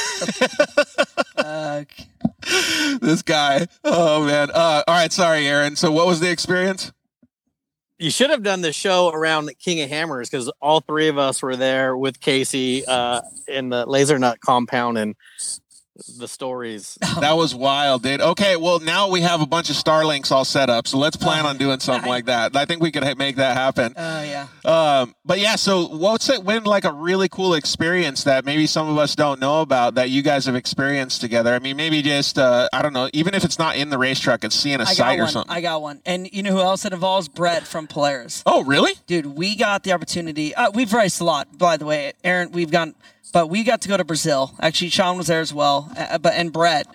This guy. Oh, man. All right, sorry, Aaron. So what was the experience? You should have done the show around King of Hammers, because all three of us were there with Casey in the Laser Nut compound, and the stories. That was wild, dude. Okay, well, now we have a bunch of Starlinks all set up, so let's plan on doing something like that. I think we could make that happen. Yeah. But yeah, so what's it been a really cool experience that maybe some of us don't know about that you guys have experienced together? I mean, maybe just, I don't know, even if it's not in the race truck, it's seeing a site or something. I got one. And you know who else it involves? Brett from Polaris. Oh, really? Dude, we got the opportunity. We've raced a lot, by the way. Aaron, but we got to go to Brazil. Actually, Sean was there as well. And Brett,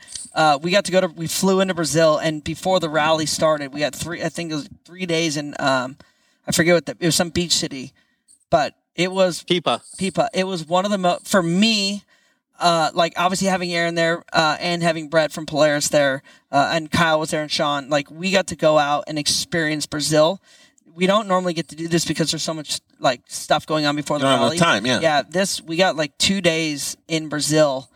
we flew into Brazil, and before the rally started, we got 3 days in, I forget it was some beach city, but it was Pipa. It was one of the for me, obviously having Aaron there, and having Brett from Polaris there, and Kyle was there and Sean, we got to go out and experience Brazil. We don't normally get to do this because there's so much stuff going on before the rally. Time, yeah. Yeah, we got 2 days in Brazil.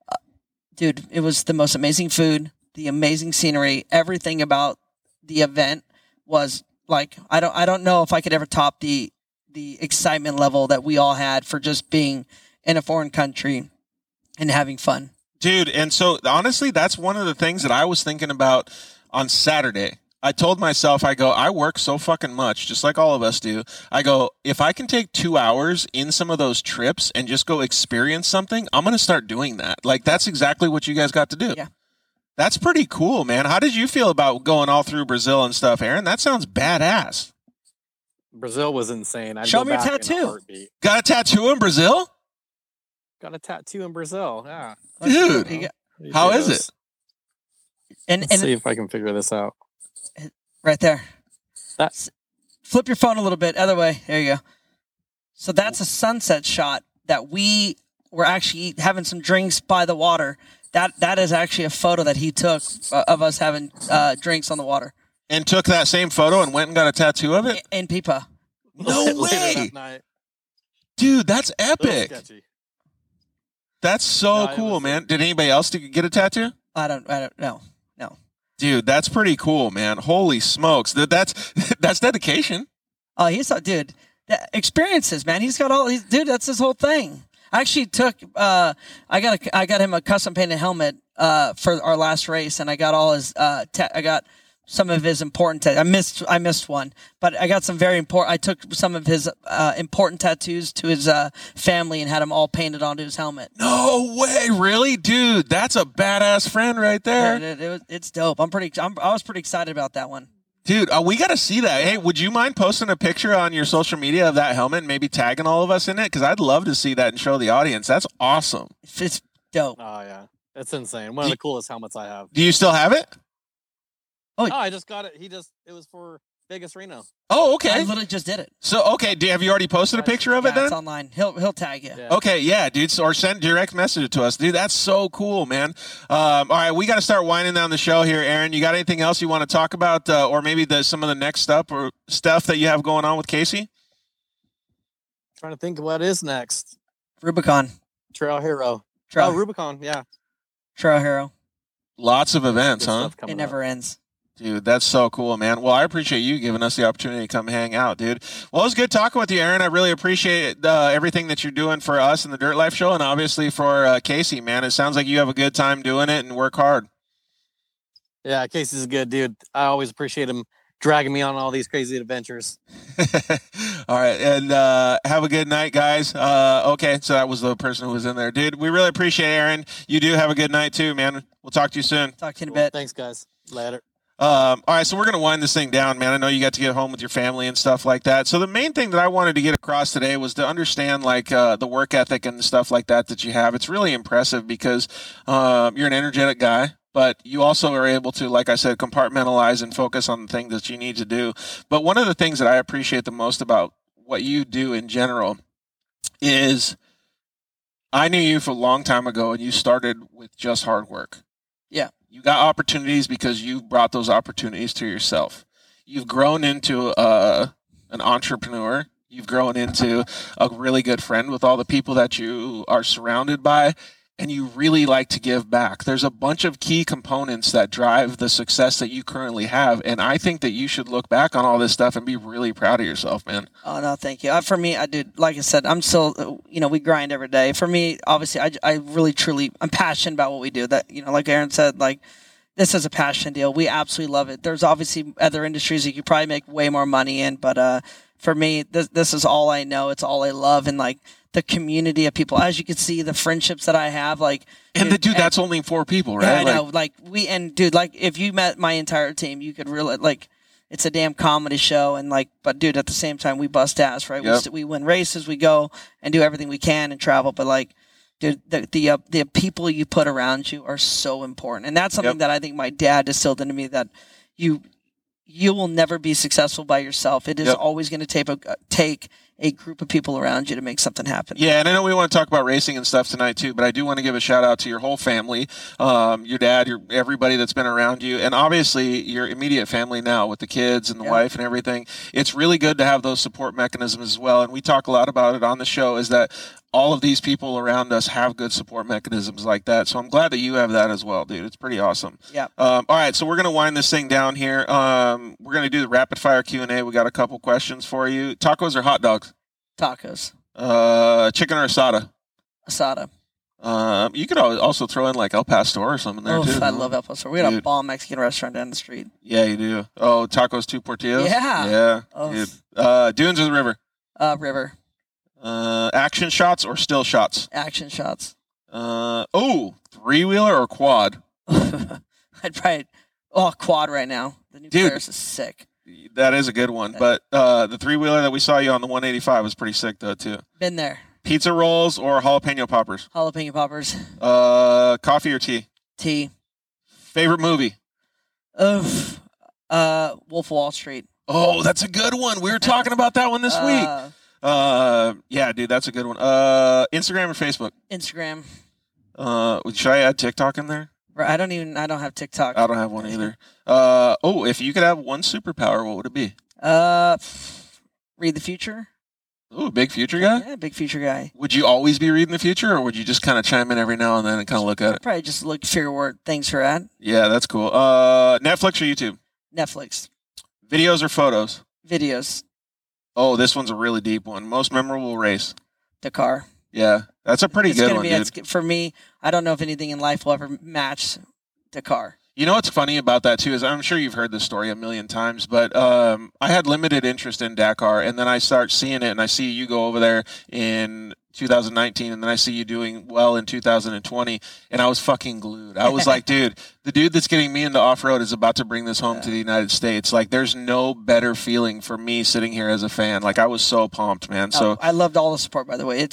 Dude, it was the most amazing food, the amazing scenery, everything about the event was I don't know if I could ever top the excitement level that we all had for just being in a foreign country and having fun. Dude, and so honestly, that's one of the things that I was thinking about on Saturday. I told myself, I work so fucking much, just like all of us do. I go, if I can take 2 hours in some of those trips and just go experience something, I'm going to start doing that. That's exactly what you guys got to do. Yeah. That's pretty cool, man. How did you feel about going all through Brazil and stuff, Aaron? That sounds badass. Brazil was insane. Show me your tattoo. Got a tattoo in Brazil? Got a tattoo in Brazil, yeah. Dude, how is it? Let's see if I can figure this out. Right there. That's Flip your phone a little bit. Other way. There you go. So that's a sunset shot that we were actually having some drinks by the water. That is actually a photo that he took of us having drinks on the water. And took that same photo and went and got a tattoo of it? In Pipa. No way. Dude, that's epic. That's so cool, man. Did anybody else get a tattoo? I don't know. No. Dude, that's pretty cool, man. Holy smokes. That's dedication. Oh, dude, experiences, man. He's got dude, that's his whole thing. I actually took, I got him a custom painted helmet, for our last race, and I got all his, I got some of his important, I missed one, but I got some very important, I took some of his, important tattoos to his, family and had them all painted onto his helmet. No way. Really? Dude, that's a badass friend right there. It's dope. I was pretty excited about that one. Dude, we got to see that. Hey, would you mind posting a picture on your social media of that helmet and maybe tagging all of us in it? Because I'd love to see that and show the audience. That's awesome. It's dope. Oh, yeah. It's insane. One of the coolest helmets I have. Do you still have it? Oh, I just got it. It was for Vegas Reno. Oh, okay. I literally just did it. So, okay. Have you already posted a picture of it then? It's online. He'll tag you. Yeah. Okay, yeah, dude. Or send direct message it to us. Dude, that's so cool, man. All right, we got to start winding down the show here, Aaron. You got anything else you want to talk about, or maybe some of the next stuff that you have going on with Casey? Trying to think of what is next. Rubicon. Trail Hero. Rubicon, yeah. Trail Hero. Lots of events, huh? It never ends. Dude, that's so cool, man. Well, I appreciate you giving us the opportunity to come hang out, dude. Well, it was good talking with you, Aaron. I really appreciate everything that you're doing for us in the Dirt Life Show and obviously for Casey, man. It sounds like you have a good time doing it and work hard. Yeah, Casey's a good dude. I always appreciate him dragging me on all these crazy adventures. All right, and have a good night, guys. Okay, so that was the person who was in there. Dude, we really appreciate it, Aaron. You do have a good night too, man. We'll talk to you soon. Talk to you in a bit. Thanks, guys. Later. All right, so we're going to wind this thing down, man. I know you got to get home with your family and stuff like that. So the main thing that I wanted to get across today was to understand, like, the work ethic and stuff like that you have. It's really impressive because you're an energetic guy, but you also are able to, like I said, compartmentalize and focus on the things that you need to do. But one of the things that I appreciate the most about what you do in general is I knew you for a long time ago, and you started with just hard work. Yeah. You got opportunities because you brought those opportunities to yourself. You've grown into an entrepreneur. You've grown into a really good friend with all the people that you are surrounded by, and you really like to give back. There's a bunch of key components that drive the success that you currently have, and I think that you should look back on all this stuff and be really proud of yourself, man. Oh, no, thank you. For me, like I said, I'm still, we grind every day. For me, obviously, I really, truly, I'm passionate about what we do. That, like Aaron said, like, this is a passion deal. We absolutely love it. There's obviously other industries that you probably make way more money in, but for me, this is all I know. It's all I love, and like the community of people. As you can see, the friendships that I have, like, that's only 4 people, right? Yeah, I know. Like if you met my entire team, you could really like. It's a damn comedy show, and like, but dude, at the same time, we bust ass, right? Yep. We win races, we go and do everything we can and travel, but like. Dude, the people you put around you are so important, and that's something that I think my dad distilled into me. That you will never be successful by yourself. It is always going to take a group of people around you to make something happen. Yeah, and I know we want to talk about racing and stuff tonight too, but I do want to give a shout out to your whole family, your dad, everybody that's been around you, and obviously your immediate family now with the kids and the wife and everything. It's really good to have those support mechanisms as well, and we talk a lot about it on the show, is that all of these people around us have good support mechanisms like that. So I'm glad that you have that as well, dude. It's pretty awesome. Yeah. All right, so we're going to wind this thing down here. We're going to do the rapid fire Q&A. We got a couple questions for you. Tacos or hot dogs? Tacos. Chicken or asada? Asada. You could also throw in like El Pastor or something there too. I love El Pastor. We got a bomb Mexican restaurant down the street. Yeah, you do. Oh, tacos, 2 portillos? Yeah. Yeah. Oh. Dude. Dunes or the river? River. Action shots or still shots? Action shots. 3-wheeler or quad? I'd probably quad right now. The new Polaris is sick. That is a good one, but the 3-wheeler that we saw you on the 185 was pretty sick though too. Been there. Pizza rolls or jalapeno poppers? Jalapeno poppers. Coffee or tea? Tea. Favorite movie? Wolf of Wall Street. Oh, that's a good one. We were talking about that one this week. Yeah, dude, that's a good one. Instagram or Facebook? Instagram. Should I add TikTok in there? I don't have TikTok. I don't have one either. If you could have one superpower, what would it be? Read the future. Ooh, big future guy? Yeah, big future guy. Would you always be reading the future, or would you just kind of chime in every now and then and kind of look at it? Probably just figure where things are at. Yeah, that's cool. Netflix or YouTube? Netflix. Videos or photos? Videos. Oh, this one's a really deep one. Most memorable race? Dakar. Yeah, that's a pretty good one, dude. For me, I don't know if anything in life will ever match Dakar. You know what's funny about that, too, is I'm sure you've heard this story a million times, but I had limited interest in Dakar, and then I start seeing it, and I see you go over there in 2019, and then I see you doing well in 2020, and I was fucking glued. I was like, dude, the dude that's getting me into off-road is about to bring this home to the United States. Like, there's no better feeling for me sitting here as a fan. Like, I was so pumped, man. So I loved all the support, by the way.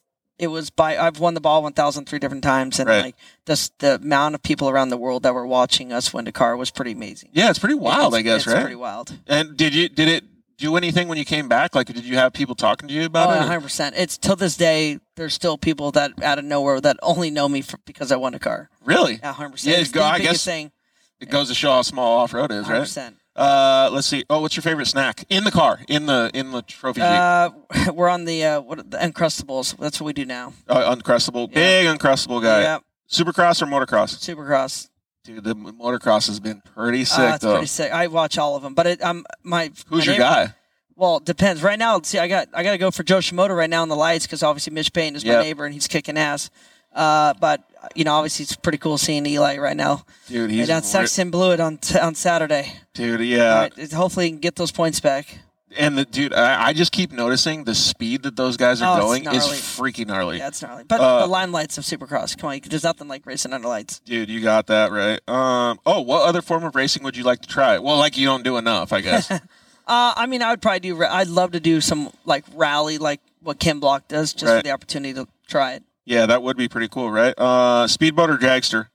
I've won the ball 1,003 different times, and right. like the amount of people around the world that were watching us win Dakar was pretty amazing. Yeah, it's pretty wild, I guess, right? It's pretty wild. And did it do anything when you came back? Like, did you have people talking to you about it? 100%. It's till this day, there's still people that out of nowhere that only know me because I won a car. Really? Yeah, 100%. Yeah, it's the I biggest guess thing. It goes to show how small off-road is, 100%. right? Let's see. Oh, what's your favorite snack in the car, in the trophy Jeep? We're on the Uncrustables. That's what we do now. Uncrustable, big Uncrustable guy. Yeah. Supercross or motocross? Supercross. Dude, the motocross has been pretty sick, it's though. pretty sick. I watch all of them, but Who's your guy? Well, it depends. Right now, see, I got to go for Joe Shimoda right now in the lights because obviously Mitch Payne is my neighbor and he's kicking ass. But obviously it's pretty cool seeing Eli right now. Dude, he's down Sexton Blew it on Saturday. Dude, yeah. Hopefully he can get those points back. And I just keep noticing the speed that those guys are going is freaking gnarly. Yeah, it's gnarly. But the limelights of Supercross, come on, there's nothing like racing under lights. Dude, you got that right. What other form of racing would you like to try? Well, like you don't do enough, I guess. I would probably do. I'd love to do some like rally, like what Ken Block does, just for the opportunity to try it. Yeah, that would be pretty cool, right? Speedboat or dragster?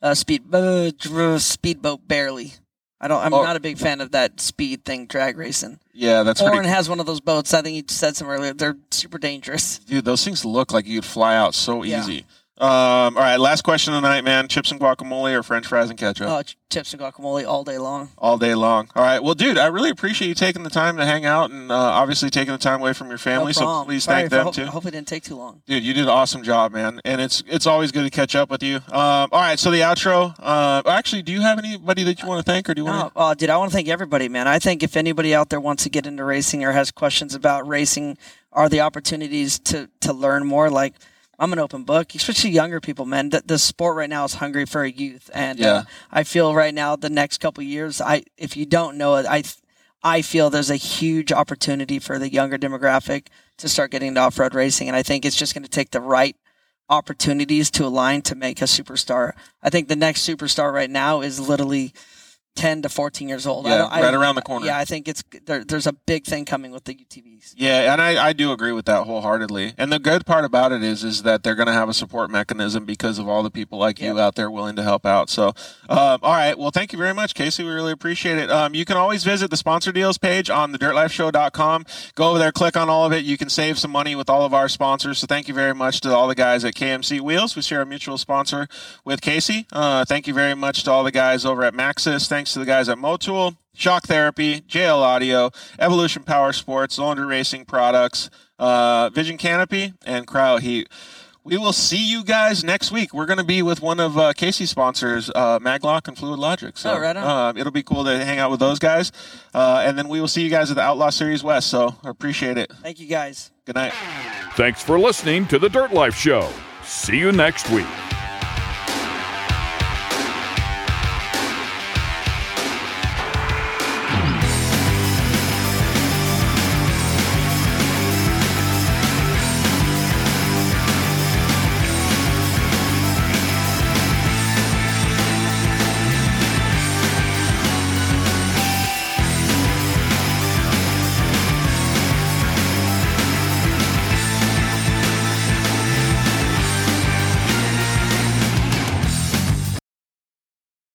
Speedboat, barely. I'm not a big fan of that speed thing, drag racing. Yeah, that's Oren has one of those boats. I think he said some earlier. They're super dangerous. Dude, those things look like you'd fly out so easy. All right, last question of the night, man. Chips and guacamole or French fries and ketchup? Oh, chips and guacamole all day long. All day long. All right. Well, dude, I really appreciate you taking the time to hang out and obviously taking the time away from your family. So please thank them too. I hope it didn't take too long. Dude, you did an awesome job, man. And it's always good to catch up with you. All right. So the outro. Actually, do you have anybody that you want to thank, or do you want to? Dude, I want to thank everybody, man. I think if anybody out there wants to get into racing or has questions about racing, are the opportunities to learn more. Like, I'm an open book, especially younger people, man. The sport right now is hungry for a youth, and I feel right now the next couple of years, if you don't know it, I feel there's a huge opportunity for the younger demographic to start getting into off-road racing, and I think it's just going to take the right opportunities to align to make a superstar. I think the next superstar right now is literally 10 to 14 years old. Yeah, right around the corner. Yeah, I think there's a big thing coming with the UTVs. Yeah, and I do agree with that wholeheartedly. And the good part about it is that they're going to have a support mechanism because of all the people like you out there willing to help out. So, all right. Well, thank you very much, Casey. We really appreciate it. You can always visit the sponsor deals page on thedirtlifeshow.com. Go over there, click on all of it. You can save some money with all of our sponsors. So thank you very much to all the guys at KMC Wheels. We share a mutual sponsor with Casey. Thank you very much to all the guys over at Maxxis. Thanks to the guys at Motul, Shock Therapy, JL Audio, Evolution Power Sports, Laundry Racing Products, Vision Canopy, and Cryo Heat. We will see you guys next week. We're going to be with one of Casey's sponsors, Maglock and Fluid Logic. So right on. It'll be cool to hang out with those guys. And then we will see you guys at the Outlaw Series West. So I appreciate it. Thank you, guys. Good night. Thanks for listening to The Dirt Life Show. See you next week.